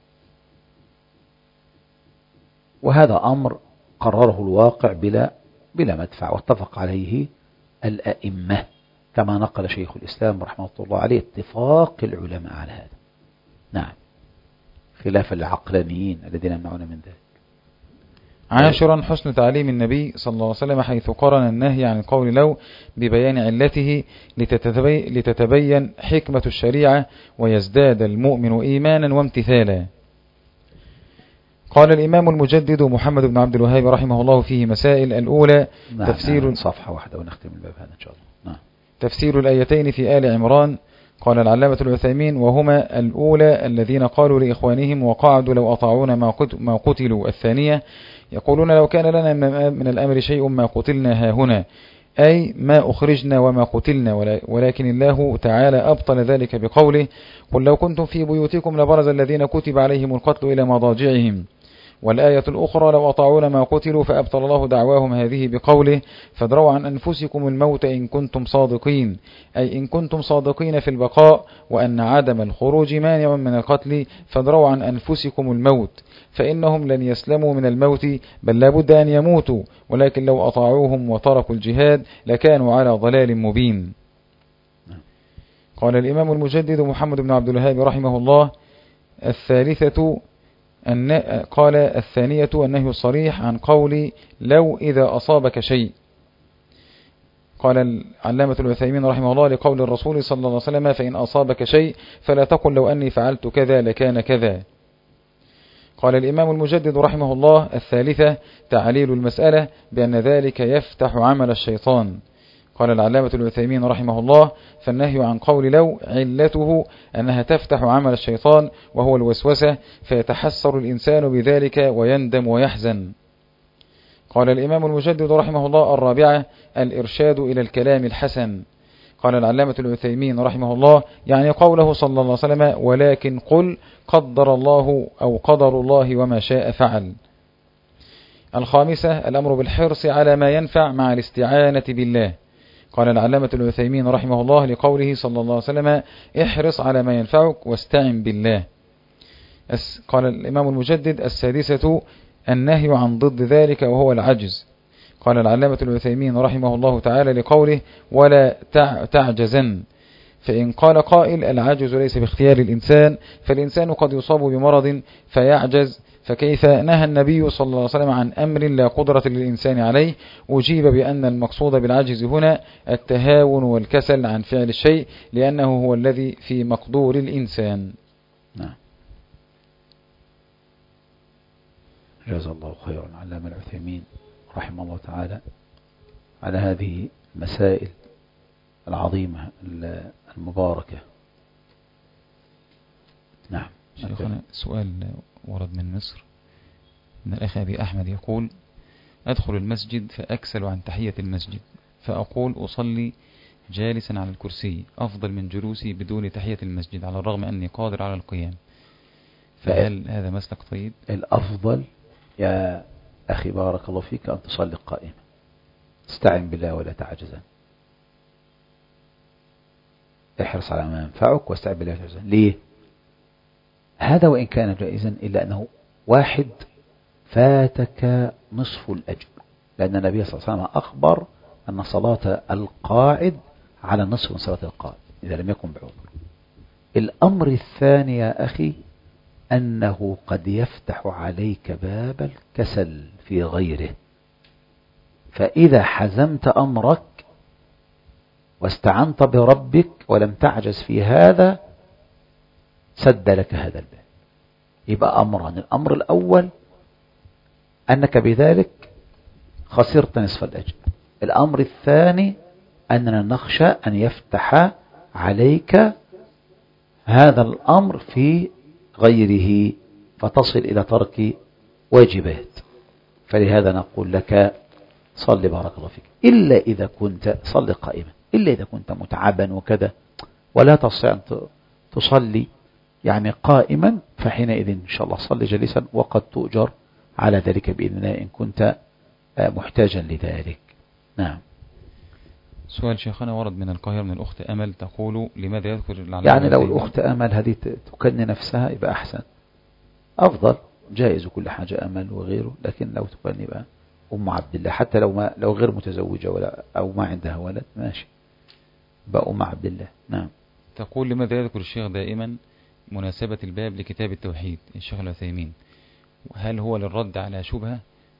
وهذا أمر قرره الواقع بلا بلا مدفع، واتفق عليه الأئمة كما نقل شيخ الإسلام رحمه الله عليه اتفاق العلماء على هذا. نعم. خلاف العقلانيين الذين يمنعون من ذلك. عاشرا حسن تعليم النبي صلى الله عليه وسلم حيث قرن النهي عن القول لو ببيان علته لتتبين, لتتبين حكمة الشريعة ويزداد المؤمن إيمانا وامتثالا. قال الإمام المجدد محمد بن عبد الوهاب رحمه الله فيه مسائل. الأولى نعم تفسير نعم صفحة واحدة ونختم الباب هذا إن شاء الله. نعم. تفسير الآيتين في آل عمران. قال العلامة العثيمين وهما الأولى الذين قالوا لإخوانهم وقعدوا لو أطاعونا ما قتلوا، الثانية يقولون لو كان لنا من الأمر شيء ما قتلنا هاهنا، أي ما أخرجنا وما قتلنا، ولكن الله تعالى أبطل ذلك بقوله قل لو كنتم في بيوتكم لبرز الذين كتب عليهم القتل إلى مضاجعهم. والآية الأخرى لو أطاعونا ما قتلوا، فأبطل الله دعواهم هذه بقوله فادروا عن أنفسكم الموت إن كنتم صادقين، أي إن كنتم صادقين في البقاء وأن عدم الخروج مانع من القتل، فادروا عن أنفسكم الموت، فإنهم لن يسلموا من الموت بل لابد أن يموتوا، ولكن لو أطاعوهم وتركوا الجهاد لكانوا على ضلال مبين. قال الإمام المجدد محمد بن عبد الوهاب رحمه الله الثالثة أن قال الثانية النهي الصريح عن قول لو إذا أصابك شيء. قال العلامة العثيمين رحمه الله لقول الرسول صلى الله عليه وسلم فإن أصابك شيء فلا تقل لو أني فعلت كذا لكان كذا. قال الإمام المجدد رحمه الله الثالثة تعليل المسألة بأن ذلك يفتح عمل الشيطان. قال العلامة العثيمين رحمه الله فالنهي عن قول لو علته أنها تفتح عمل الشيطان وهو الوسوسة، فيتحسر الإنسان بذلك ويندم ويحزن. قال الإمام المجدد رحمه الله الرابعة الإرشاد إلى الكلام الحسن. قال العلامة العثيمين رحمه الله يعني قوله صلى الله عليه وسلم ولكن قل قدر الله أو قدر الله وما شاء فعل. الخامسة الأمر بالحرص على ما ينفع مع الاستعانة بالله. قال العلامة العثيمين رحمه الله لقوله صلى الله عليه وسلم احرص على ما ينفعك واستعن بالله. قال الإمام المجدد السادسة النهي عن ضد ذلك وهو العجز. قال العلامة العثيمين رحمه الله تعالى لقوله ولا تعجزن، فإن قال قائل العجز ليس باختيار الإنسان، فالإنسان قد يصاب بمرض فيعجز فكيف نهى النبي صلى الله عليه وسلم عن أمر لا قدرة للإنسان عليه؟ أجيب بأن المقصود بالعجز هنا التهاون والكسل عن فعل الشيء لأنه هو الذي في مقدور الإنسان. نعم. جزا الله خيرا علامة العثيمين رحمه الله تعالى على هذه المسائل العظيمة المباركة. نعم. شيخنا سؤال ورد من مصر من الأخ أبي أحمد يقول: أدخل المسجد فأكسل عن تحية المسجد، فأقول أصلي جالسا على الكرسي أفضل من جلوسي بدون تحية المسجد على الرغم أني قادر على القيام، فهل هذا مسلك طيب؟ الأفضل يا أخي بارك الله فيك أن تصلي قائما، استعن بالله ولا تعجزا، احرص على ما ينفعك واستعن بالله ولا تعجزا. ليه؟ هذا وإن كان جائزا إلا أنه واحد فاتك نصف الأجر، لأن النبي صلى الله عليه وسلم أخبر أن صلاة القاعد على نصف من صلاة القائد إذا لم يكن بعذر. الأمر الثاني يا أخي أنه قد يفتح عليك باب الكسل في غيره، فإذا حزمت أمرك واستعنت بربك ولم تعجز في هذا سد لك هذا الباب. يبقى أمران: الأمر الأول أنك بذلك خسرت نصف الأجر، الأمر الثاني أننا نخشى أن يفتح عليك هذا الأمر في غيره فتصل إلى ترك واجبات. فلهذا نقول لك صل بارك الله فيك، إلا إذا كنت صل قائما، إلا إذا كنت متعبا وكذا ولا تستطيع أن تصلي يعني قائما، فحينئذ إن شاء الله صلي جالسا وقد تؤجر على ذلك بإذن الله إن كنت محتاجا لذلك. نعم. سؤال شيخنا ورد من القاهرة من الأخت أمل تقول: لماذا يذكر يعني لو الأخت أمل هذه تكن نفسها يبقى أحسن أفضل، جائز كل حاجة أمل وغيره، لكن لو تكن يبقى أم عبد الله، حتى لو ما لو غير متزوجة ولا أو ما عندها ولد ماشي، بقى أم عبد الله. نعم. تقول: لماذا يذكر الشيخ دائما مناسبة الباب لكتاب التوحيد الشيخ العثيمين؟ هل هو للرد على شبهة؟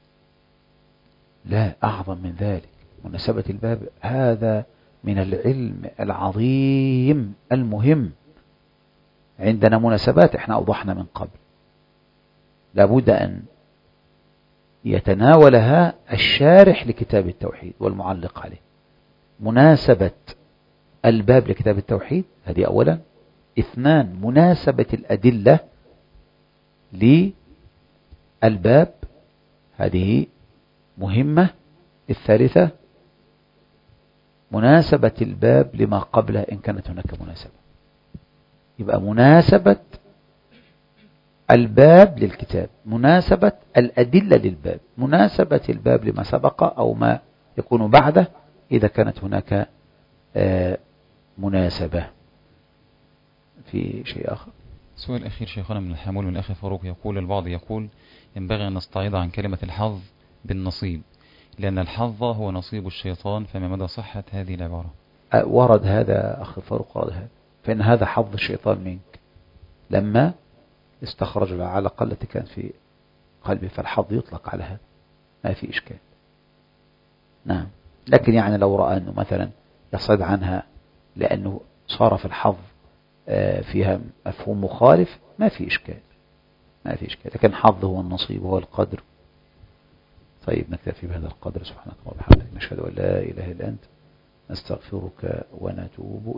لا، أعظم من ذلك. مناسبة الباب هذا من العلم العظيم المهم. عندنا مناسبات احنا أوضحنا من قبل لابد أن يتناولها الشارح لكتاب التوحيد والمعلق عليه. مناسبة الباب لكتاب التوحيد هذه أولا. اثنان، مناسبة الأدلة للباب هذه مهمة. الثالثة، مناسبة الباب لما قبله إن كانت هناك مناسبة. يبقى مناسبة الباب للكتاب، مناسبة الأدلة للباب، مناسبة الباب لما سبق أو ما يكون بعده إذا كانت هناك مناسبة. في شيء آخر؟ سؤال أخير شيخنا من الحامل من الأخ فاروق يقول: البعض يقول ينبغي أن نستعيض عن كلمة الحظ بالنصيب لأن الحظ هو نصيب الشيطان، فما مدى صحة هذه العبارة؟ ورد هذا أخي فاروق، ورد هذا، فإن هذا حظ الشيطان منك لما استخرج العلقة التي كانت في قلبه، فالحظ يطلق على هذا ما في إشكال. نعم. لكن يعني لو رأى أنه مثلا يصعد عنها لأنه صار في الحظ فيها مفهوم مخالف ما في إشكال، ما في إشكال. لكن حظ هو النصيب هو القدر. طيب نكتفي بهذا القدر. سبحانك اللهم وبحمدك، نشهد أن لا إله إلا أنت، نستغفرك ونتوب